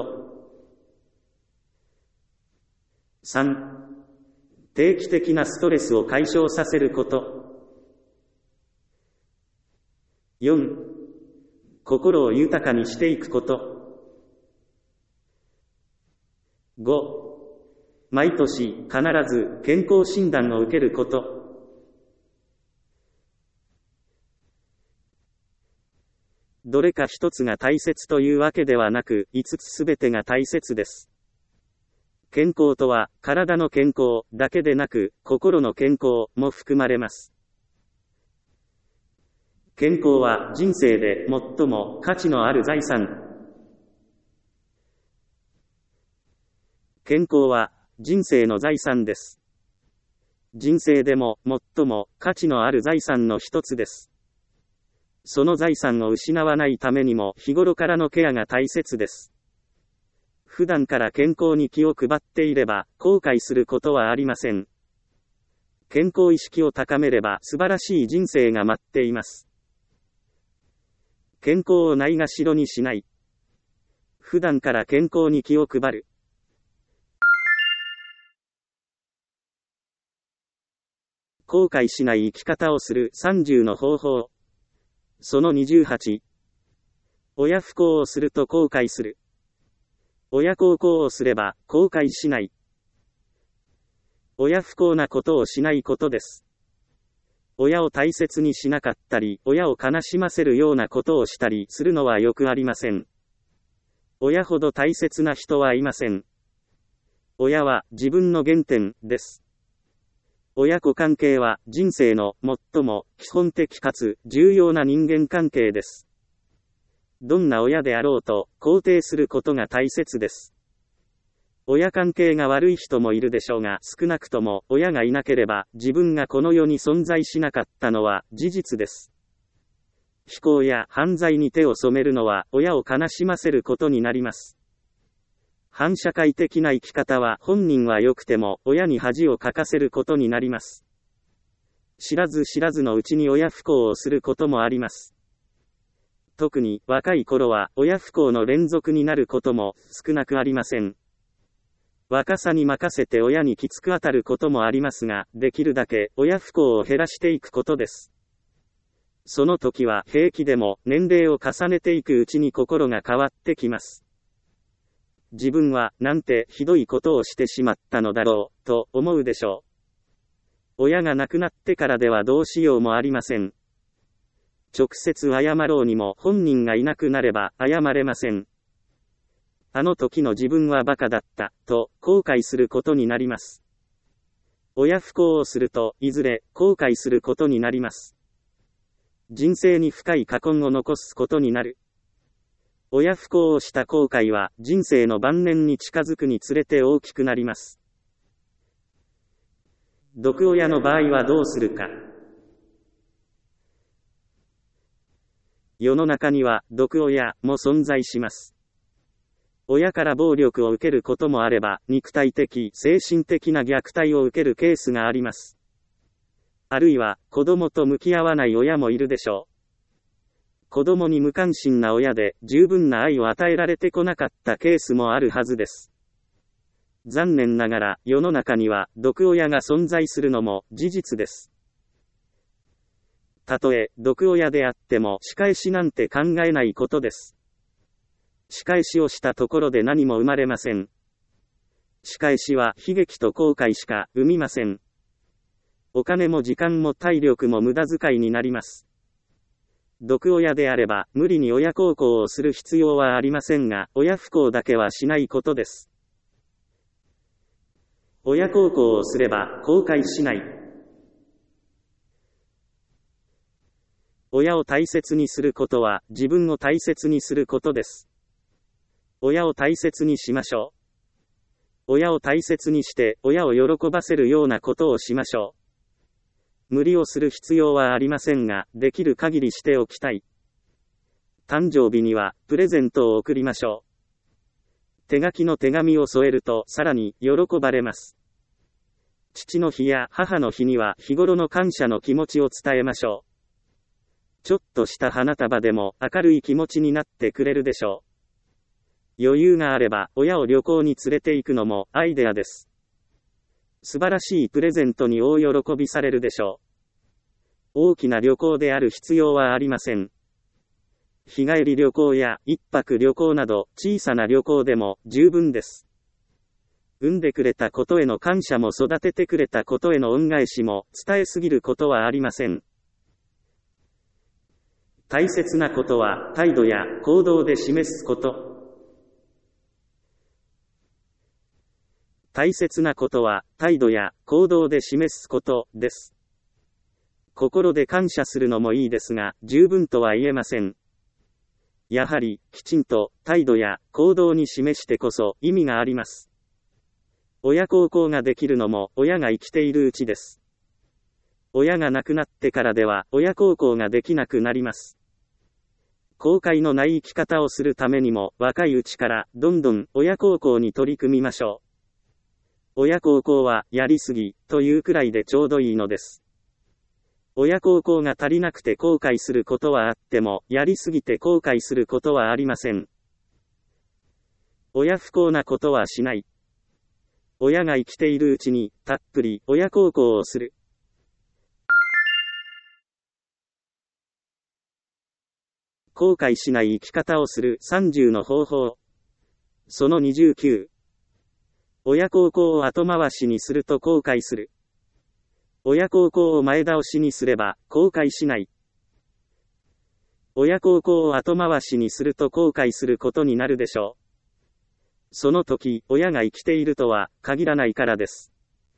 。3、定期的なストレスを解消させること。4、心を豊かにしていくこと。5、毎年必ず健康診断を受けること。どれか一つが大切というわけではなく、5つすべてが大切です。健康とは、体の健康だけでなく、心の健康も含まれます。健康は人生で最も価値のある財産。健康は人生の財産です。人生でも最も価値のある財産の一つです。その財産を失わないためにも日頃からのケアが大切です。普段から健康に気を配っていれば後悔することはありません。健康意識を高めれば素晴らしい人生が待っています。健康をないがしろにしない。普段から健康に気を配る。後悔しない生き方をする30の方法。その28。親不孝をすると後悔する。親孝行をすれば後悔しない。親不孝なことをしないことです。親を大切にしなかったり、親を悲しませるようなことをしたりするのはよくありません。親ほど大切な人はいません。親は自分の原点です。親子関係は人生の最も基本的かつ重要な人間関係です。どんな親であろうと肯定することが大切です。親関係が悪い人もいるでしょうが、少なくとも親がいなければ自分がこの世に存在しなかったのは事実です。非行や犯罪に手を染めるのは親を悲しませることになります。反社会的な生き方は本人は良くても親に恥をかかせることになります。知らず知らずのうちに親不孝をすることもあります。特に若い頃は親不孝の連続になることも少なくありません。若さに任せて親にきつく当たることもありますが、できるだけ親不孝を減らしていくことです。その時は平気でも年齢を重ねていくうちに心が変わってきます。自分はなんてひどいことをしてしまったのだろう、と思うでしょう。親が亡くなってからではどうしようもありません。直接謝ろうにも本人がいなくなれば謝れません。あの時の自分はバカだった、と後悔することになります。親不孝をすると、いずれ後悔することになります。人生に深い禍根を残すことになる。親不孝をした後悔は人生の晩年に近づくにつれて大きくなります。毒親の場合はどうするか。世の中には毒親も存在します。親から暴力を受けることもあれば、肉体的、精神的な虐待を受けるケースがあります。あるいは、子供と向き合わない親もいるでしょう。子供に無関心な親で、十分な愛を与えられてこなかったケースもあるはずです。残念ながら、世の中には、毒親が存在するのも事実です。 たとえ、毒親であっても仕返しなんて考えないことです。仕返しをしたところで何も生まれません。仕返しは悲劇と後悔しか生みません。お金も時間も体力も無駄遣いになります。毒親であれば、無理に親孝行をする必要はありませんが、親不孝だけはしないことです。親孝行をすれば、後悔しない。親を大切にすることは、自分を大切にすることです。親を大切にしましょう。親を大切にして、親を喜ばせるようなことをしましょう。無理をする必要はありませんが、できる限りしておきたい。誕生日には、プレゼントを贈りましょう。手書きの手紙を添えると、さらに、喜ばれます。父の日や母の日には、日頃の感謝の気持ちを伝えましょう。ちょっとした花束でも、明るい気持ちになってくれるでしょう。余裕があれば、親を旅行に連れて行くのも、アイデアです。素晴らしいプレゼントに大喜びされるでしょう。大きな旅行である必要はありません。日帰り旅行や一泊旅行など小さな旅行でも十分です。産んでくれたことへの感謝も育ててくれたことへの恩返しも伝えすぎることはありません。大切なことは態度や行動で示すこと。大切なことは、態度や行動で示すことです。心で感謝するのもいいですが、十分とは言えません。やはり、きちんと、態度や行動に示してこそ意味があります。親孝行ができるのも、親が生きているうちです。親が亡くなってからでは、親孝行ができなくなります。後悔のない生き方をするためにも、若いうちから、どんどん、親孝行に取り組みましょう。親孝行は、やりすぎ、というくらいでちょうどいいのです。親孝行が足りなくて後悔することはあっても、やりすぎて後悔することはありません。親不孝なことはしない。親が生きているうちに、たっぷり、親孝行をする。後悔しない生き方をする30の方法。その29。親孝行を後回しにすると後悔する。親孝行を前倒しにすれば、後悔しない。親孝行を後回しにすると後悔することになるでしょう。その時、親が生きているとは、限らないからです。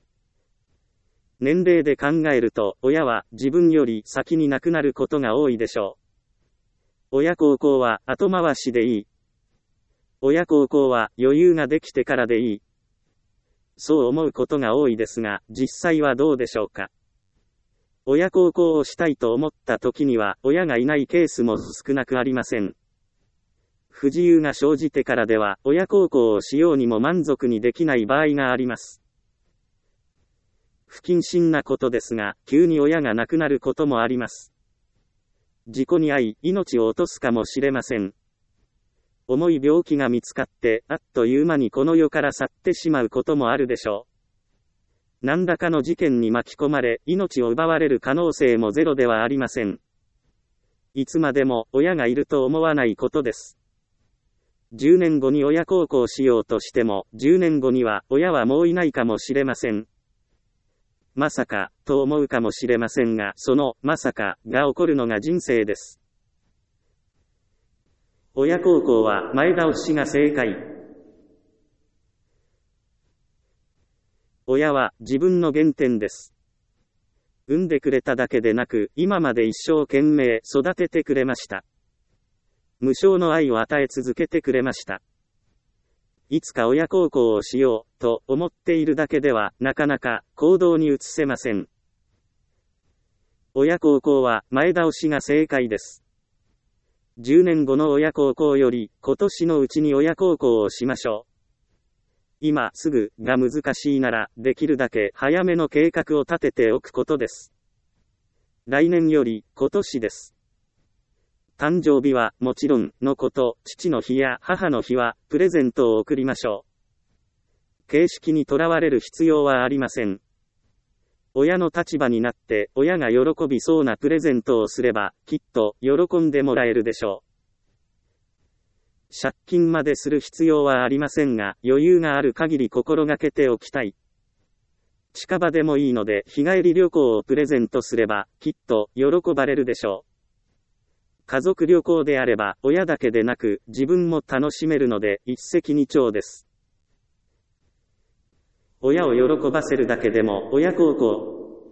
年齢で考えると、親は、自分より先に亡くなることが多いでしょう。親孝行は、後回しでいい。親孝行は、余裕ができてからでいい。そう思うことが多いですが、実際はどうでしょうか。親孝行をしたいと思った時には、親がいないケースも少なくありません。不自由が生じてからでは、親孝行をしようにも満足にできない場合があります。不謹慎なことですが、急に親が亡くなることもあります。事故に遭い、命を落とすかもしれません。重い病気が見つかって、あっという間にこの世から去ってしまうこともあるでしょう。何らかの事件に巻き込まれ、命を奪われる可能性もゼロではありません。いつまでも親がいると思わないことです。10年後に親孝行しようとしても、10年後には親はもういないかもしれません。まさか、と思うかもしれませんが、その、まさか、が起こるのが人生です。親孝行は前倒しが正解。親は自分の原点です。産んでくれただけでなく、今まで一生懸命育ててくれました。無償の愛を与え続けてくれました。いつか親孝行をしよう、と思っているだけでは、なかなか行動に移せません。親孝行は前倒しが正解です。10年後の親孝行より、今年のうちに親孝行をしましょう。今すぐが難しいなら、できるだけ早めの計画を立てておくことです。来年より今年です。誕生日はもちろんのこと、父の日や母の日はプレゼントを贈りましょう。形式にとらわれる必要はありません。 親の立場になって親が喜びそうなプレゼントをすれば、きっと喜んでもらえるでしょう。借金までする必要はありませんが、余裕がある限り心がけておきたい。近場でもいいので日帰り旅行をプレゼントすれば、きっと喜ばれるでしょう。家族旅行であれば、親だけでなく自分も楽しめるので一石二鳥です。親を喜ばせるだけでも親孝行。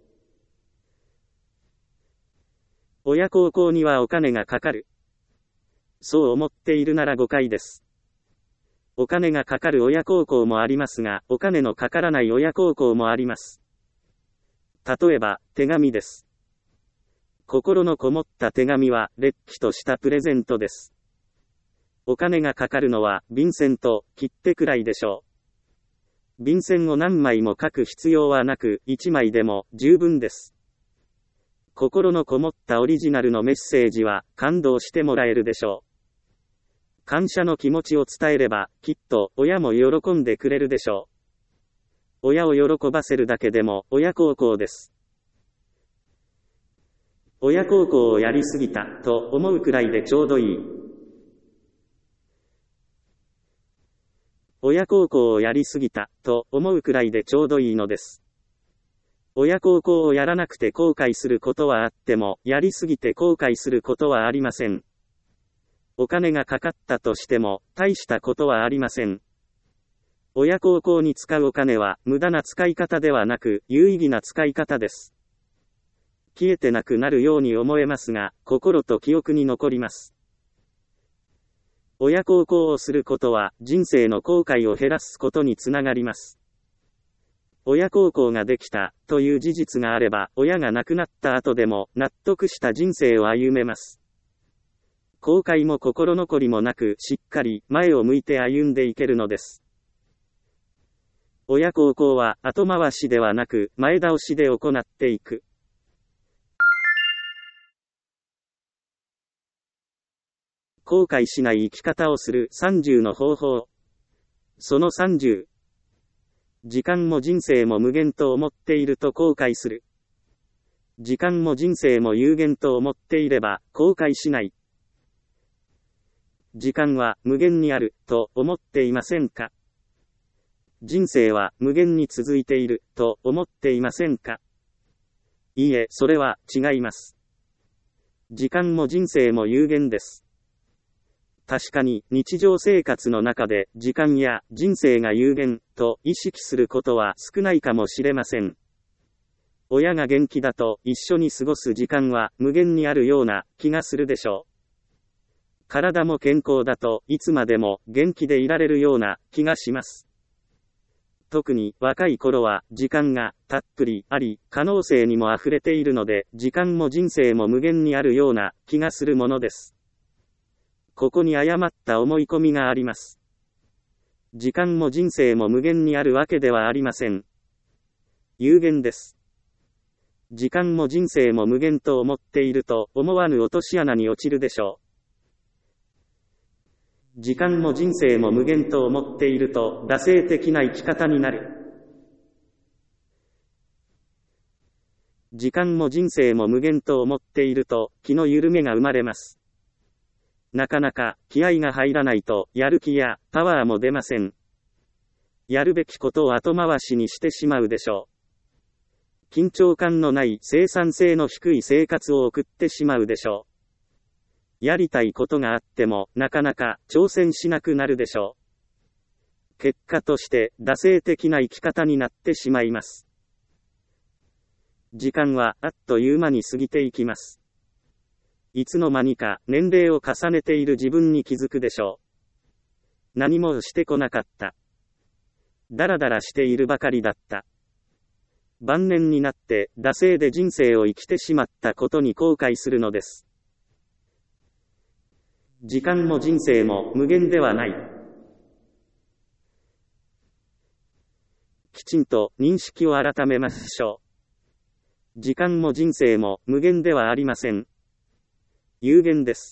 親孝行にはお金がかかる。そう思っているなら誤解です。お金がかかる親孝行もありますが、お金のかからない親孝行もあります。例えば、手紙です。心のこもった手紙は、れっきとしたプレゼントです。お金がかかるのは、便箋と切手くらいでしょう。便箋を何枚も書く必要はなく、1枚でも十分です。心のこもったオリジナルのメッセージは、感動してもらえるでしょう。感謝の気持ちを伝えれば、きっと親も喜んでくれるでしょう。親を喜ばせるだけでも親孝行です。親孝行をやりすぎたと思うくらいでちょうどいい。親孝行をやりすぎたと思うくらいでちょうどいいのです。親孝行をやらなくて後悔することはあっても、やりすぎて後悔することはありません。お金がかかったとしても、大したことはありません。親孝行に使うお金は、無駄な使い方ではなく、有意義な使い方です。消えてなくなるように思えますが、心と記憶に残ります。親孝行をすることは、人生の後悔を減らすことにつながります。親孝行ができた、という事実があれば、親が亡くなった後でも、納得した人生を歩めます。後悔も心残りもなく、しっかり前を向いて歩んでいけるのです。親孝行は後回しではなく、前倒しで行っていく。後悔しない生き方をする30の方法。その30。時間も人生も無限と思っていると後悔する。時間も人生も有限と思っていれば、後悔しない。時間は無限にあると思っていませんか？人生は無限に続いていると思っていませんか？いいえ、それは違います。時間も人生も有限です。確かに日常生活の中で時間や人生が有限と意識することは少ないかもしれません。親が元気だと一緒に過ごす時間は無限にあるような気がするでしょう。体も健康だといつまでも元気でいられるような気がします。特に若い頃は時間がたっぷりあり、可能性にも溢れているので、時間も人生も無限にあるような気がするものです。ここに誤った思い込みがあります。時間も人生も無限にあるわけではありません。有限です。時間も人生も無限と思っていると思わぬ落とし穴に落ちるでしょう。時間も人生も無限と思っていると惰性的な生き方になる。時間も人生も無限と思っていると気の緩めが生まれます。なかなか気合が入らないとやる気やパワーも出ません。やるべきことを後回しにしてしまうでしょう。緊張感のない生産性の低い生活を送ってしまうでしょう。やりたいことがあってもなかなか挑戦しなくなるでしょう。結果として惰性的な生き方になってしまいます。時間はあっという間に過ぎていきます。いつの間にか年齢を重ねている自分に気づくでしょう。何もしてこなかった。だらだらしているばかりだった。晩年になって惰性で人生を生きてしまったことに後悔するのです。時間も人生も無限ではない。きちんと認識を改めましょう。時間も人生も無限ではありません。有限です。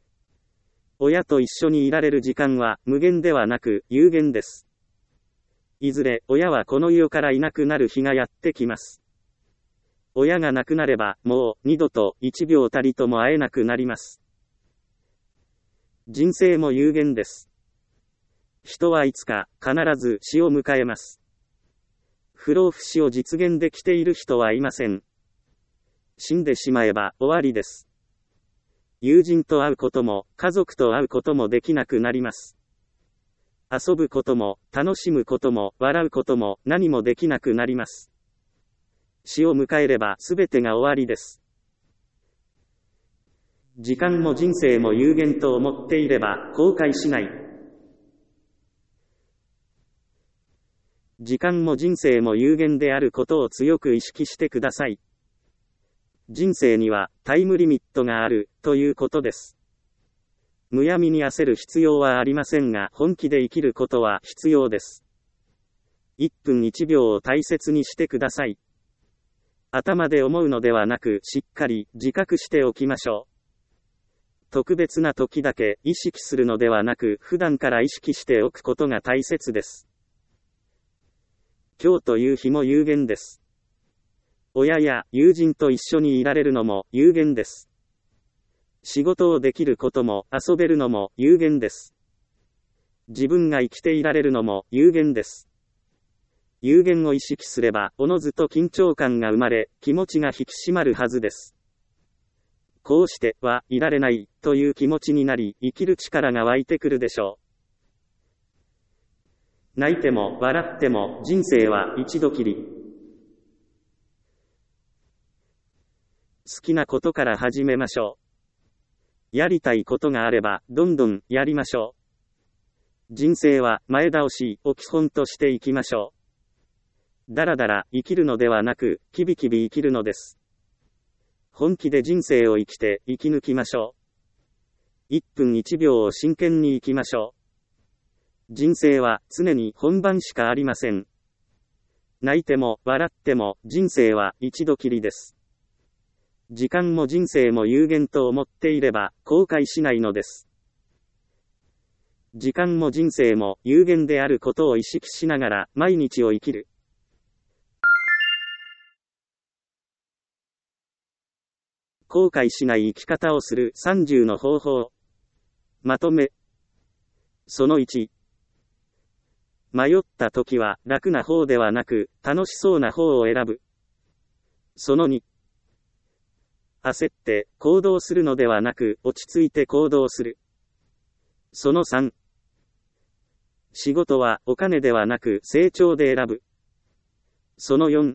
親と一緒にいられる時間は無限ではなく有限です。 いずれ親はこの世からいなくなる日がやってきます。親が亡くなれば、もう二度と一秒たりとも会えなくなります。人生も有限です。人はいつか必ず死を迎えます。不老不死を実現できている人はいません。死んでしまえば終わりです。友人と会うことも家族と会うこともできなくなります。遊ぶことも楽しむことも笑うことも何もできなくなります。死を迎えればすべてが終わりです。時間も人生も有限と思っていれば後悔しない。時間も人生も有限であることを強く意識してください。人生にはタイムリミットがあるということです。むやみに焦る必要はありませんが、本気で生きることは必要です。1分1秒を大切にしてください。頭で思うのではなく、しっかり自覚しておきましょう。特別な時だけ意識するのではなく、普段から意識しておくことが大切です。今日という日も有限です。親や友人と一緒にいられるのも有限です。仕事をできることも遊べるのも有限です。自分が生きていられるのも有限です。有限を意識すれば、おのずと緊張感が生まれ、気持ちが引き締まるはずです。こうしてはいられないという気持ちになり、生きる力が湧いてくるでしょう。泣いても笑っても人生は一度きり。好きなことから始めましょう。やりたいことがあれば、どんどんやりましょう。人生は前倒しを基本としていきましょう。だらだら生きるのではなく、きびきび生きるのです。本気で人生を生きて生き抜きましょう。1分1秒を真剣に生きましょう。人生は常に本番しかありません。泣いても笑っても人生は一度きりです。時間も人生も有限と思っていれば後悔しないのです。時間も人生も有限であることを意識しながら毎日を生きる。後悔しない生き方をする30の方法。まとめ。その1。迷った時は楽な方ではなく楽しそうな方を選ぶ。その2。焦って行動するのではなく落ち着いて行動する。その3。仕事はお金ではなく成長で選ぶ。その4。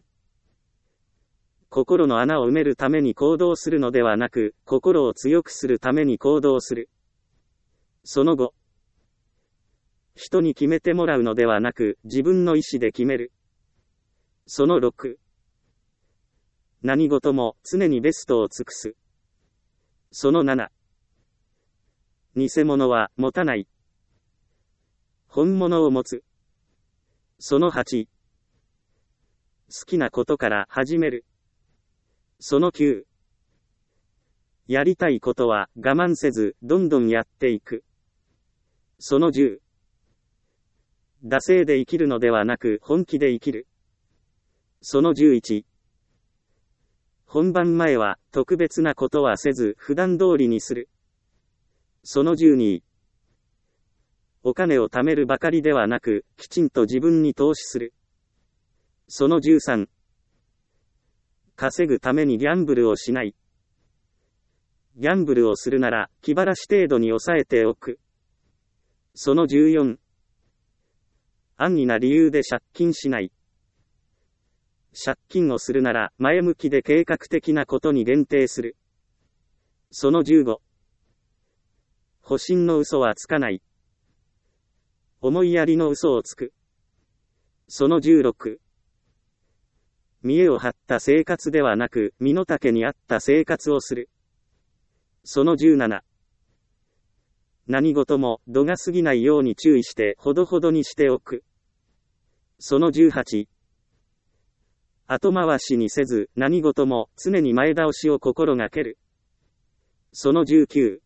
心の穴を埋めるために行動するのではなく心を強くするために行動する。その5。人に決めてもらうのではなく自分の意思で決める。その6。何事も常にベストを尽くす。その7。偽物は持たない。本物を持つ。その8。好きなことから始める。その9。やりたいことは我慢せずどんどんやっていく。その10。惰性で生きるのではなく本気で生きる。その11。本番前は特別なことはせず普段通りにする。その12。お金を貯めるばかりではなくきちんと自分に投資する。その13。稼ぐためにギャンブルをしない。ギャンブルをするなら気晴らし程度に抑えておく。その14。安易な理由で借金しない。借金をするなら前向きで計画的なことに限定する。その15。保身の嘘はつかない。思いやりの嘘をつく。その16。見栄を張った生活ではなく身の丈に合った生活をする。その17。何事も度が過ぎないように注意してほどほどにしておく。その18。後回しにせず何事も常に前倒しを心がける。その19。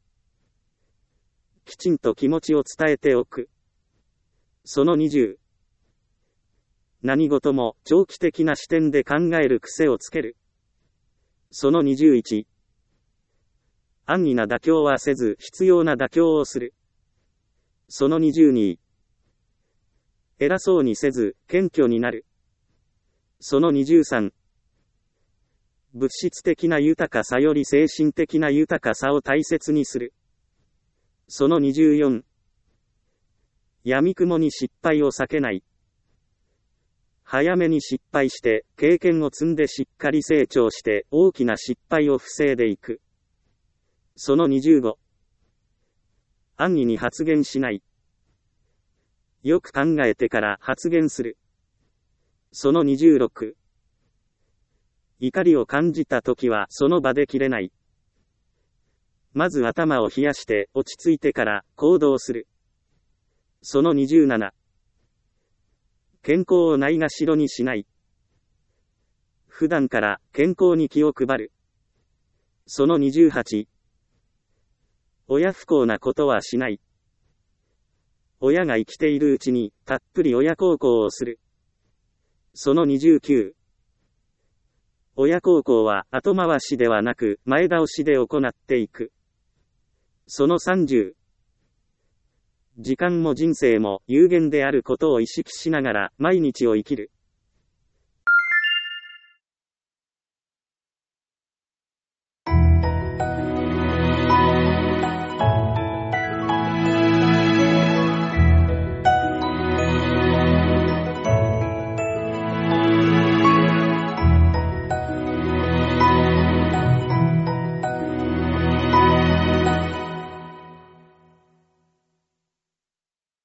きちんと気持ちを伝えておく。その20。 何事も長期的な視点で考える癖をつける。その21。安易な妥協はせず必要な妥協をする。その22。偉そうにせず謙虚になる。その23。物質的な豊かさより精神的な豊かさを大切にする。その24。闇雲に失敗を避けない。早めに失敗して経験を積んでしっかり成長して大きな失敗を防いでいく。その25。安易に発言しない。よく考えてから発言する。その26。怒りを感じたときはその場で切れない。まず頭を冷やして落ち着いてから行動する。その27。健康をないがしろにしない。普段から健康に気を配る。その28。親不孝なことはしない。親が生きているうちにたっぷり親孝行をする。その29。親孝行は後回しではなく前倒しで行っていく。その30。時間も人生も有限であることを意識しながら毎日を生きる。